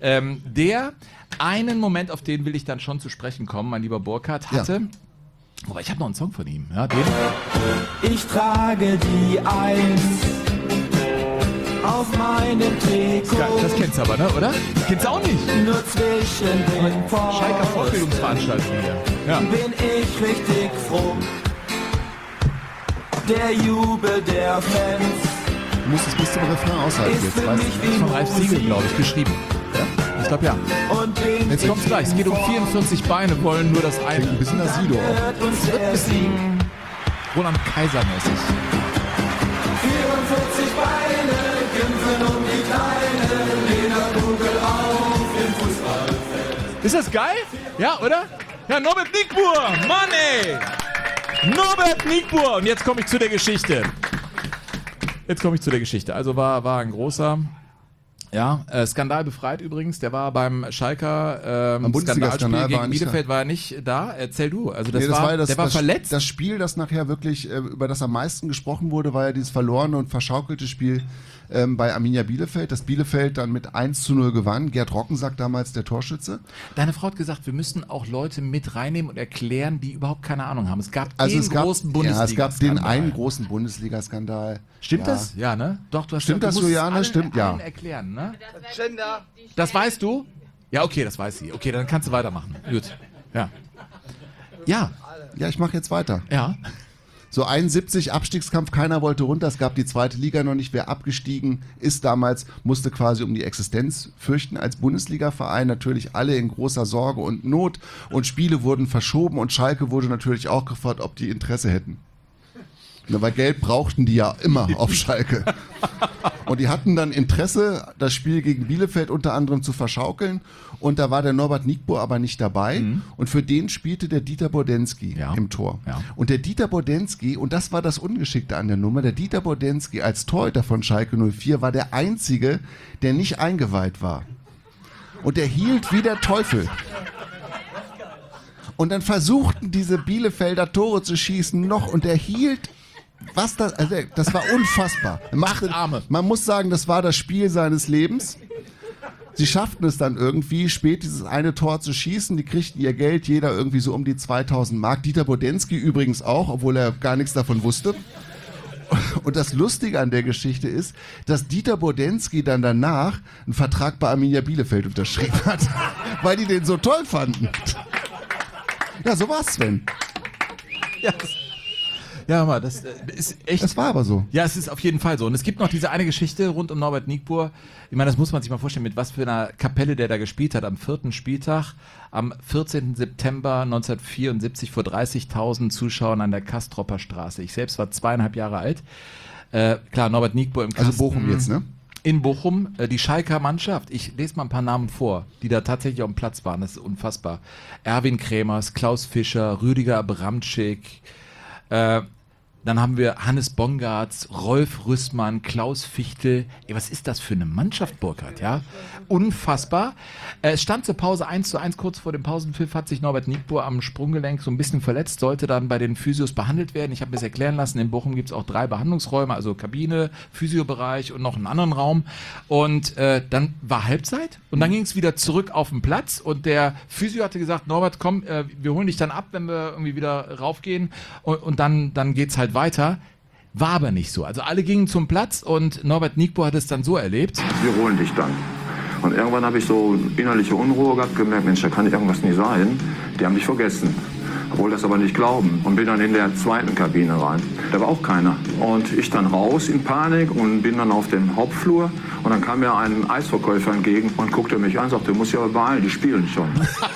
S3: Der einen Moment, auf den will ich dann schon zu sprechen kommen, mein lieber Burkhard, hatte. Ja. Aber ich habe noch einen Song von ihm. Ja, den.
S5: Ich trage die Eins auf meinem Trikot.
S3: Das kennst du aber, ne, oder? Das kennst du auch nicht.
S5: Nur zwischen den Pfosten.
S3: Schalker Fortbildungsveranstaltung hier. Ja.
S5: Bin ich richtig froh. Der Jubel der Fans.
S2: Du musst es bis zum Refrain aushalten.
S3: Ist jetzt, weißt du, von Ralf Siegel, glaube ich, geschrieben. Ja? Ich glaube ja. Jetzt kommt's gleich. Es geht um 44 Beine, wollen nur das eine.
S2: Ein bisschen nach Sido auch.
S3: Das wird ein bisschen Roland Kaiser-mäßig.
S5: 44 Beine kämpfen um die kleine Lederkugel auf dem Fußballfeld.
S3: Ist das geil? Ja, oder? Ja, Norbert Nigbur! Mann, ey! Norbert Nigbur! Und jetzt komme ich zu der Geschichte. Also war ein großer... Ja, Skandal befreit übrigens. Der war beim Schalker Skandalspiel gegen Bielefeld war er nicht da. Erzähl du. Also der war verletzt.
S2: Das Spiel, das nachher wirklich über das am meisten gesprochen wurde, war ja dieses verlorene und verschaukelte Spiel bei Arminia Bielefeld. Das Bielefeld dann mit 1:0 gewann. Gerd Rockensack damals der Torschütze.
S3: Deine Frau hat gesagt, wir müssten auch Leute mit reinnehmen und erklären, die überhaupt keine Ahnung haben. Es gab großen Bundesliga-Skandal.
S2: Ja, es gab den einen großen Bundesliga-Skandal.
S3: Stimmt das? Ja, ne? Doch, du hast
S2: Stimmt das, Juliane? Stimmt, ja.
S3: Erklären, ne? Das weißt du? Ja, okay, das weiß sie. Okay, dann kannst du weitermachen. Gut. Ja. Ja.
S2: Ja, ich mache jetzt weiter.
S3: Ja.
S2: So 71, Abstiegskampf, keiner wollte runter, es gab die zweite Liga noch nicht, wer abgestiegen ist damals, musste quasi um die Existenz fürchten als Bundesliga-Verein, natürlich alle in großer Sorge und Not und Spiele wurden verschoben und Schalke wurde natürlich auch gefragt, ob die Interesse hätten. Na, weil Geld brauchten die ja immer auf Schalke. Und die hatten dann Interesse, das Spiel gegen Bielefeld unter anderem zu verschaukeln. Und da war der Norbert Nigbur aber nicht dabei. Und für den spielte der Dieter Bodensky im Tor. Ja. Und der Dieter Bodensky, und das war das Ungeschickte an der Nummer, der Dieter Bodensky als Torhüter von Schalke 04 war der Einzige, der nicht eingeweiht war. Und der hielt wie der Teufel. Und dann versuchten diese Bielefelder Tore zu schießen noch und er hielt... das war unfassbar. Man muss sagen, das war das Spiel seines Lebens. Sie schafften es dann irgendwie, spät dieses eine Tor zu schießen. Die kriegten ihr Geld, jeder irgendwie so um die 2000 Mark. Dieter Bodensky übrigens auch, obwohl er gar nichts davon wusste. Und das Lustige an der Geschichte ist, dass Dieter Bodensky dann danach einen Vertrag bei Arminia Bielefeld unterschrieben hat, weil die den so toll fanden. Ja, so war's, Sven.
S3: Ja, aber das ist echt...
S2: Das war aber so.
S3: Ja, es ist auf jeden Fall so. Und es gibt noch diese eine Geschichte rund um Norbert Nigbur. Ich meine, das muss man sich mal vorstellen, mit was für einer Kapelle der da gespielt hat. Am 4. Spieltag, am 14. September 1974 vor 30.000 Zuschauern an der Kastropper Straße. Ich selbst war 2,5 Jahre alt. Klar, Norbert Nigbur im Kasten.
S2: Also Bochum jetzt, ne?
S3: In Bochum, die Schalker Mannschaft. Ich lese mal ein paar Namen vor, die da tatsächlich auf dem Platz waren. Das ist unfassbar. Erwin Kremers, Klaus Fischer, Rüdiger Abramczyk, dann haben wir Hannes Bongartz, Rolf Rüssmann, Klaus Fichtel. Ey, was ist das für eine Mannschaft, Burkhardt, ja? Unfassbar. Es stand zur Pause 1:1, kurz vor dem Pausenpfiff hat sich Norbert Nigbur am Sprunggelenk so ein bisschen verletzt, sollte dann bei den Physios behandelt werden. Ich habe mir das erklären lassen, in Bochum gibt es auch 3 Behandlungsräume, also Kabine, Physiobereich und noch einen anderen Raum. Und dann war Halbzeit und dann ging es wieder zurück auf den Platz und der Physio hatte gesagt, Norbert, komm, wir holen dich dann ab, wenn wir irgendwie wieder raufgehen und dann geht's halt weiter. War aber nicht so. Also alle gingen zum Platz und Norbert Nigbur hat es dann so erlebt.
S16: Wir holen dich dann. Und irgendwann habe ich so innerliche Unruhe gehabt, gemerkt, Mensch, da kann irgendwas nicht sein. Die haben dich vergessen. Wollte das aber nicht glauben und bin dann in der zweiten Kabine rein. Da war auch keiner. Und ich dann raus in Panik und bin dann auf dem Hauptflur. Und dann kam mir ein Eisverkäufer entgegen und guckte mich an und sagte, du musst ja beeilen, die spielen schon.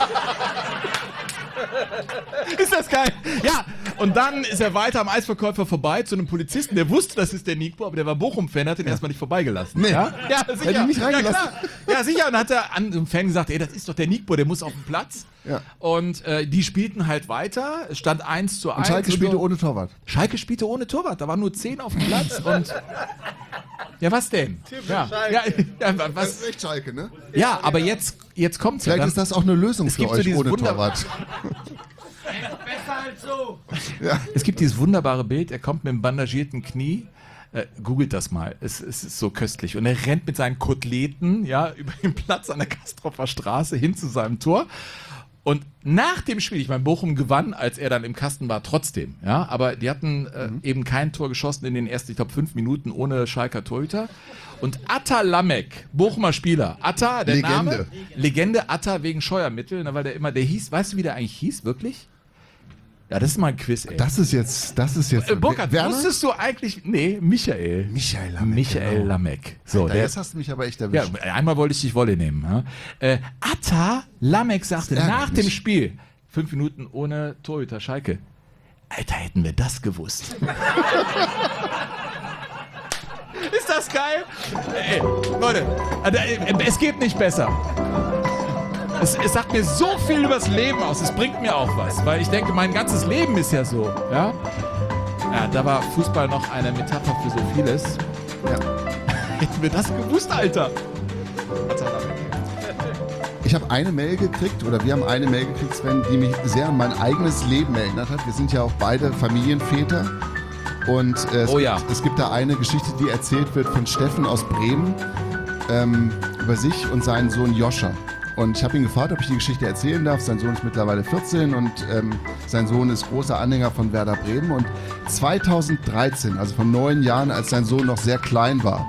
S3: Ist das geil? Ja, und dann ist er weiter am Eisverkäufer vorbei zu einem Polizisten, der wusste, das ist der Nigbur, aber der war Bochum-Fan, hat ihn erstmal nicht vorbeigelassen. Nee. Ja, sicher.
S2: Hätte ihn nicht reingelassen.
S3: Ja, sicher. Und dann hat er an einem Fan gesagt, ey, das ist doch der Nigbur, der muss auf den Platz.
S2: Ja.
S3: Und die spielten halt weiter. Es stand 1:1.
S2: Und Schalke spielte ohne Torwart.
S3: Schalke spielte ohne Torwart. Da waren nur 10 auf dem Platz. Und ja, was denn? Ja, was?
S2: Das ist echt Schalke, ne?
S3: Ja, aber jetzt kommt's ja.
S2: Vielleicht ist das auch eine Lösung für euch ohne Torwart.
S5: Besser als so.
S2: Ja.
S3: Es gibt dieses wunderbare Bild, er kommt mit einem bandagierten Knie, googelt das mal, es ist so köstlich. Und er rennt mit seinen Koteletten über den Platz an der Kastropfer Straße hin zu seinem Tor. Und nach dem Spiel, ich meine, Bochum gewann, als er dann im Kasten war, trotzdem. Ja, aber die hatten eben kein Tor geschossen in den ersten, ich glaube, 5 Minuten ohne Schalker Torhüter. Und Atta Lamek, Bochumer Spieler. Atta, der
S2: Legende.
S3: Name? Legende Atta wegen Scheuermittel, weil der hieß, weißt du, wie der eigentlich hieß, wirklich? Ja, das ist mal ein Quiz, ey.
S2: Das ist jetzt.
S3: Burkhard,
S2: Werner?
S3: wusstest du eigentlich. Nee, Michael. Michael Lameck. So,
S2: Alter, jetzt hast du mich aber echt erwischt.
S3: Ja, einmal wollte ich dich Wolle nehmen. Ja? Atta Lameck sagte nach dem Spiel, 5 Minuten ohne Torhüter Schalke. Alter, hätten wir das gewusst. Ist das geil? Ey, Leute, es geht nicht besser. Es sagt mir so viel übers Leben aus. Es bringt mir auch was, weil ich denke, mein ganzes Leben ist ja so. Ja, da war Fußball noch eine Metapher für so vieles. Ja. Hätten wir das gewusst, Alter.
S2: Ich habe eine Mail gekriegt, oder wir haben eine Mail gekriegt, Sven, die mich sehr an mein eigenes Leben erinnert hat. Wir sind ja auch beide Familienväter. Und es gibt da eine Geschichte, die erzählt wird von Steffen aus Bremen über sich und seinen Sohn Joscha. Und ich habe ihn gefragt, ob ich die Geschichte erzählen darf. Sein Sohn ist mittlerweile 14 und sein Sohn ist großer Anhänger von Werder Bremen. Und 2013, also vor 9 Jahren, als sein Sohn noch sehr klein war,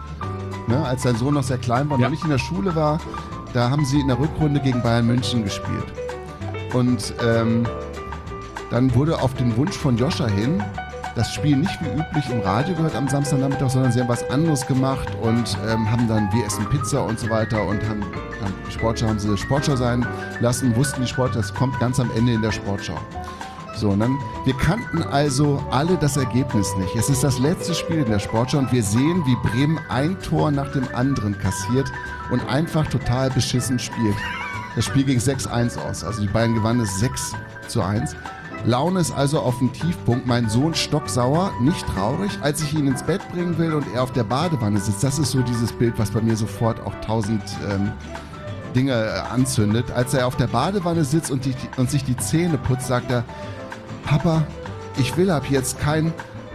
S2: noch nicht in der Schule war, da haben sie in der Rückrunde gegen Bayern München gespielt. Und dann wurde auf den Wunsch von Joscha hin das Spiel nicht wie üblich im Radio gehört am Samstagnachmittag, sondern sie haben was anderes gemacht und haben dann Wir essen Pizza und so weiter und haben sie Sportschau sein lassen, wussten die Sportler, das kommt ganz am Ende in der Sportschau. So, und dann, wir kannten also alle das Ergebnis nicht. Es ist das letzte Spiel in der Sportschau und wir sehen, wie Bremen ein Tor nach dem anderen kassiert und einfach total beschissen spielt. Das Spiel ging 6-1 aus, also die Bayern gewannen es 6-1. Laune ist also auf dem Tiefpunkt. Mein Sohn stocksauer, nicht traurig, als ich ihn ins Bett bringen will und er auf der Badewanne sitzt. Das ist so dieses Bild, was bei mir sofort auch 1000 Dinge anzündet. Als er auf der Badewanne sitzt und sich die Zähne putzt, sagt er: Papa, ich will jetzt kein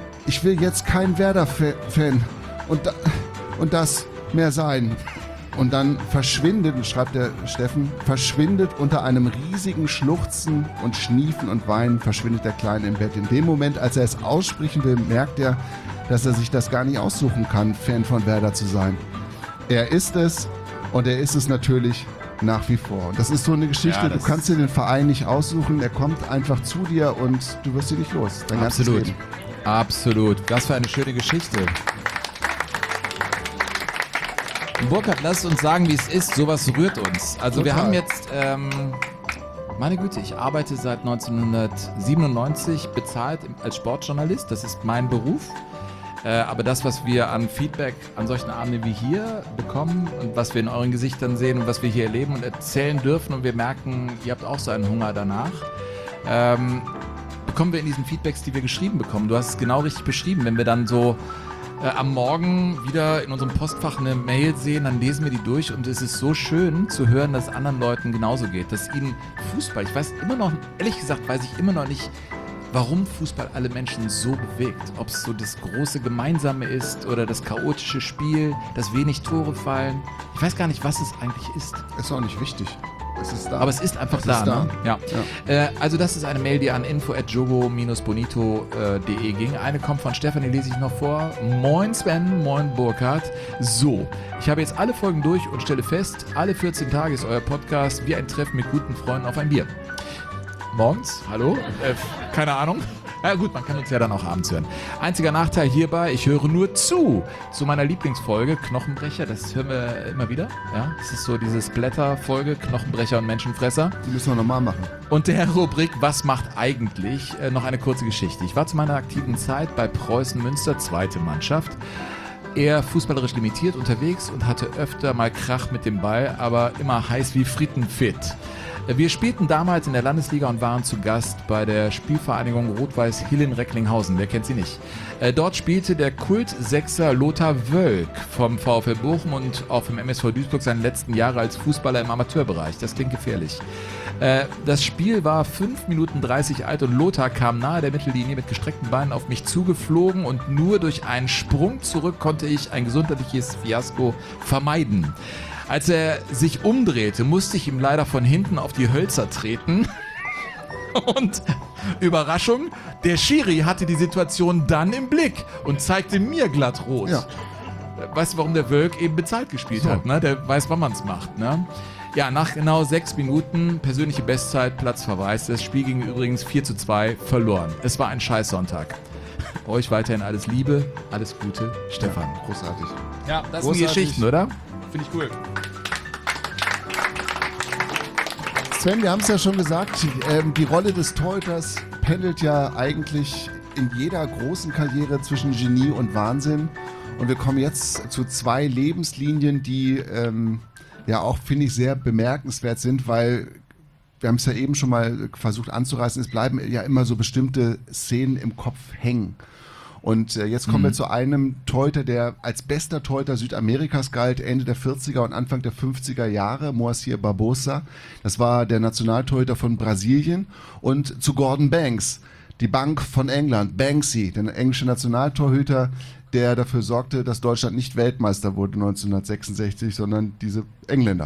S2: Werder-Fan und das mehr sein. Und dann verschwindet, schreibt der Steffen, unter einem riesigen Schluchzen und Schniefen und Weinen verschwindet der Kleine im Bett. In dem Moment, als er es aussprechen will, merkt er, dass er sich das gar nicht aussuchen kann, Fan von Werder zu sein. Er ist es und er ist es natürlich nach wie vor. Und das ist so eine Geschichte, du kannst dir den Verein nicht aussuchen, er kommt einfach zu dir und du wirst ihn nicht los. Dein ganzes Leben.
S3: Absolut. Was für eine schöne Geschichte. Burkhard, lass uns sagen, wie es ist. Sowas rührt uns. Also
S2: Total.
S3: Wir haben jetzt, meine Güte, ich arbeite seit 1997 bezahlt als Sportjournalist. Das ist mein Beruf. Aber das, was wir an Feedback an solchen Abenden wie hier bekommen und was wir in euren Gesichtern sehen und was wir hier erleben und erzählen dürfen und wir merken, ihr habt auch so einen Hunger danach, bekommen wir in diesen Feedbacks, die wir geschrieben bekommen. Du hast es genau richtig beschrieben. Wenn wir dann so am Morgen wieder in unserem Postfach eine Mail sehen, dann lesen wir die durch und es ist so schön zu hören, dass es anderen Leuten genauso geht, dass ihnen Fußball, ich weiß immer noch, ehrlich gesagt weiß ich immer noch nicht, warum Fußball alle Menschen so bewegt. Ob es so das große Gemeinsame ist oder das chaotische Spiel, dass wenig Tore fallen. Ich weiß gar nicht, was es eigentlich ist.
S2: Ist auch nicht wichtig. Es ist da.
S3: Aber es ist einfach da. Ne? Ja. Also das ist eine Mail, die an info@jogo-bonito.de ging. Eine kommt von Stefan, die lese ich noch vor. Moin Sven, moin Burkhard. So, ich habe jetzt alle Folgen durch und stelle fest, alle 14 Tage ist euer Podcast wie ein Treffen mit guten Freunden auf ein Bier. Morgens, hallo, keine Ahnung. Ja gut, man kann uns ja dann auch abends hören. Einziger Nachteil hierbei, ich höre nur zu meiner Lieblingsfolge, Knochenbrecher, das hören wir immer wieder. Ja, das ist so diese Splatter-Folge, Knochenbrecher und Menschenfresser.
S2: Die müssen wir nochmal machen.
S3: Und der Rubrik, was macht eigentlich, noch eine kurze Geschichte. Ich war zu meiner aktiven Zeit bei Preußen Münster, zweite Mannschaft, eher fußballerisch limitiert unterwegs und hatte öfter mal Krach mit dem Ball, aber immer heiß wie frittenfit. Wir spielten damals in der Landesliga und waren zu Gast bei der Spielvereinigung Rot-Weiß Hillen-Recklinghausen. Wer kennt sie nicht? Dort spielte der Kult-Sechser Lothar Wölk vom VfL Bochum und auch vom MSV Duisburg seine letzten Jahre als Fußballer im Amateurbereich. Das klingt gefährlich. Das Spiel war 5 Minuten 30 alt und Lothar kam nahe der Mittellinie mit gestreckten Beinen auf mich zugeflogen und nur durch einen Sprung zurück konnte ich ein gesundheitliches Fiasko vermeiden. Als er sich umdrehte, musste ich ihm leider von hinten auf die Hölzer treten. Und Überraschung, der Schiri hatte die Situation dann im Blick und zeigte mir glatt rot. Ja. Weißt du, warum der Wölk eben bezahlt gespielt hat? Ne? Der weiß, wann man es macht. Ne? Ja, nach genau 6 Minuten, persönliche Bestzeit, Platzverweis. Das Spiel ging übrigens 4:2 verloren. Es war ein Scheißsonntag. Euch weiterhin alles Liebe, alles Gute, Stefan.
S2: Ja, großartig.
S3: Ja, das sind Geschichten, oder? Finde ich cool.
S2: Sven, wir haben es ja schon gesagt, die Rolle des Torhüters pendelt ja eigentlich in jeder großen Karriere zwischen Genie und Wahnsinn. Und wir kommen jetzt zu 2 Lebenslinien, die ja auch, finde ich, sehr bemerkenswert sind, weil wir haben es ja eben schon mal versucht anzureißen, es bleiben ja immer so bestimmte Szenen im Kopf hängen. Und jetzt kommen wir zu einem Torhüter, der als bester Torhüter Südamerikas galt, Ende der 40er und Anfang der 50er Jahre, Moacir Barbosa. Das war der Nationaltorhüter von Brasilien. Und zu Gordon Banks, die Bank von England, Banksy, der englische Nationaltorhüter, der dafür sorgte, dass Deutschland nicht Weltmeister wurde 1966, sondern diese Engländer.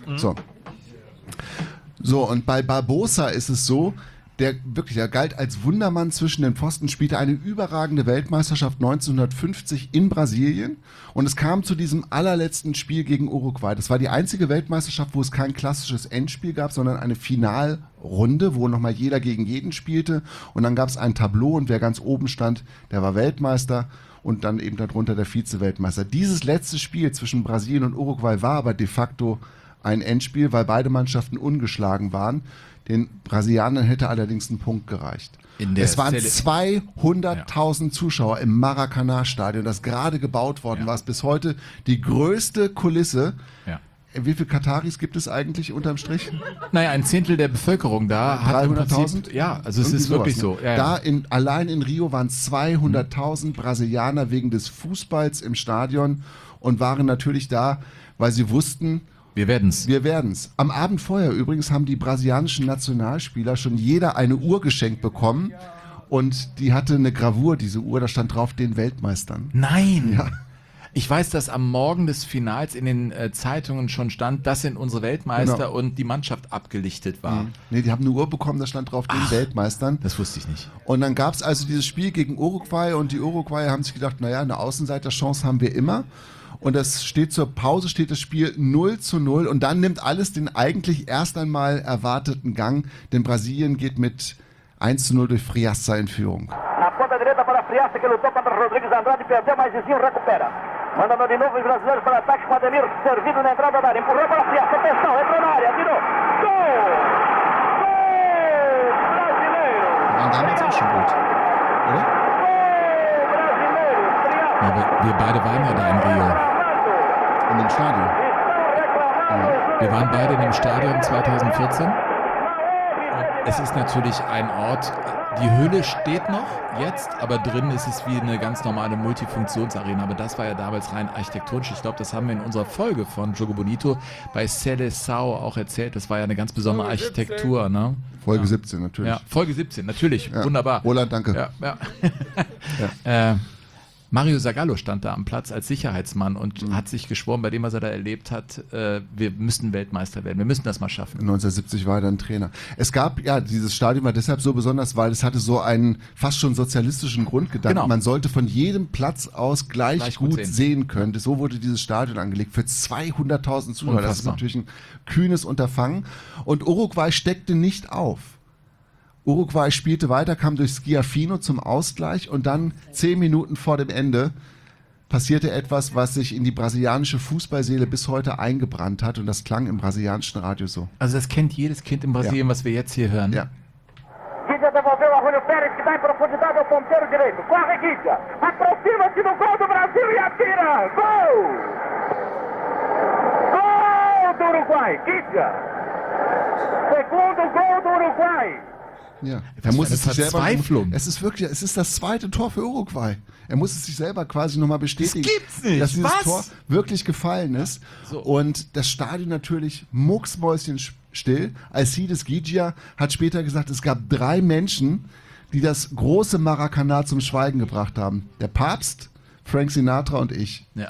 S2: So, und bei Barbosa ist es so, der galt als Wundermann zwischen den Pfosten, spielte eine überragende Weltmeisterschaft 1950 in Brasilien und es kam zu diesem allerletzten Spiel gegen Uruguay. Das war die einzige Weltmeisterschaft, wo es kein klassisches Endspiel gab, sondern eine Finalrunde, wo nochmal jeder gegen jeden spielte und dann gab es ein Tableau und wer ganz oben stand, der war Weltmeister und dann eben darunter der Vize-Weltmeister. Dieses letzte Spiel zwischen Brasilien und Uruguay war aber de facto ein Endspiel, weil beide Mannschaften ungeschlagen waren. Den Brasilianern hätte allerdings ein Punkt gereicht. Es waren 200.000 Zuschauer im Maracanã-Stadion, das gerade gebaut worden war. Es bis heute die größte Kulisse. Ja. Wie viele Kataris gibt es eigentlich unterm Strich?
S3: Naja, ein Zehntel der Bevölkerung da hat
S2: 300.000?
S3: Ja, also es ist wirklich so. Ja,
S2: da allein in Rio waren 200.000 Brasilianer wegen des Fußballs im Stadion und waren natürlich da, weil sie wussten,
S3: wir werden's.
S2: Wir werden's. Am Abend vorher übrigens haben die brasilianischen Nationalspieler schon jeder eine Uhr geschenkt bekommen und die hatte eine Gravur, diese Uhr, da stand drauf, den Weltmeistern.
S3: Nein!
S2: Ja.
S3: Ich weiß, dass am Morgen des Finals in den Zeitungen schon stand, das sind unsere Weltmeister und die Mannschaft abgelichtet war.
S2: Nee, die haben eine Uhr bekommen, da stand drauf, den Weltmeistern.
S3: Das wusste ich nicht.
S2: Und dann gab es also dieses Spiel gegen Uruguay und die Uruguayer haben sich gedacht, naja, eine Außenseiterchance haben wir immer. Und das steht zur Pause, steht das Spiel 0:0 und dann nimmt alles den eigentlich erst einmal erwarteten Gang, denn Brasilien geht mit 1:0 durch Friassa in Führung.
S13: Na ponta direita para Friassa, que lutou contra Rodrigues Andrade, perdeu, mas Zizinho recupera. Mandando de novo os brasileiros para ataque com Ademir, servido na entrada da área, empurrou para Friassa, atenção, entrou na área, tirou. Gol! Gol brasileiro!
S2: Waren damals auch schon gut, oder?
S3: Ja, wir beide waren ja da in Rio.
S2: In dem Stadion.
S3: Ja. Wir waren beide in dem Stadion 2014. Und es ist natürlich ein Ort, die Hülle steht noch jetzt, aber drin ist es wie eine ganz normale Multifunktionsarena. Aber das war ja damals rein architektonisch. Ich glaube, das haben wir in unserer Folge von Jogo Bonito bei Seleção auch erzählt. Das war ja eine ganz besondere Architektur. Ne?
S2: Folge 17 natürlich.
S3: Ja, Folge 17, natürlich.
S2: Ja.
S3: Wunderbar.
S2: Roland, danke.
S3: Ja, ja. Mario Zagallo stand da am Platz als Sicherheitsmann und hat sich geschworen, bei dem, was er da erlebt hat, wir müssen Weltmeister werden, wir müssen das mal schaffen.
S2: 1970 war er dann Trainer. Es gab, ja, dieses Stadion war deshalb so besonders, weil es hatte so einen fast schon sozialistischen Grundgedanken.
S3: Genau.
S2: Man sollte von jedem Platz aus gleich gut sehen können. So wurde dieses Stadion angelegt für 200.000 Zuschauer. Das ist natürlich ein kühnes Unterfangen. Und Uruguay steckte nicht auf. Uruguay spielte weiter, kam durch Schiaffino zum Ausgleich und dann 10 Minuten vor dem Ende passierte etwas, was sich in die brasilianische Fußballseele bis heute eingebrannt hat und das klang im brasilianischen Radio so.
S3: Also das kennt jedes Kind in Brasilien, was wir jetzt hier hören.
S2: Ja.
S13: Guidia devolveu a Julio Pérez, que dá em profundidade ao ponteiro direito. Corre, Guidia. Aproxima-se do gol do Brasil e atira. Gol! Gol do Uruguai. Guidia. Segundo Gol do Uruguai.
S2: Ja,
S3: er muss es sich selber.
S2: Es ist wirklich, es ist das zweite Tor für Uruguay. Er muss es sich selber quasi nochmal bestätigen,
S3: das gibt's nicht.
S2: dass dieses
S3: Was?
S2: Tor wirklich gefallen ist.
S3: So.
S2: Und das Stadion natürlich mucksmäuschenstill. Alcides Guidia hat später gesagt, es gab 3 Menschen, die das große Maracanã zum Schweigen gebracht haben. Der Papst, Frank Sinatra und ich.
S3: Ja.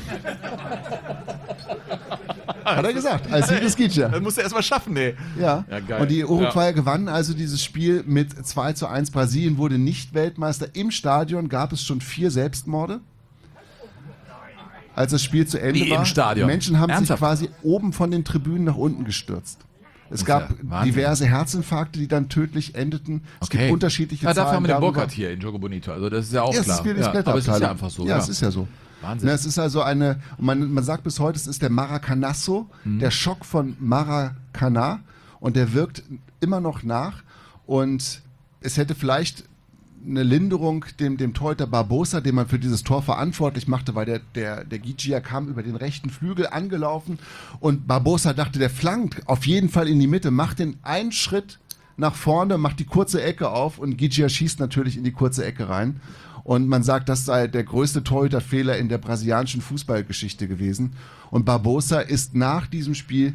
S2: Hat er gesagt, Alcides Guidia.
S3: Das musst du erst mal schaffen, ey.
S2: Ja,
S3: geil.
S2: Und die Uruguayer gewannen also dieses Spiel mit 2:1. Brasilien wurde nicht Weltmeister. Im Stadion gab es schon 4 Selbstmorde. als das Spiel zu Ende
S3: Wie
S2: war.
S3: im Stadion.
S2: Menschen haben
S3: Ernsthaft?
S2: sich quasi oben von den Tribünen nach unten gestürzt. Es gab diverse Herzinfarkte, die dann tödlich endeten. Es gibt unterschiedliche Zahlen.
S3: Dafür haben wir den
S2: darüber.
S3: Burkhardt hier in Jogo Bonito. Also das ist ja auch klar.
S2: Das ist wie die Skeletabteilung.
S3: aber es ist ja einfach so.
S2: Ja, es ist ja so.
S3: Wahnsinn.
S2: Na, es ist also man sagt bis heute, es ist der Maracanazo, der Schock von Maracana, und der wirkt immer noch nach, und es hätte vielleicht eine Linderung dem Torhüter Barbosa, den man für dieses Tor verantwortlich machte, weil der Gigia kam über den rechten Flügel angelaufen und Barbosa dachte, der flankt auf jeden Fall in die Mitte, macht den einen Schritt nach vorne, macht die kurze Ecke auf und Gigia schießt natürlich in die kurze Ecke rein. Und man sagt, das sei der größte Torhüterfehler in der brasilianischen Fußballgeschichte gewesen. Und Barbosa ist nach diesem Spiel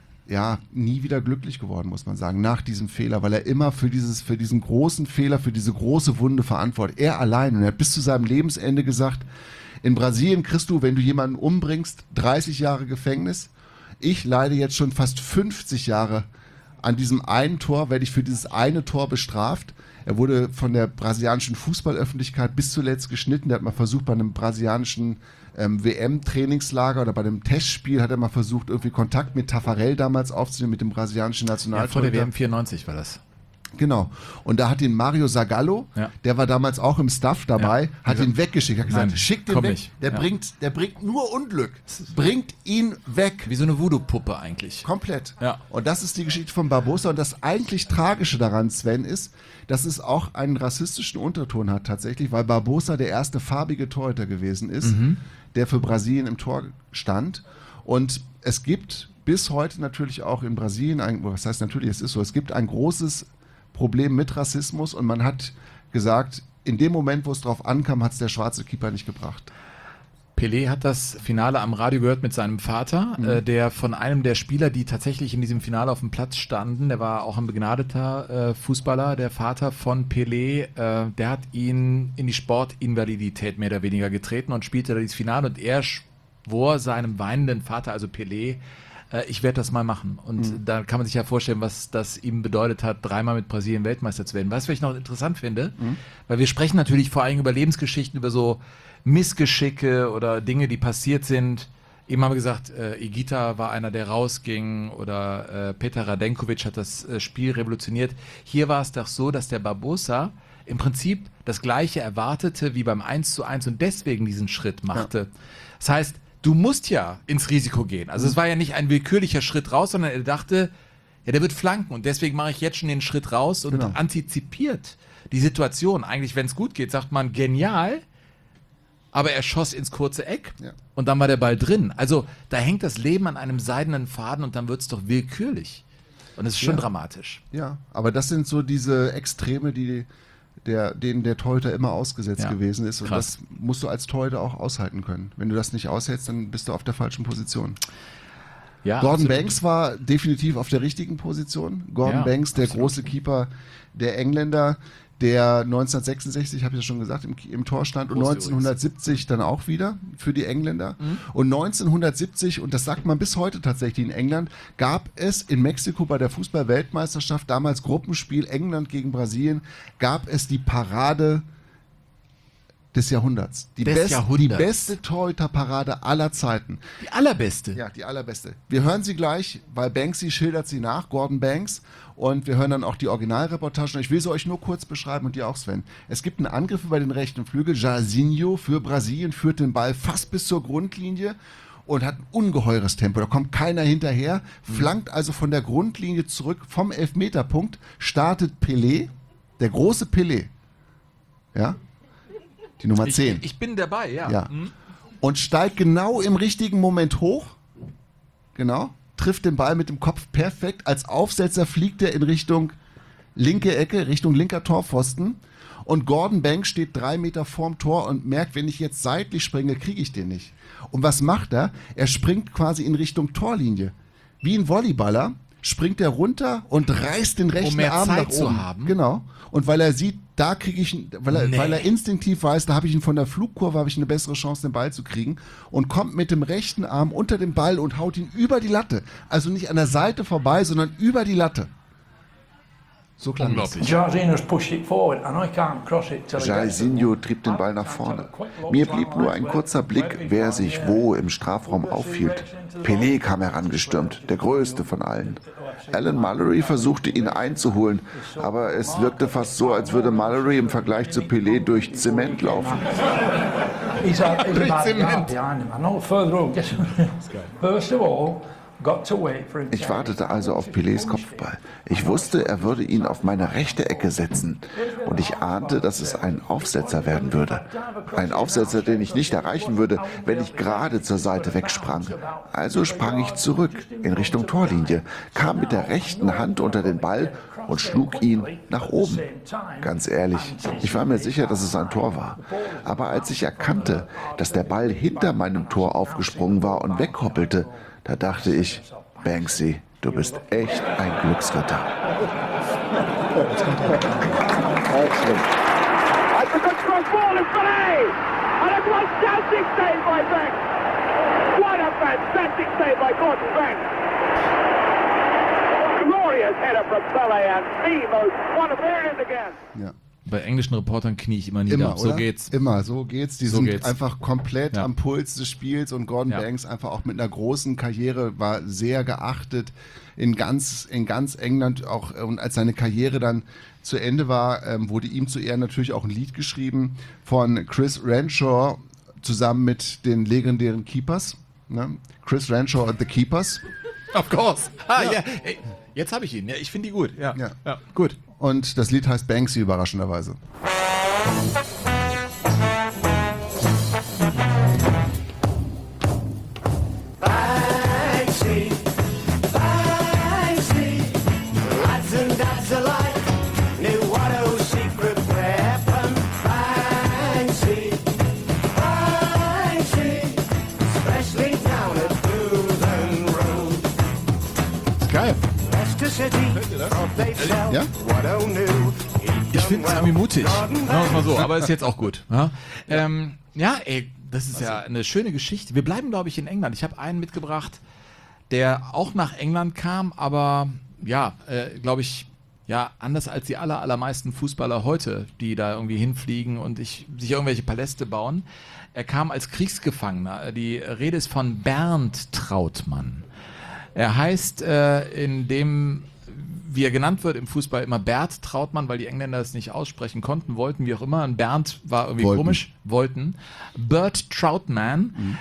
S2: nie wieder glücklich geworden, muss man sagen, nach diesem Fehler, weil er immer für diesen großen Fehler, für diese große Wunde verantwortlich. Er allein. Und er hat bis zu seinem Lebensende gesagt, in Brasilien kriegst du, wenn du jemanden umbringst, 30 Jahre Gefängnis. Ich leide jetzt schon fast 50 Jahre an diesem einen Tor, werde ich für dieses eine Tor bestraft. Er wurde von der brasilianischen Fußballöffentlichkeit bis zuletzt geschnitten. Der hat mal versucht, bei einem brasilianischen WM-Trainingslager oder bei einem Testspiel hat er mal versucht, irgendwie Kontakt mit Tafarel damals aufzunehmen, mit dem brasilianischen Nationaltorhüter.
S3: Vor der WM 94 war das.
S2: Genau. Und da hat ihn Mario Zagallo, der war damals auch im Staff dabei, hat ihn weggeschickt. Hat gesagt, schick den weg.
S3: Nicht.
S2: Der bringt nur Unglück. Bringt ihn weg.
S3: Wie so eine Voodoo-Puppe eigentlich.
S2: Komplett.
S3: Ja.
S2: Und das ist die Geschichte von Barbosa. Und das eigentlich Tragische daran, Sven, ist, dass es auch einen rassistischen Unterton hat tatsächlich, weil Barbosa der erste farbige Torhüter gewesen ist, der für Brasilien im Tor stand. Und es gibt bis heute natürlich auch in Brasilien, was heißt natürlich, es ist so, es gibt ein großes Problem mit Rassismus, und man hat gesagt, in dem Moment, wo es drauf ankam, hat es der schwarze Keeper nicht gebracht.
S3: Pelé hat das Finale am Radio gehört mit seinem Vater, der von einem der Spieler, die tatsächlich in diesem Finale auf dem Platz standen, der war auch ein begnadeter Fußballer, der Vater von Pelé, der hat ihn in die Sportinvalidität mehr oder weniger getreten und spielte da dieses Finale, und er schwor seinem weinenden Vater, also Pelé, ich werde das mal machen. Und da kann man sich ja vorstellen, was das ihm bedeutet hat, 3-mal mit Brasilien Weltmeister zu werden. Weißt du, was ich noch interessant finde? Weil wir sprechen natürlich vor allem über Lebensgeschichten, über so Missgeschicke oder Dinge, die passiert sind. Eben haben wir gesagt, Higuita war einer, der rausging, oder Petar Radenkovic hat das Spiel revolutioniert. Hier war es doch so, dass der Barbosa im Prinzip das Gleiche erwartete wie beim 1:1 und deswegen diesen Schritt machte. Ja. Das heißt, du musst ja ins Risiko gehen. Also es war ja nicht ein willkürlicher Schritt raus, sondern er dachte, ja, der wird flanken und deswegen mache ich jetzt schon den Schritt raus und antizipiert die Situation. Eigentlich, wenn es gut geht, sagt man genial, aber er schoss ins kurze Eck und dann war der Ball drin. Also da hängt das Leben an einem seidenen Faden und dann wird es doch willkürlich. Und es ist schon dramatisch.
S2: Ja, aber das sind so diese Extreme, denen der Torhüter immer ausgesetzt gewesen ist. Und das musst du als Torhüter auch aushalten können. Wenn du das nicht aushältst, dann bist du auf der falschen Position. Ja, Gordon Banks war definitiv auf der richtigen Position. Gordon Banks, der große Keeper der Engländer, der 1966, habe ich ja schon gesagt, im Tor stand, und 1970 dann auch wieder für die Engländer. Und 1970, und das sagt man bis heute tatsächlich in England, gab es in Mexiko bei der Fußball-Weltmeisterschaft, damals Gruppenspiel England gegen Brasilien, gab es die Parade des Jahrhunderts. Die beste Torhüterparade aller Zeiten.
S3: Die allerbeste?
S2: Ja, die allerbeste. Wir hören sie gleich, weil Banksy schildert sie nach, Gordon Banks. Und wir hören dann auch die Originalreportage. Ich will sie euch nur kurz beschreiben und dir auch, Sven. Es gibt einen Angriff über den rechten Flügel. Jairzinho für Brasilien führt den Ball fast bis zur Grundlinie und hat ein ungeheures Tempo. Da kommt keiner hinterher, flankt also von der Grundlinie zurück vom Elfmeterpunkt, startet Pelé, der große Pelé. Ja? Die Nummer 10.
S3: Ich bin dabei, ja.
S2: Und steigt genau im richtigen Moment hoch. Genau. Trifft den Ball mit dem Kopf perfekt. Als Aufsetzer fliegt er in Richtung linke Ecke, Richtung linker Torpfosten. Und Gordon Banks steht 3 Meter vorm Tor und merkt, wenn ich jetzt seitlich springe, kriege ich den nicht. Und was macht er? Er springt quasi in Richtung Torlinie. Wie ein Volleyballer springt er runter und reißt den rechten Arm nach oben.
S3: Zu haben.
S2: Genau. Und weil er sieht, da kriege ich, weil er instinktiv weiß, da habe ich ihn von der Flugkurve, habe ich eine bessere Chance, den Ball zu kriegen, und kommt mit dem rechten Arm unter den Ball und haut ihn über die Latte. Also nicht an der Seite vorbei, sondern über die Latte. So klang
S3: Unglaublich.
S17: Jairzinho trieb den Ball nach vorne. Mir blieb nur ein kurzer Blick, wer sich wo im Strafraum aufhielt. Pelé kam herangestürmt, der größte von allen. Alan Mallory versuchte ihn einzuholen, aber es wirkte fast so, als würde Mallory im Vergleich zu Pelé durch Zement laufen.
S14: Durch Zement.
S17: Ich wartete also auf Pelés Kopfball. Ich wusste, er würde ihn auf meine rechte Ecke setzen. Und ich ahnte, dass es ein Aufsetzer werden würde. Ein Aufsetzer, den ich nicht erreichen würde, wenn ich gerade zur Seite wegsprang. Also sprang ich zurück in Richtung Torlinie, kam mit der rechten Hand unter den Ball und schlug ihn nach oben. Ganz ehrlich, ich war mir sicher, dass es ein Tor war. Aber als ich erkannte, dass der Ball hinter meinem Tor aufgesprungen war und weghoppelte, da dachte ich, Banksy, du bist echt ein Glücksritter.
S2: Ja.
S3: Bei englischen Reportern knie ich immer nieder.
S2: Immer,
S3: so
S2: oder?
S3: geht's.
S2: Immer, so geht's. Die
S3: So
S2: sind
S3: geht's.
S2: einfach komplett am Puls des Spiels und Gordon
S3: Ja.
S2: Banks einfach auch mit einer großen Karriere war sehr geachtet in ganz England auch. Und als seine Karriere dann zu Ende war, wurde ihm zu Ehren natürlich auch ein Lied geschrieben von Chris Renshaw zusammen mit den legendären Keepers. Ne? Chris Renshaw and the Keepers.
S3: Of course. Ja. Ey, jetzt habe ich ihn. Ja, ich finde die gut. Ja, gut.
S2: Und das Lied heißt Banksy, überraschenderweise.
S12: Banksy, Banksy, lads and dads alike knew what a secret weapon. Banksy, Banksy, especially down at Bootham Road.
S3: Ist geil.
S12: Leicester City, they felt
S2: Ja?
S12: what oh new.
S3: Ich finde es irgendwie mutig. Sagen wir es mal so, aber ist jetzt auch gut. Ja, ey, das ist ja eine schöne Geschichte. Wir bleiben, glaube ich, in England. Ich habe einen mitgebracht, der auch nach England kam, aber glaube ich, anders als die allermeisten Fußballer heute, die da irgendwie hinfliegen und sich irgendwelche Paläste bauen. Er kam als Kriegsgefangener. Die Rede ist von Bernd Trautmann. Er heißt in dem, wie er genannt wird im Fußball, immer Bert Trautmann, weil die Engländer es nicht aussprechen konnten, wollten, wie auch immer. Ein Bernd war irgendwie komisch. Bert Trautmann.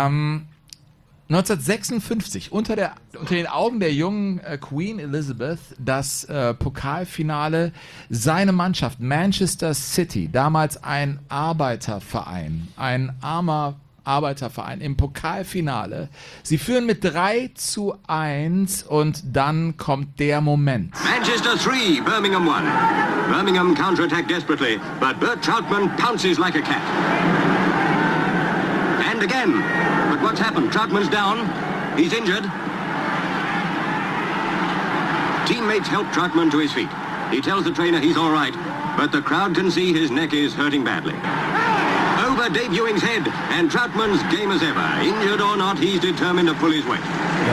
S3: 1956, unter den Augen der jungen Queen Elizabeth, das Pokalfinale, seine Mannschaft Manchester City, damals ein Arbeiterverein, ein armer Arbeiterverein im Pokalfinale. Sie führen mit 3:1 und dann kommt der Moment.
S18: Manchester 3, Birmingham 1. Birmingham counterattack desperately, but Bert Trautmann pounces like a cat. And again. But what's happened? Trautmann's down. He's injured. Teammates help Trautmann to his feet. He tells the trainer he's all right, but the crowd can see his neck is hurting badly. Over debuting's head, and Trautmann's game as ever. Injured or not, he's determined to pull his weight.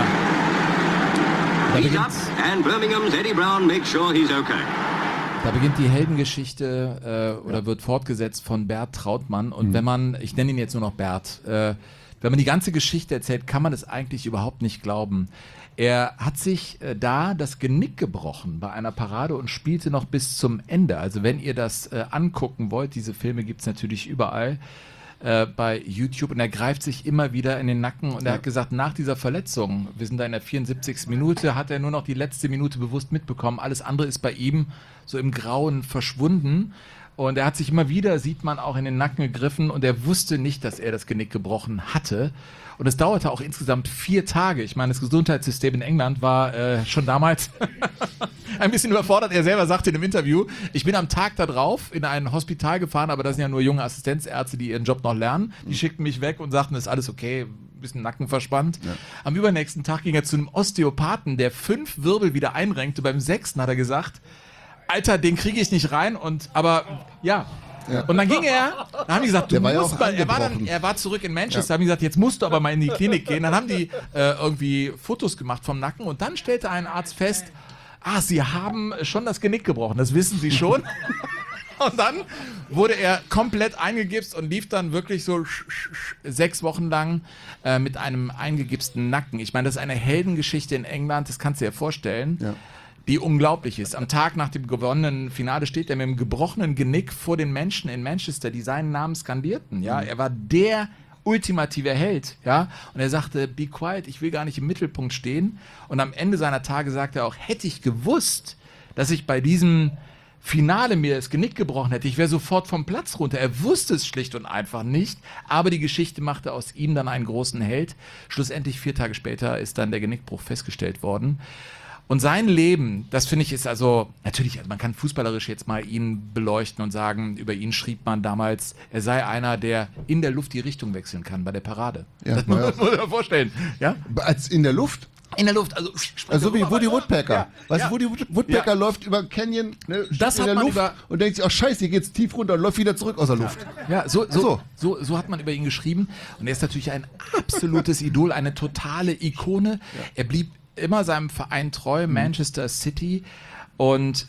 S18: He's up, and Birmingham's Eddie Brown makes sure he's okay.
S3: Da beginnt die Heldengeschichte oder wird fortgesetzt von Bert Trautmann. Und wenn man, ich nenne ihn jetzt nur noch Bert, wenn man die ganze Geschichte erzählt, kann man es eigentlich überhaupt nicht glauben. Er hat sich da das Genick gebrochen bei einer Parade und spielte noch bis zum Ende. Also wenn ihr das angucken wollt, diese Filme gibt es natürlich überall bei YouTube, und er greift sich immer wieder in den Nacken und er hat gesagt, nach dieser Verletzung, wir sind da in der 74. Minute, hat er nur noch die letzte Minute bewusst mitbekommen. Alles andere ist bei ihm so im Grauen verschwunden. Und er hat sich immer wieder, sieht man, auch in den Nacken gegriffen und er wusste nicht, dass er das Genick gebrochen hatte. Und es dauerte auch insgesamt 4 Tage. Ich meine, das Gesundheitssystem in England war schon damals ein bisschen überfordert. Er selber sagte in einem Interview, ich bin am Tag da drauf in ein Hospital gefahren, aber das sind ja nur junge Assistenzärzte, die ihren Job noch lernen. Die schickten mich weg und sagten, ist alles okay, ein bisschen Nacken verspannt. Ja. Am übernächsten Tag ging er zu einem Osteopathen, der 5 Wirbel wieder einrenkte. Beim 6. hat er gesagt, Alter, den kriege ich nicht rein. Aber ja. Und dann ging er, dann haben die gesagt, er war zurück in Manchester, haben die gesagt, jetzt musst du aber mal in die Klinik gehen. Dann haben die irgendwie Fotos gemacht vom Nacken und dann stellte ein Arzt fest, Sie haben schon das Genick gebrochen, das wissen Sie schon. Und dann wurde er komplett eingegipst und lief dann wirklich so 6 Wochen lang mit einem eingegipsten Nacken. Ich meine, das ist eine Heldengeschichte in England, das kannst du dir vorstellen, die unglaublich ist. Am Tag nach dem gewonnenen Finale steht er mit einem gebrochenen Genick vor den Menschen in Manchester, die seinen Namen skandierten. Ja? Er war der ultimative Held. Ja? Und er sagte, be quiet, ich will gar nicht im Mittelpunkt stehen. Und am Ende seiner Tage sagte er auch, hätte ich gewusst, dass ich bei diesem Finale mir das Genick gebrochen hätte, ich wäre sofort vom Platz runter. Er wusste es schlicht und einfach nicht, aber die Geschichte machte aus ihm dann einen großen Held. Schlussendlich 4 Tage später ist dann der Genickbruch festgestellt worden. Und sein Leben, das finde ich ist also, natürlich, man kann fußballerisch jetzt mal ihn beleuchten und sagen, über ihn schrieb man damals, er sei einer, der in der Luft die Richtung wechseln kann bei der Parade.
S2: Ja,
S3: das muss man sich vorstellen. Ja?
S2: Als in der Luft?
S3: In der Luft, also
S2: wie Woody Woodpecker.
S3: Ja,
S2: Weißt du, Woody Woodpecker läuft über Canyon, ne,
S3: das
S2: in der
S3: hat man
S2: Luft und denkt sich, oh scheiße, hier geht's tief runter und läuft wieder zurück aus der Luft.
S3: Ja, so hat man über ihn geschrieben. Und er ist natürlich ein absolutes Idol, eine totale Ikone. Er blieb immer seinem Verein treu, Manchester City, und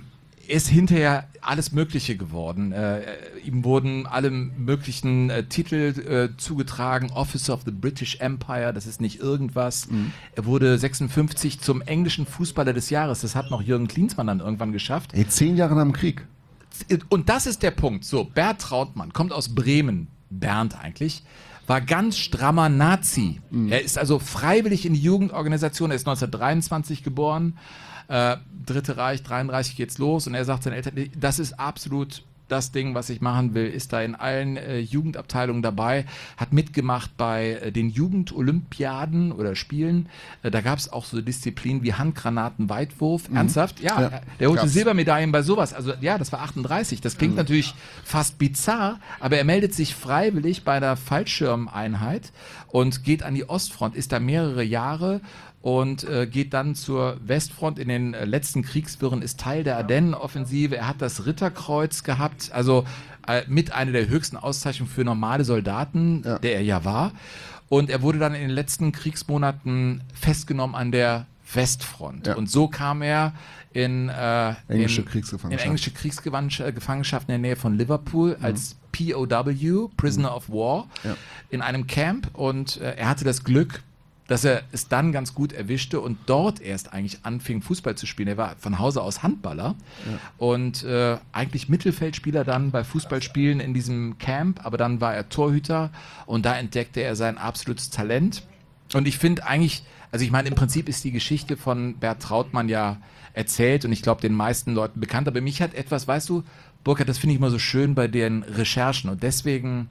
S3: ist hinterher alles Mögliche geworden. Ihm wurden alle möglichen Titel zugetragen, Officer of the British Empire, das ist nicht irgendwas. Er wurde 56 zum englischen Fußballer des Jahres, das hat noch Jürgen Klinsmann dann irgendwann geschafft.
S2: 10 Jahre nach dem Krieg.
S3: Und das ist der Punkt. So, Bert Trautmann kommt aus Bremen, Bernd eigentlich, war ganz strammer Nazi. Er ist also freiwillig in die Jugendorganisation, er ist 1923 geboren, Dritte Reich, 33 geht's los, und er sagt seinen Eltern, das ist absolut das Ding, was ich machen will, ist da in allen Jugendabteilungen dabei, hat mitgemacht bei den Jugendolympiaden oder Spielen. Da gab es auch so Disziplinen wie Handgranaten, Weitwurf. Ernsthaft? Ja, der holte Silbermedaillen bei sowas. Also ja, das war 38. Das klingt natürlich fast bizarr, aber er meldet sich freiwillig bei der Fallschirmeinheit und geht an die Ostfront, ist da mehrere Jahre und geht dann zur Westfront in den letzten Kriegswirren, ist Teil der Ardennenoffensive. Er hat das Ritterkreuz gehabt, also mit einer der höchsten Auszeichnungen für normale Soldaten, der er ja war. Und er wurde dann in den letzten Kriegsmonaten festgenommen an der Westfront. Und so kam er in englische Kriegsgefangenschaft in der Nähe von Liverpool als POW, Prisoner of War, in einem Camp. Und er hatte das Glück, dass er es dann ganz gut erwischte und dort erst eigentlich anfing, Fußball zu spielen. Er war von Hause aus Handballer und eigentlich Mittelfeldspieler dann bei Fußballspielen in diesem Camp, aber dann war er Torhüter und da entdeckte er sein absolutes Talent. Und ich finde eigentlich, also ich meine, im Prinzip ist die Geschichte von Bert Trautmann ja erzählt und ich glaube den meisten Leuten bekannt, aber mich hat etwas, weißt du, Burkhard, das finde ich immer so schön bei den Recherchen und deswegen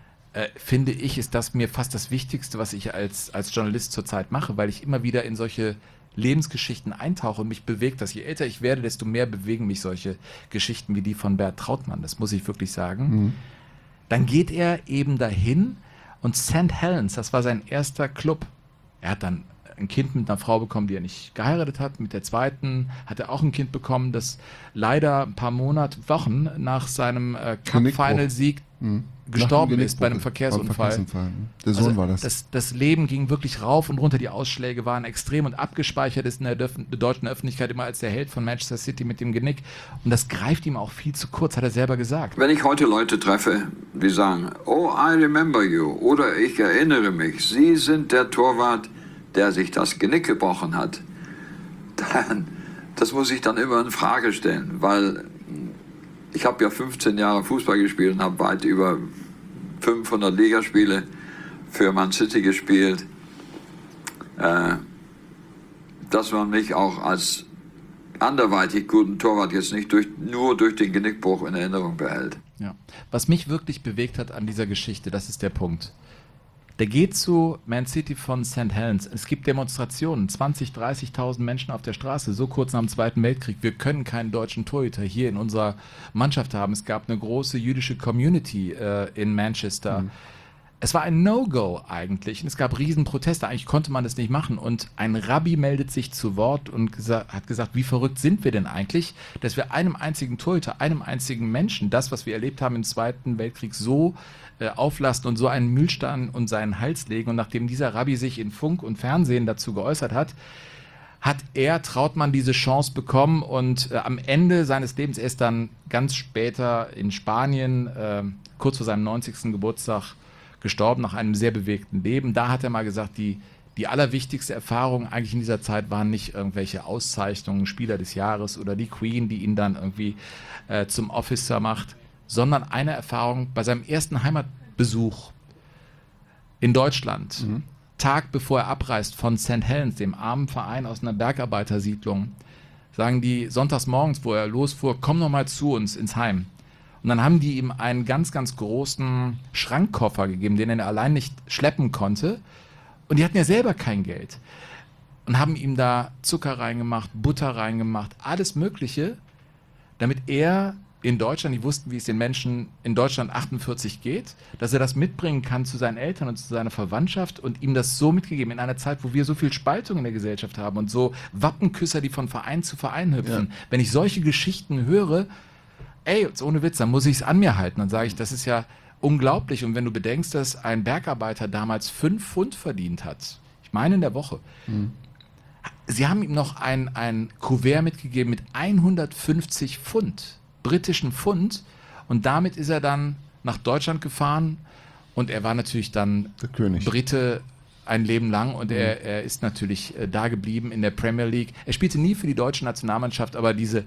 S3: finde ich, ist das mir fast das Wichtigste, was ich als Journalist zurzeit mache, weil ich immer wieder in solche Lebensgeschichten eintauche und mich bewegt das. Je älter ich werde, desto mehr bewegen mich solche Geschichten wie die von Bert Trautmann, das muss ich wirklich sagen. Dann geht er eben dahin und St. Helens, das war sein erster Club. Er hat dann ein Kind mit einer Frau bekommen, die er nicht geheiratet hat. Mit der zweiten hat er auch ein Kind bekommen, das leider ein paar Wochen nach seinem Cup-Final-Sieg gestorben ist bei einem Verkehrsunfall.
S2: Der Sohn war das.
S3: Das Leben ging wirklich rauf und runter, die Ausschläge waren extrem und abgespeichert ist in der deutschen Öffentlichkeit immer als der Held von Manchester City mit dem Genick. Und das greift ihm auch viel zu kurz, hat er selber gesagt.
S19: Wenn ich heute Leute treffe, die sagen, oh, I remember you, oder ich erinnere mich, Sie sind der Torwart, der sich das Genick gebrochen hat, dann, das muss ich dann immer in Frage stellen, weil ich habe ja 15 Jahre Fußball gespielt und habe weit über 500 Ligaspiele für Man City gespielt, dass man mich auch als anderweitig guten Torwart jetzt nicht nur durch den Genickbruch in Erinnerung behält.
S3: Ja. Was mich wirklich bewegt hat an dieser Geschichte, das ist der Punkt. Der geht zu Man City von St. Helens. Es gibt Demonstrationen, 20.000, 30.000 Menschen auf der Straße, so kurz nach dem Zweiten Weltkrieg. Wir können keinen deutschen Torhüter hier in unserer Mannschaft haben. Es gab eine große jüdische Community in Manchester. Es war ein No-Go eigentlich und es gab Riesenproteste. Eigentlich konnte man das nicht machen. Und ein Rabbi meldet sich zu Wort und hat gesagt, wie verrückt sind wir denn eigentlich, dass wir einem einzigen Torhüter, einem einzigen Menschen, das, was wir erlebt haben im Zweiten Weltkrieg, so auflasten und so einen Mühlstein um seinen Hals legen. Und nachdem dieser Rabbi sich in Funk und Fernsehen dazu geäußert hat, hat Trautmann diese Chance bekommen und am Ende seines Lebens, er ist dann ganz später in Spanien, kurz vor seinem 90. Geburtstag gestorben, nach einem sehr bewegten Leben. Da hat er mal gesagt, die allerwichtigste Erfahrung eigentlich in dieser Zeit waren nicht irgendwelche Auszeichnungen, Spieler des Jahres oder die Queen, die ihn dann irgendwie zum Officer macht, sondern eine Erfahrung bei seinem ersten Heimatbesuch in Deutschland. Tag bevor er abreist von St. Helens, dem armen Verein aus einer Bergarbeitersiedlung, sagen die sonntags morgens, wo er losfuhr, komm noch mal zu uns ins Heim. Und dann haben die ihm einen ganz, ganz großen Schrankkoffer gegeben, den er allein nicht schleppen konnte. Und die hatten ja selber kein Geld. Und haben ihm da Zucker reingemacht, Butter reingemacht, alles Mögliche, damit er in Deutschland, die wussten, wie es den Menschen in Deutschland 48 geht, dass er das mitbringen kann zu seinen Eltern und zu seiner Verwandtschaft und ihm das so mitgegeben in einer Zeit, wo wir so viel Spaltung in der Gesellschaft haben und so Wappenküsser, die von Verein zu Verein hüpfen. Ja. Wenn ich solche Geschichten höre, jetzt ohne Witz, dann muss ich es an mir halten. Dann sage ich, das ist ja unglaublich. Und wenn du bedenkst, dass ein Bergarbeiter damals 5 Pfund verdient hat, ich meine in der Woche, sie haben ihm noch ein Kuvert mitgegeben mit 150 Pfund. Britischen Pfund, und damit ist er dann nach Deutschland gefahren und er war natürlich dann
S2: der König.
S3: Brite ein Leben lang und er ist natürlich da geblieben in der Premier League. Er spielte nie für die deutsche Nationalmannschaft, aber diese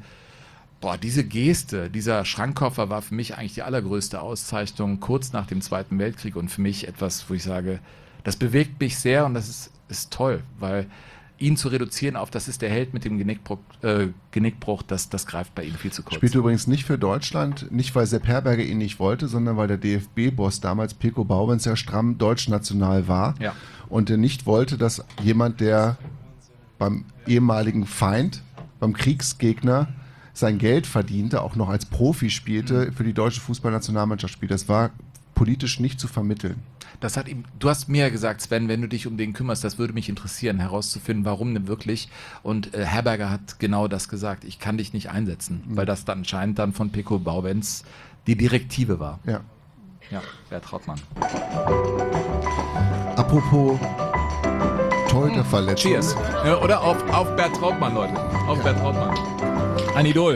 S3: Geste, dieser Schrankkoffer war für mich eigentlich die allergrößte Auszeichnung kurz nach dem Zweiten Weltkrieg und für mich etwas, wo ich sage, das bewegt mich sehr und das ist toll, weil ihn zu reduzieren auf, das ist der Held mit dem Genickbruch, das greift bei ihm viel zu kurz.
S2: Spielt übrigens nicht für Deutschland, nicht weil Sepp Herberger ihn nicht wollte, sondern weil der DFB-Boss damals, Peko Bauwens, ja stramm deutschnational war und er nicht wollte, dass jemand, der beim ehemaligen Feind, beim Kriegsgegner sein Geld verdiente, auch noch als Profi spielte, für die deutsche Fußballnationalmannschaft spielt. Das war politisch nicht zu vermitteln.
S3: Das hat ihm, du hast mir ja gesagt, Sven, wenn du dich um den kümmerst, das würde mich interessieren, herauszufinden, warum denn wirklich. Und Herberger hat genau das gesagt, ich kann dich nicht einsetzen, weil das dann anscheinend dann von Peko Bauwens die Direktive war.
S2: Ja.
S3: Ja, Bert Trautmann.
S2: Apropos Torhüterverletzung.
S3: Cheers. Ja, oder auf Bert Trautmann, Leute. Auf Bert Trautmann. Ein Idol.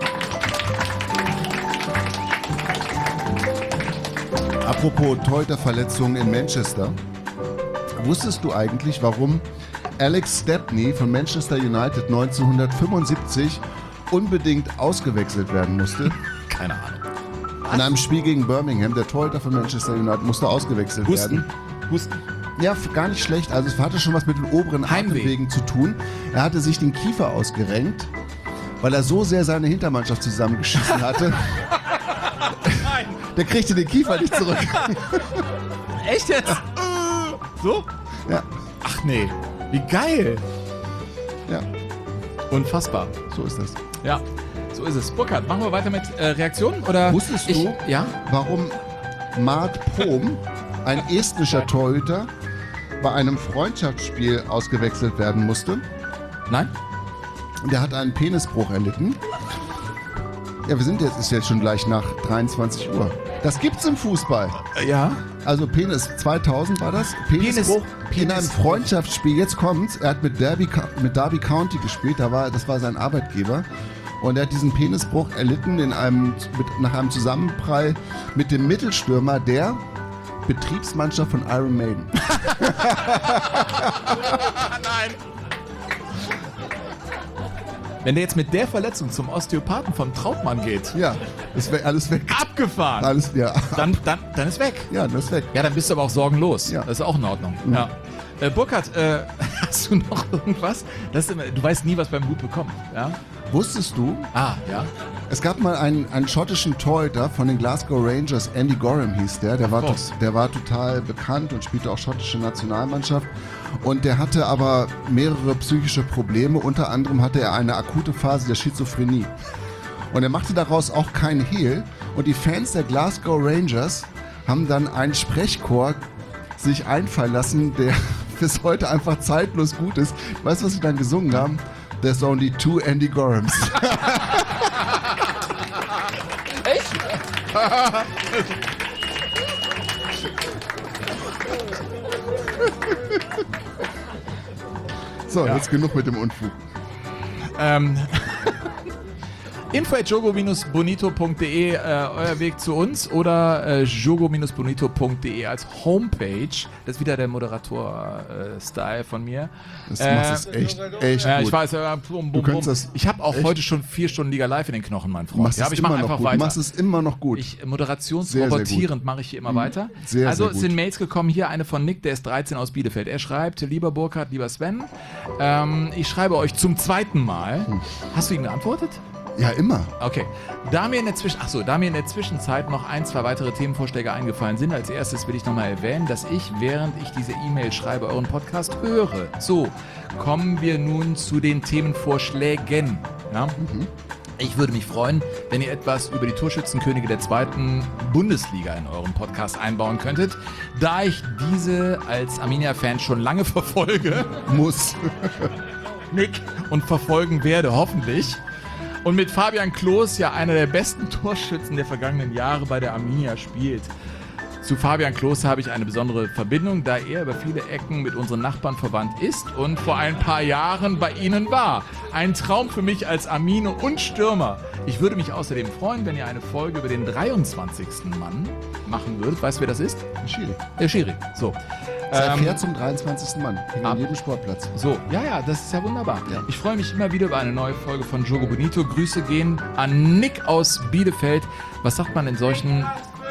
S2: Apropos Torhüterverletzungen in Manchester. Wusstest du eigentlich, warum Alex Stepney von Manchester United 1975 unbedingt ausgewechselt werden musste?
S3: Keine Ahnung.
S2: In einem Spiel gegen Birmingham, der Torhüter von Manchester United musste ausgewechselt werden.
S3: Husten.
S2: Ja, gar nicht schlecht. Also es hatte schon was mit den oberen Atemwegen zu tun. Er hatte sich den Kiefer ausgerenkt, weil er so sehr seine Hintermannschaft zusammengeschissen hatte. Der kriegte den Kiefer nicht zurück.
S3: Echt jetzt? Ja. So?
S2: Ja.
S3: Ach nee, wie geil.
S2: Ja.
S3: Unfassbar.
S2: So ist das.
S3: Ja, so ist es. Burkhard, machen wir weiter mit Reaktionen? Oder?
S2: Wusstest du, warum Mart Prom, ein estnischer Torhüter, bei einem Freundschaftsspiel ausgewechselt werden musste?
S3: Nein.
S2: Der hat einen Penisbruch erlitten. Ja, ist jetzt schon gleich nach 23 Uhr. Das gibt's im Fußball.
S3: Ja.
S2: Also 2000 war das. Penisbruch in einem Freundschaftsspiel. Jetzt kommt's. Er hat mit Derby County gespielt. Das war sein Arbeitgeber. Und er hat diesen Penisbruch erlitten nach einem Zusammenprall mit dem Mittelstürmer der Betriebsmannschaft von Iron Maiden.
S3: Nein. Wenn der jetzt mit der Verletzung zum Osteopathen von Trautmann geht.
S2: Ja, ist alles weg.
S3: Abgefahren.
S2: Alles, ja.
S3: Dann ist weg.
S2: Ja, dann ist weg.
S3: Ja, dann bist du aber auch sorgenlos.
S2: Ja.
S3: Das ist auch in Ordnung.
S2: Mhm.
S3: Ja. Burkhard, hast du noch irgendwas? Du weißt nie, was beim Blut bekommt. Ja?
S2: Wusstest du?
S3: Ja.
S2: Es gab mal einen schottischen Torhüter von den Glasgow Rangers, Andy Gorham hieß der. Der war total bekannt und spielte auch schottische Nationalmannschaft. Und der hatte aber mehrere psychische Probleme. Unter anderem hatte er eine akute Phase der Schizophrenie. Und er machte daraus auch keinen Hehl. Und die Fans der Glasgow Rangers haben dann einen Sprechchor sich einfallen lassen, der bis heute einfach zeitlos gut ist. Weißt du, was sie dann gesungen haben? There's only 2 Andy Gorhams.
S3: Echt?
S2: So, jetzt genug mit dem Unfug.
S3: info@jogo-bonito.de euer Weg zu uns oder jogo-bonito.de als Homepage. Das ist wieder der Moderator-Style von mir.
S2: Das machst du echt
S3: ja,
S2: gut.
S3: ich weiß, ich habe auch heute schon 4 Stunden Liga Live in den Knochen, mein Freund.
S2: Ja, aber ich mache einfach weiter. Du machst es immer noch gut.
S3: Moderationsrobotierend mache ich hier immer weiter.
S2: Sehr,
S3: also
S2: sehr gut.
S3: Es sind Mails gekommen, hier eine von Nick, der ist 13 aus Bielefeld. Er schreibt, lieber Burkhard, lieber Sven, ich schreibe euch zum 2. Mal. Hast du ihm geantwortet?
S2: Ja, immer.
S3: Okay. Da mir in der Zwischenzeit noch 1, 2 weitere Themenvorschläge eingefallen sind, als erstes will ich nochmal erwähnen, dass ich, während ich diese E-Mail schreibe, euren Podcast höre. So, kommen wir nun zu den Themenvorschlägen. Ja? Ich würde mich freuen, wenn ihr etwas über die Torschützenkönige der 2. Bundesliga in euren Podcast einbauen könntet, da ich diese als Arminia-Fan schon lange verfolge. Nick, und verfolgen werde, hoffentlich. Und mit Fabian Klos ja einer der besten Torschützen der vergangenen Jahre bei der Arminia spielt. Zu Fabian Klos habe ich eine besondere Verbindung, da er über viele Ecken mit unseren Nachbarn verwandt ist und vor ein paar Jahren bei ihnen war. Ein Traum für mich als Armine und Stürmer. Ich würde mich außerdem freuen, wenn ihr eine Folge über den 23. Mann machen würdet. Weißt du, wer das ist?
S2: Der Schiri.
S3: Der Schiri, so.
S2: Er fährt zum 23. Mann, an jedem Sportplatz.
S3: So, ja, das ist ja wunderbar. Ja. Ich freue mich immer wieder über eine neue Folge von Jogo Bonito. Grüße gehen an Nick aus Bielefeld. Was sagt man in solchen...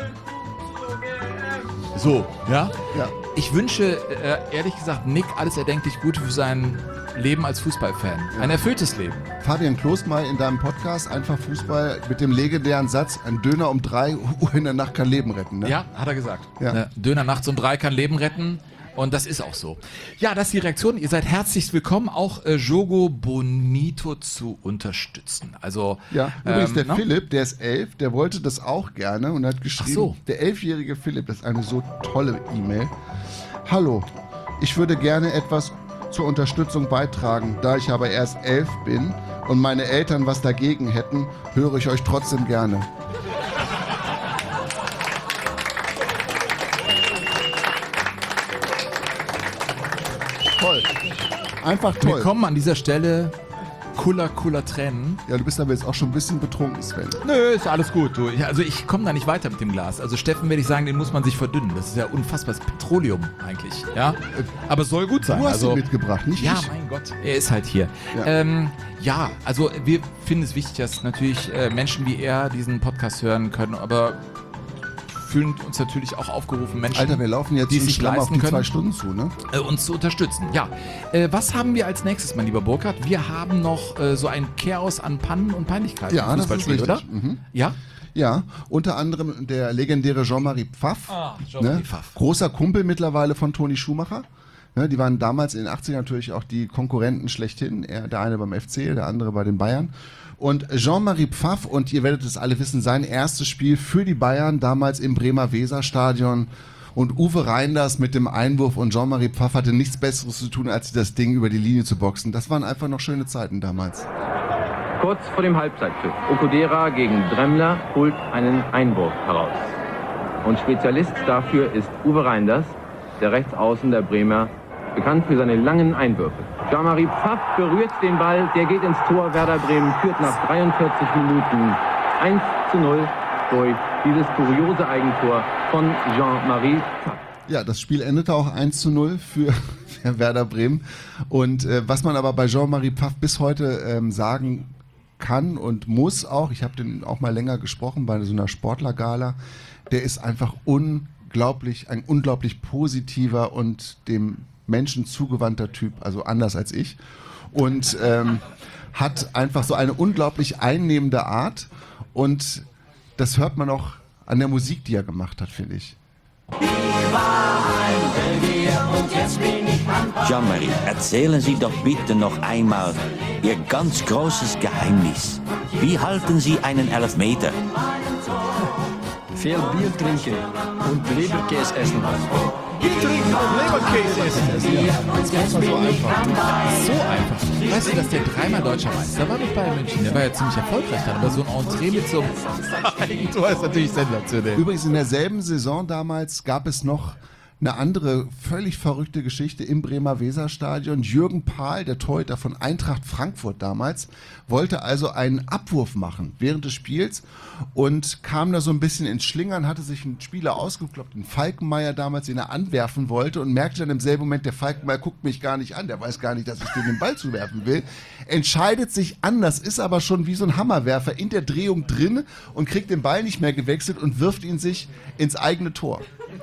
S3: So, ja?
S2: Ja.
S3: Ich wünsche, ehrlich gesagt, Nick alles erdenklich Gute für sein Leben als Fußballfan. Ein erfülltes Leben.
S2: Fabian Klos mal in deinem Podcast einfach Fußball mit dem legendären Satz, ein Döner um 3 Uhr in der Nacht kann Leben retten. Ne?
S3: Ja, hat er gesagt.
S2: Ja.
S3: Döner nachts um 3 kann Leben retten. Und das ist auch so. Ja, das ist die Reaktion. Ihr seid herzlichst willkommen, auch Jogo Bonito zu unterstützen. Also,
S2: ja, übrigens der Philipp, der ist 11, der wollte das auch gerne und hat geschrieben, der 11-jährige Philipp, das ist eine so tolle E-Mail. Hallo, ich würde gerne etwas zur Unterstützung beitragen. Da ich aber erst 11 bin und meine Eltern was dagegen hätten, höre ich euch trotzdem gerne. Toll. Einfach toll.
S3: Wir kommen an dieser Stelle cooler Tränen.
S2: Ja, du bist aber jetzt auch schon ein bisschen betrunken, Sven.
S3: Nö, ist alles gut. Du. Also ich komme da nicht weiter mit dem Glas. Also Steffen, werde ich sagen, den muss man sich verdünnen. Das ist ja unfassbares Petroleum eigentlich. Ja, aber soll gut sein.
S2: Du hast ihn mitgebracht, nicht
S3: ja,
S2: ich.
S3: Ja, mein Gott, er ist halt hier. Ja, also wir finden es wichtig, dass natürlich Menschen wie er diesen Podcast hören können, aber fühlen uns natürlich auch aufgerufen, Menschen,
S2: Alter, wir laufen jetzt
S3: die sich
S2: auf
S3: leisten
S2: die
S3: können,
S2: 2 Stunden zu, ne?
S3: Uns zu unterstützen. Ja, was haben wir als nächstes, mein lieber Burkhard? Wir haben noch so ein Chaos an Pannen und Peinlichkeiten im Fußballspiel, oder?
S2: Mhm.
S3: Ja?
S2: Ja, unter anderem der legendäre Jean-Marie Pfaff.
S3: Jean-Marie Pfaff.
S2: Großer Kumpel mittlerweile von Toni Schumacher. Ne, die waren damals in den 80ern natürlich auch die Konkurrenten schlechthin. Der eine beim FC, der andere bei den Bayern. Und Jean-Marie Pfaff, und ihr werdet es alle wissen, sein erstes Spiel für die Bayern, damals im Bremer Weserstadion. Und Uwe Reinders mit dem Einwurf und Jean-Marie Pfaff hatte nichts Besseres zu tun, als das Ding über die Linie zu boxen. Das waren einfach noch schöne Zeiten damals.
S20: Kurz vor dem Halbzeitpfiff. Okodera gegen Dremmler holt einen Einwurf heraus. Und Spezialist dafür ist Uwe Reinders, der Rechtsaußen der Bremer, bekannt für seine langen Einwürfe. Jean-Marie Pfaff berührt den Ball, der geht ins Tor. Werder Bremen führt nach 43 Minuten 1:0 durch dieses kuriose Eigentor von Jean-Marie Pfaff.
S2: Ja, das Spiel endete auch 1:0 für Werder Bremen. Und was man aber bei Jean-Marie Pfaff bis heute sagen kann und muss auch, ich habe den auch mal länger gesprochen bei so einer Sportlergala, der ist einfach ein unglaublich positiver und dem Menschen zugewandter Typ, also anders als ich, und hat einfach so eine unglaublich einnehmende Art, und das hört man auch an der Musik, die er gemacht hat, finde ich.
S21: Jean-Marie, erzählen Sie doch bitte noch einmal Ihr ganz großes Geheimnis. Wie halten Sie einen Elfmeter?
S22: Viel Bier trinken und Leberkäse essen.
S3: Bier trinken und Leberkäse essen. Das war so einfach. So einfach. Weißt du, dass der 3-mal Deutscher Meister war mit Bayern München? Der war ja ziemlich erfolgreich dann, aber so ein Entree mit so einem Eigentor ist natürlich sensationell.
S2: Übrigens in derselben Saison damals gab es noch eine andere, völlig verrückte Geschichte im Bremer Weserstadion. Jürgen Pahl, der Torhüter von Eintracht Frankfurt damals, wollte also einen Abwurf machen während des Spiels und kam da so ein bisschen ins Schlingern, hatte sich einen Spieler ausgekloppt, einen Falkenmeier damals, den er anwerfen wollte und merkte dann im selben Moment, der Falkenmeier guckt mich gar nicht an, der weiß gar nicht, dass ich den Ball zuwerfen will. Entscheidet sich anders, ist aber schon wie so ein Hammerwerfer in der Drehung drin und kriegt den Ball nicht mehr gewechselt und wirft ihn sich ins eigene Tor.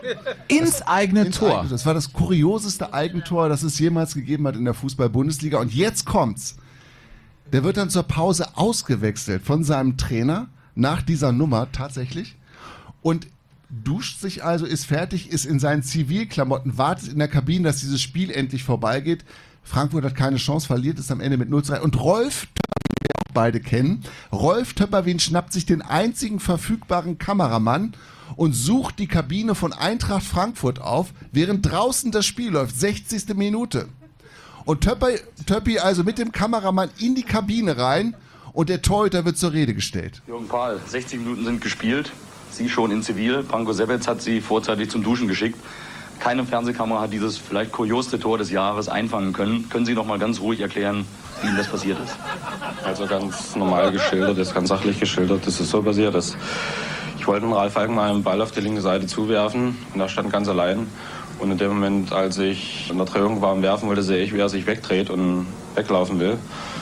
S3: Ins eigene Tor.
S2: Das war das kurioseste Eigentor, das es jemals gegeben hat in der Fußball-Bundesliga. Und jetzt kommt's. Der wird dann zur Pause ausgewechselt von seinem Trainer nach dieser Nummer tatsächlich und duscht sich also, ist fertig, ist in seinen Zivilklamotten, wartet in der Kabine, dass dieses Spiel endlich vorbeigeht. Frankfurt hat keine Chance, verliert es am Ende mit 0-3. Und Rolf, den wir auch beide kennen, Rolf Töpperwien schnappt sich den einzigen verfügbaren Kameramann und sucht die Kabine von Eintracht Frankfurt auf, während draußen das Spiel läuft, 60. Minute. Und Töppi also mit dem Kameramann in die Kabine rein und der Torhüter wird zur Rede gestellt.
S1: Jürgen Pahl, 60 Minuten sind gespielt, Sie schon in Zivil. Branko Sebec hat Sie vorzeitig zum Duschen geschickt. Keine Fernsehkamera hat dieses vielleicht kurioseste Tor des Jahres einfangen können. Können Sie noch mal ganz ruhig erklären, wie Ihnen das passiert ist?
S4: Also ganz normal geschildert, ist ganz sachlich geschildert, dass es so passiert ist. Ich wollte den Ralf Falkenmeier einen Ball auf die linke Seite zuwerfen und er stand ganz allein. Und in dem Moment, als ich in der Drehung war am Werfen wollte, sehe ich, wie er sich wegdreht und weglaufen will.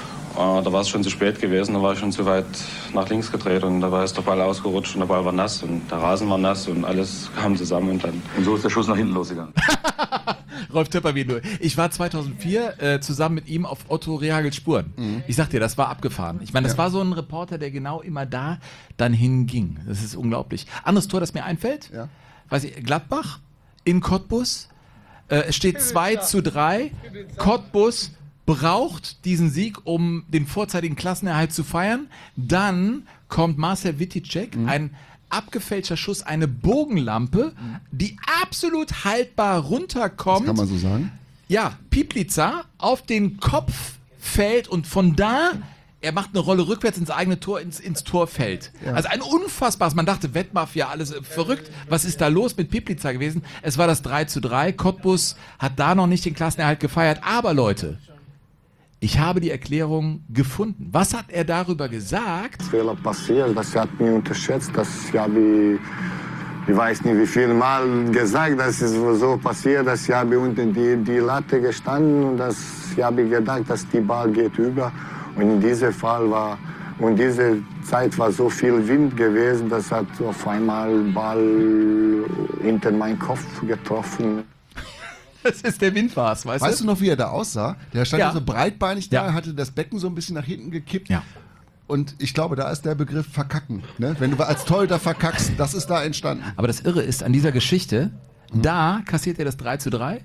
S4: Da war es schon zu spät gewesen, da war ich schon zu weit nach links gedreht und dabei ist der Ball ausgerutscht und der Ball war nass und der Rasen war nass und alles kam zusammen und dann...
S1: Und so ist der Schuss nach hinten losgegangen.
S3: Rolf Töpperwien. Ich war 2004 zusammen mit ihm auf Otto Rehagels Spuren. Ich sag dir, das war abgefahren. Ich meine, das war so ein Reporter, der genau immer da dann hinging. Das ist unglaublich. Anderes Tor, das mir einfällt, weiß ich, Gladbach in Cottbus. Es steht 2-3. Cottbus braucht diesen Sieg, um den vorzeitigen Klassenerhalt zu feiern. Dann kommt Marcel Wittitschek, ein abgefälschter Schuss, eine Bogenlampe, die absolut haltbar runterkommt.
S2: Das kann man so sagen?
S3: Ja, Piplica auf den Kopf fällt und von da, er macht eine Rolle rückwärts ins eigene Tor, ins Tor fällt. Ja. Also ein unfassbares, man dachte, Wettmafia, alles verrückt. Was ist da los mit Piplica gewesen? Es war das 3-3. Cottbus hat da noch nicht den Klassenerhalt gefeiert. Aber Leute, ich habe die Erklärung gefunden. Was hat er darüber gesagt?
S23: Fehler passiert, das hat mich unterschätzt. Das habe ich weiß nicht wie viel Mal gesagt, dass es so passiert, dass ich habe unter die Latte gestanden und ich habe gedacht, dass die Ball geht über. Und in diesem Fall war, und diese Zeit war so viel Wind gewesen, das hat auf einmal Ball hinter meinen Kopf getroffen.
S3: Das ist der Windfass,
S2: weißt du noch, wie er da aussah? Der stand ja so breitbeinig da, hatte das Becken so ein bisschen nach hinten gekippt. Ja. Und ich glaube, da ist der Begriff verkacken. Ne? Wenn du als Torhüter verkackst, das ist da entstanden.
S3: Aber das Irre ist an dieser Geschichte, da kassiert er das 3-3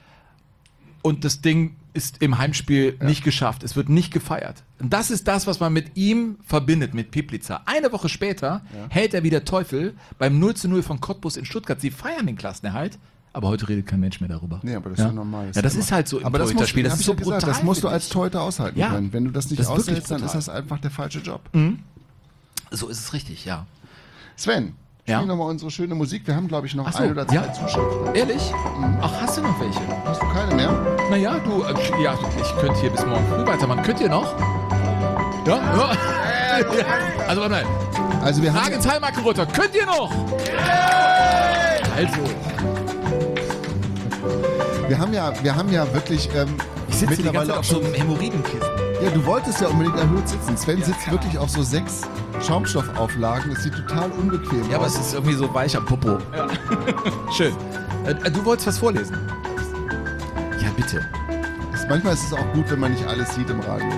S3: und das Ding ist im Heimspiel nicht geschafft. Es wird nicht gefeiert. Und das ist das, was man mit ihm verbindet, mit Piplica. Eine Woche später hält er wieder Teufel beim 0-0 von Cottbus in Stuttgart. Sie feiern den Klassenerhalt. Aber heute redet kein Mensch mehr darüber.
S2: Nee, aber das ist ja normal.
S3: Ja, das ist halt so im Torhüterspiel. Das ist so brutal.
S2: Das musst du als Torhüter aushalten können. Wenn du das nicht aushältst, dann ist das einfach der falsche Job.
S3: Mhm. So ist es richtig, ja.
S2: Sven, spiel nochmal unsere schöne Musik. Wir haben, glaube ich, noch ein oder zwei Zuschriften.
S3: Ehrlich? Ach, hast du noch welche?
S2: Hast du keine mehr?
S3: Naja, ich könnte hier bis morgen früh weitermachen. Könnt ihr noch? Ja? Also, warte mal.
S2: Also wir
S3: Frage ins Heilmarkenrotter. Könnt ihr noch? Also...
S2: Wir haben ja wirklich
S3: ich sitze die ganze Zeit auf so einem Hämorrhoidenkissen.
S2: Ja, du wolltest ja unbedingt erhöht sitzen. Sven sitzt wirklich auf so 6 Schaumstoffauflagen. Das sieht total unbequem aus.
S3: Ja, aber es ist irgendwie so weich am Popo. Ja. Schön. Du wolltest was vorlesen? Ja, bitte.
S2: Manchmal ist es auch gut, wenn man nicht alles sieht im Radio.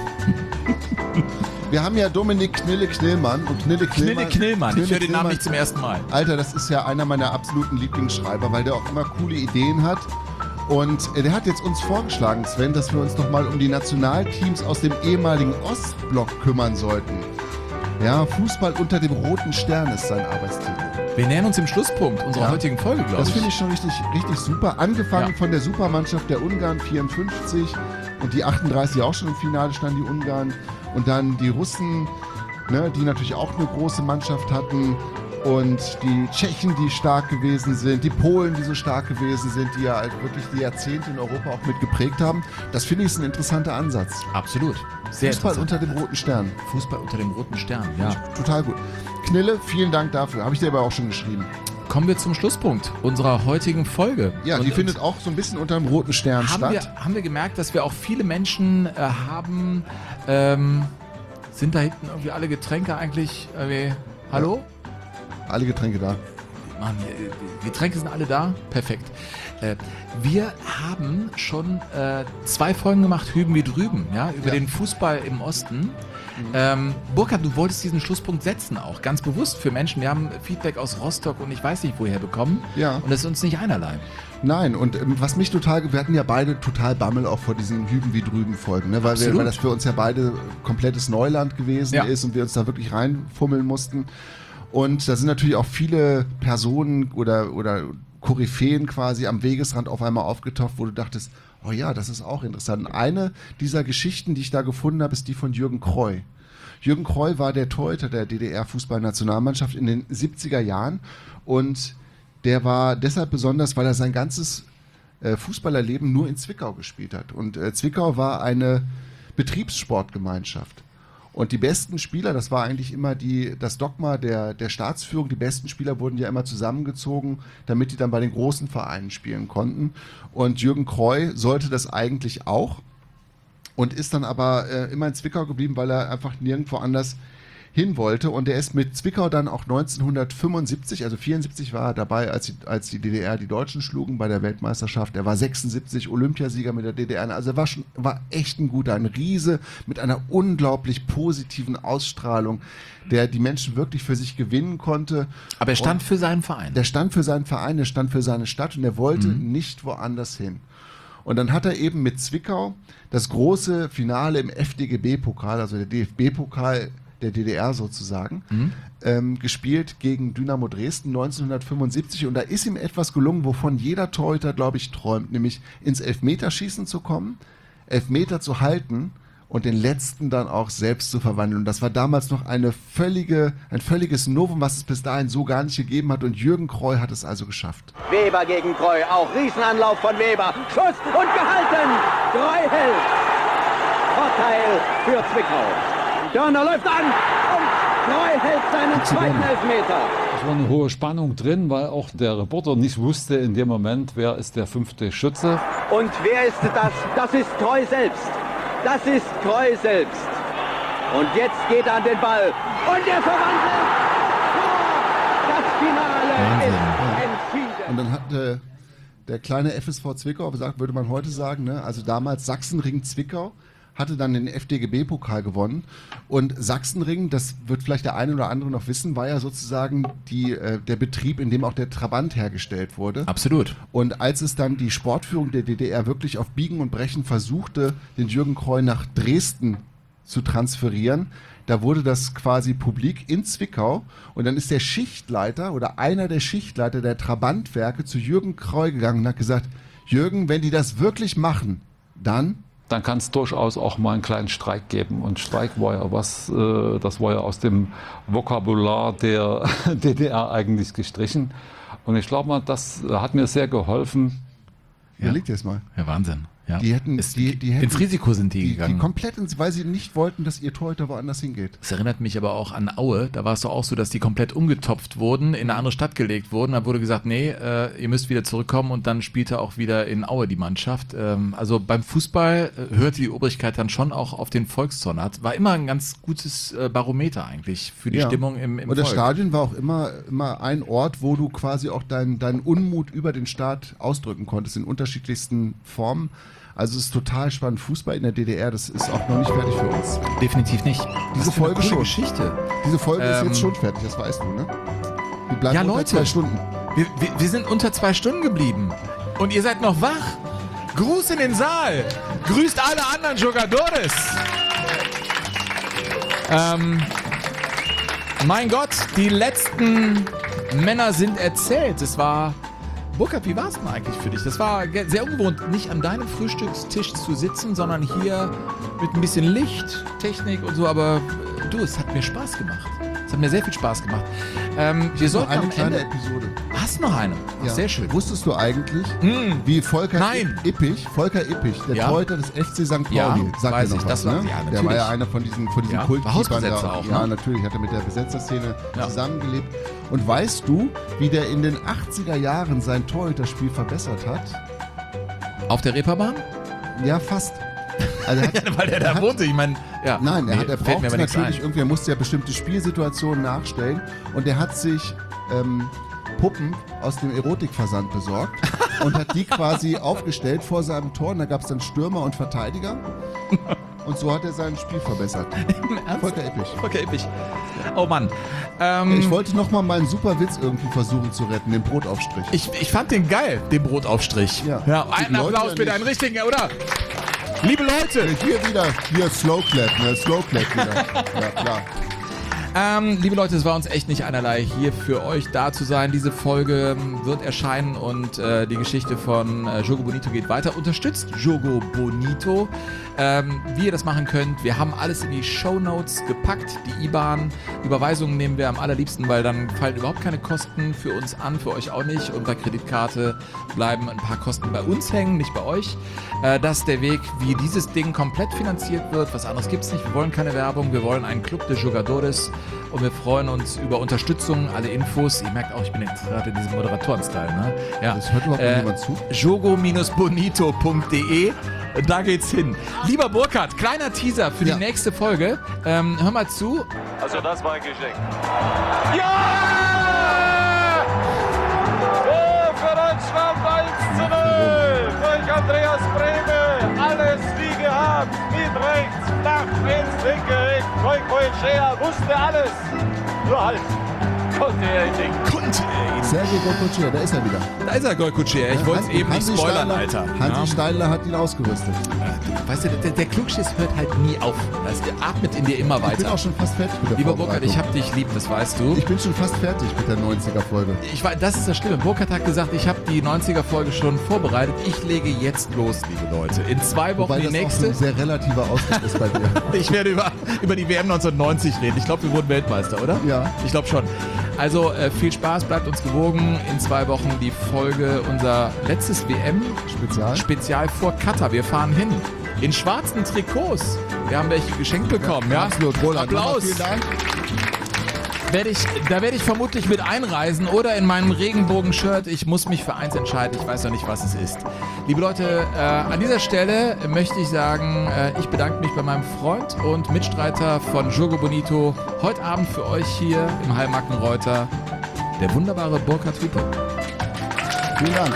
S2: Wir haben ja Dominik Knille-Knillmann und
S3: Knille-Knillmann. Ich höre den Namen nicht zum ersten Mal.
S2: Alter, das ist ja einer meiner absoluten Lieblingsschreiber, weil der auch immer coole Ideen hat. Und der hat jetzt uns vorgeschlagen, Sven, dass wir uns noch mal um die Nationalteams aus dem ehemaligen Ostblock kümmern sollten. Ja, Fußball unter dem roten Stern ist sein Arbeitstitel.
S3: Wir nähern uns dem Schlusspunkt unserer heutigen Folge, glaube ich.
S2: Das finde ich schon richtig super. Angefangen von der Supermannschaft der Ungarn 54 und die 38 auch schon im Finale standen, die Ungarn. Und dann die Russen, ne, die natürlich auch eine große Mannschaft hatten. und die Tschechen, die stark gewesen sind, die Polen, die so stark gewesen sind, die ja halt wirklich die Jahrzehnte in Europa auch mit geprägt haben. Das finde ich ist ein interessanter Ansatz.
S3: Absolut. Sehr
S2: Fußball
S3: interessant.
S2: unter dem roten Stern.
S3: Fußball unter dem roten Stern, ja.
S2: Total gut. Knille, vielen Dank dafür. Habe ich dir aber auch schon geschrieben.
S3: Kommen wir zum Schlusspunkt unserer heutigen Folge.
S2: Ja, die findet auch so ein bisschen unter dem roten Stern statt.
S3: Haben wir gemerkt, dass wir auch viele Menschen haben, sind da hinten irgendwie alle Getränke eigentlich, hallo?
S2: Ja. Alle Getränke da.
S3: Mann, die Getränke sind alle da? Perfekt. Wir haben schon 2 Folgen gemacht, Hüben wie drüben, ja, über den Fußball im Osten. Burkhard, du wolltest diesen Schlusspunkt setzen auch, ganz bewusst für Menschen. Wir haben Feedback aus Rostock und ich weiß nicht woher bekommen.
S2: Ja.
S3: Und das ist uns nicht einerlei.
S2: Nein, und was mich wir hatten ja beide total Bammel auch vor diesen Hüben wie drüben Folgen, ne? weil das für uns ja beide komplettes Neuland gewesen ist und wir uns da wirklich reinfummeln mussten. Und da sind natürlich auch viele Personen oder Koryphäen quasi am Wegesrand auf einmal aufgetaucht, wo du dachtest, oh ja, das ist auch interessant. Und eine dieser Geschichten, die ich da gefunden habe, ist die von Jürgen Kreu. Jürgen Kreu war der Torhüter der DDR-Fußballnationalmannschaft in den 70er Jahren und der war deshalb besonders, weil er sein ganzes Fußballerleben nur in Zwickau gespielt hat. Und Zwickau war eine Betriebssportgemeinschaft. Und die besten Spieler, das war eigentlich immer das Dogma der Staatsführung, die besten Spieler wurden ja immer zusammengezogen, damit die dann bei den großen Vereinen spielen konnten. Und Jürgen Kreu sollte das eigentlich auch und ist dann aber immer in Zwickau geblieben, weil er einfach nirgendwo anders hin wollte. Und er ist mit Zwickau dann auch 1975, also 74 war er dabei, als die DDR die Deutschen schlugen bei der Weltmeisterschaft. Er war 76 Olympiasieger mit der DDR. Also er war echt ein guter, ein Riese mit einer unglaublich positiven Ausstrahlung, der die Menschen wirklich für sich gewinnen konnte.
S3: Aber er stand für seinen Verein.
S2: Der stand für seinen Verein, der stand für seine Stadt und er wollte nicht woanders hin. Und dann hat er eben mit Zwickau das große Finale im FDGB-Pokal, also der DFB-Pokal der DDR sozusagen, gespielt gegen Dynamo Dresden 1975 und da ist ihm etwas gelungen, wovon jeder Torhüter, glaube ich, träumt, nämlich ins Elfmeterschießen zu kommen, Elfmeter zu halten und den letzten dann auch selbst zu verwandeln. Und das war damals noch ein völliges Novum, was es bis dahin so gar nicht gegeben hat und Jürgen Kreu hat es also geschafft.
S6: Weber gegen Kreu, auch Riesenanlauf von Weber, Schuss und gehalten, Kreu hält, Vorteil für Zwickau. Dörner läuft an und Kreu hält seinen zweiten Elfmeter.
S7: Es war eine hohe Spannung drin, weil auch der Reporter nicht wusste in dem Moment, wer ist der 5. Schütze.
S6: Und wer ist das? Das ist Kreu selbst. Das ist Kreu selbst. Und jetzt geht er an den Ball. Und er verwandelt. Das Finale ist entschieden.
S2: Und dann hat der kleine FSV Zwickau, würde man heute sagen, ne? Also damals Sachsenring Zwickau, hatte dann den FDGB-Pokal gewonnen. Und Sachsenring, das wird vielleicht der eine oder andere noch wissen, war ja sozusagen der Betrieb, in dem auch der Trabant hergestellt wurde.
S3: Absolut.
S2: Und als es dann die Sportführung der DDR wirklich auf Biegen und Brechen versuchte, den Jürgen Kreu nach Dresden zu transferieren, da wurde das quasi publik in Zwickau. Und dann ist der Schichtleiter oder einer der Schichtleiter der Trabantwerke zu Jürgen Kreu gegangen und hat gesagt, Jürgen, wenn die das wirklich machen, dann
S7: kann es durchaus auch mal einen kleinen Streik geben. Und Streik war ja das war ja aus dem Vokabular der DDR eigentlich gestrichen. Und ich glaube mal, das hat mir sehr geholfen.
S2: Überlegt ihr es mal.
S3: Ja, Wahnsinn. Ja.
S2: Die hätten
S3: ins Risiko sind die gegangen.
S2: Die komplett weil sie nicht wollten, dass ihr Torhüter woanders hingeht.
S3: Das erinnert mich aber auch an Aue. Da war es doch auch so, dass die komplett umgetopft wurden, in eine andere Stadt gelegt wurden. Da wurde gesagt, nee, ihr müsst wieder zurückkommen und dann spielte auch wieder in Aue die Mannschaft. Also beim Fußball hörte die Obrigkeit dann schon auch auf den Volkszorn. War immer ein ganz gutes Barometer eigentlich für die Stimmung im
S2: Und das
S3: Volk.
S2: Stadion war auch immer ein Ort, wo du quasi auch deinen Unmut über den Staat ausdrücken konntest, in unterschiedlichsten Formen. Also es ist total spannend. Fußball in der DDR, das ist auch noch nicht fertig für uns.
S3: Definitiv nicht.
S2: Diese Folge
S3: eine coole
S2: schon.
S3: Geschichte.
S2: Diese Folge ist jetzt schon fertig, das weißt du, ne? Die bleibt
S3: Ja,
S2: unter
S3: Leute,
S2: 2 Stunden.
S3: Wir sind unter 2 Stunden geblieben. Und ihr seid noch wach. Gruß in den Saal. Grüßt alle anderen Jugadores. Mein Gott, die letzten Männer sind erzählt. Es war... Burkhard, wie war es denn eigentlich für dich? Das war sehr ungewohnt, nicht an deinem Frühstückstisch zu sitzen, sondern hier mit ein bisschen Licht, Technik und so. Aber du, es hat mir Spaß gemacht. Es Es hat mir sehr viel Spaß gemacht. Wir sollten
S2: eine
S3: am
S2: kleine
S3: Ende...
S2: Episode.
S3: Hast du noch eine? Ach,
S2: Ja.
S3: sehr schön.
S2: Wusstest du eigentlich, wie Volker Ippich, der
S3: Ja.
S2: Torhüter des FC St. Pauli,
S3: Ja,
S2: sagt
S3: weiß
S2: dir
S3: ich.
S2: noch
S3: Das
S2: was,
S3: war-
S2: ne?
S3: ja,
S2: Der
S3: natürlich.
S2: war ja einer von diesen
S3: Ja,
S2: Kultkeepern.
S3: war Hausbesetzer auch, ne?
S2: Ja, natürlich, hat er mit der Besetzerszene zusammengelebt. Und weißt du, wie der in den 80er Jahren sein Torhüterspiel verbessert hat?
S3: Auf der Reeperbahn?
S2: Ja, fast. Also er hat,
S3: Weil der da wohnte, ich meine, ja.
S2: Nein, er
S3: fällt
S2: braucht
S3: mir aber nichts
S2: natürlich
S3: ein.
S2: irgendwie, er musste ja bestimmte Spielsituationen nachstellen und er hat sich Puppen aus dem Erotikversand besorgt und hat die quasi aufgestellt vor seinem Tor und da gab es dann Stürmer und Verteidiger und so hat er sein Spiel verbessert. Volker Ippich.
S3: Volker Ippich. Oh Mann.
S2: Ich wollte nochmal meinen super Witz irgendwie versuchen zu retten, den Brotaufstrich.
S3: Ich fand den geil, den Brotaufstrich.
S2: Ja.
S3: Einen
S2: Die Leute
S3: Applaus
S2: ja
S3: bitte,
S2: nicht.
S3: einen richtigen, oder? Liebe Leute!
S2: Hier Slow Clap, ne? Slow Clap wieder. Ja, klar.
S3: Liebe Leute, es war uns echt nicht einerlei, hier für euch da zu sein. Diese Folge wird erscheinen und die Geschichte von Jogo Bonito geht weiter. Unterstützt Jogo Bonito. Wie ihr das machen könnt, wir haben alles in die Shownotes gepackt. Die IBAN, Überweisungen nehmen wir am allerliebsten, weil dann fallen überhaupt keine Kosten für uns an, für euch auch nicht. Und bei Kreditkarte bleiben ein paar Kosten bei uns hängen, nicht bei euch. Das ist der Weg, wie dieses Ding komplett finanziert wird. Was anderes gibt es nicht. Wir wollen keine Werbung, wir wollen einen Club de Jogadores. Und wir freuen uns über Unterstützung, alle Infos. Ihr merkt auch, ich bin jetzt gerade in diesem Moderatoren-Style, ne? Ja.
S2: Das hört überhaupt niemand zu.
S3: jogo-bonito.de. Da geht's hin. Lieber Burkhard, kleiner Teaser für die nächste Folge. Hör mal zu.
S12: Also das war ein Geschenk. Ja! Oh, für Deutschland 1:0. Durch Andreas Brehme. Alles wie gehabt. Mit rechts, flach, ins linke Eck. Goicoechea wusste alles. Nur halt. Konnte er ihn nicht.
S2: Sergej Goicoechea, da ist er wieder.
S3: Da ist er, Goicoechea. Ich wollte es eben nicht spoilern, Alter.
S2: Hansi Steidler hat ihn ausgerüstet.
S3: Weißt du, der Klugschiss hört halt nie auf. Das atmet in dir immer weiter.
S2: Ich bin auch schon fast fertig mit der
S3: Lieber Burkhard,
S2: Vorbereitung.
S3: ich hab dich lieb, das weißt du.
S2: Ich bin schon fast fertig mit der 90er-Folge.
S3: Das ist das Schlimme. Burkhard hat gesagt, ich habe die 90er-Folge schon vorbereitet. Ich lege jetzt los, liebe Leute. In 2 Wochen
S2: Wobei
S3: die
S2: das
S3: nächste.
S2: auch ein sehr relativer Ausdruck ist bei dir.
S3: Ich werde über die WM 1990 reden. Ich glaube, wir wurden Weltmeister, oder?
S2: Ja.
S3: Ich glaube schon. Also viel Spaß, bleibt uns gewogen. In 2 Wochen die Folge, unser letztes WM-Spezial vor Katar. Wir fahren hin. In schwarzen Trikots. Wir haben welche geschenkt bekommen. Ja,
S2: absolut. Roland,
S3: Applaus.
S2: vielen Dank.
S3: Da werde ich vermutlich mit einreisen oder in meinem Regenbogen-Shirt. Ich muss mich für eins entscheiden. Ich weiß noch nicht, was es ist. Liebe Leute, an dieser Stelle möchte ich sagen, ich bedanke mich bei meinem Freund und Mitstreiter von Jogo Bonito. Heute Abend für euch hier im Heilmarkenreuter der wunderbare Burkhard Hupe.
S2: Vielen Dank.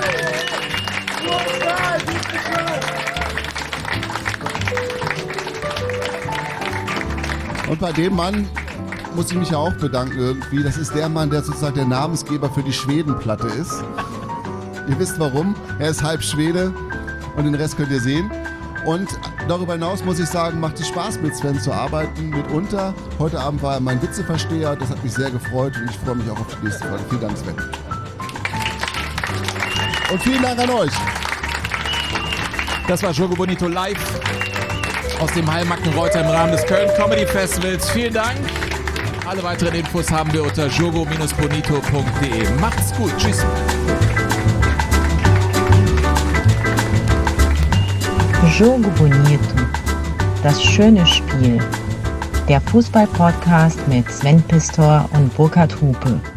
S2: Und bei dem Mann muss ich mich ja auch bedanken irgendwie. Das ist der Mann, der sozusagen der Namensgeber für die Schwedenplatte ist. Ihr wisst warum. Er ist halb Schwede und den Rest könnt ihr sehen. Und darüber hinaus muss ich sagen, macht es Spaß mit Sven zu arbeiten, mitunter. Heute Abend war er mein Witzeversteher, das hat mich sehr gefreut und ich freue mich auch auf die nächste Folge. Vielen Dank, Sven. Und vielen Dank an euch.
S3: Das war Jogo Bonito live aus dem Heilmarkenreuter im Rahmen des Köln Comedy Festivals. Vielen Dank. Alle weiteren Infos haben wir unter jogo-bonito.de. Macht's gut. Tschüss.
S8: Jogo Bonito. Das schöne Spiel. Der Fußball-Podcast mit Sven Pistor und Burkhard Hupe.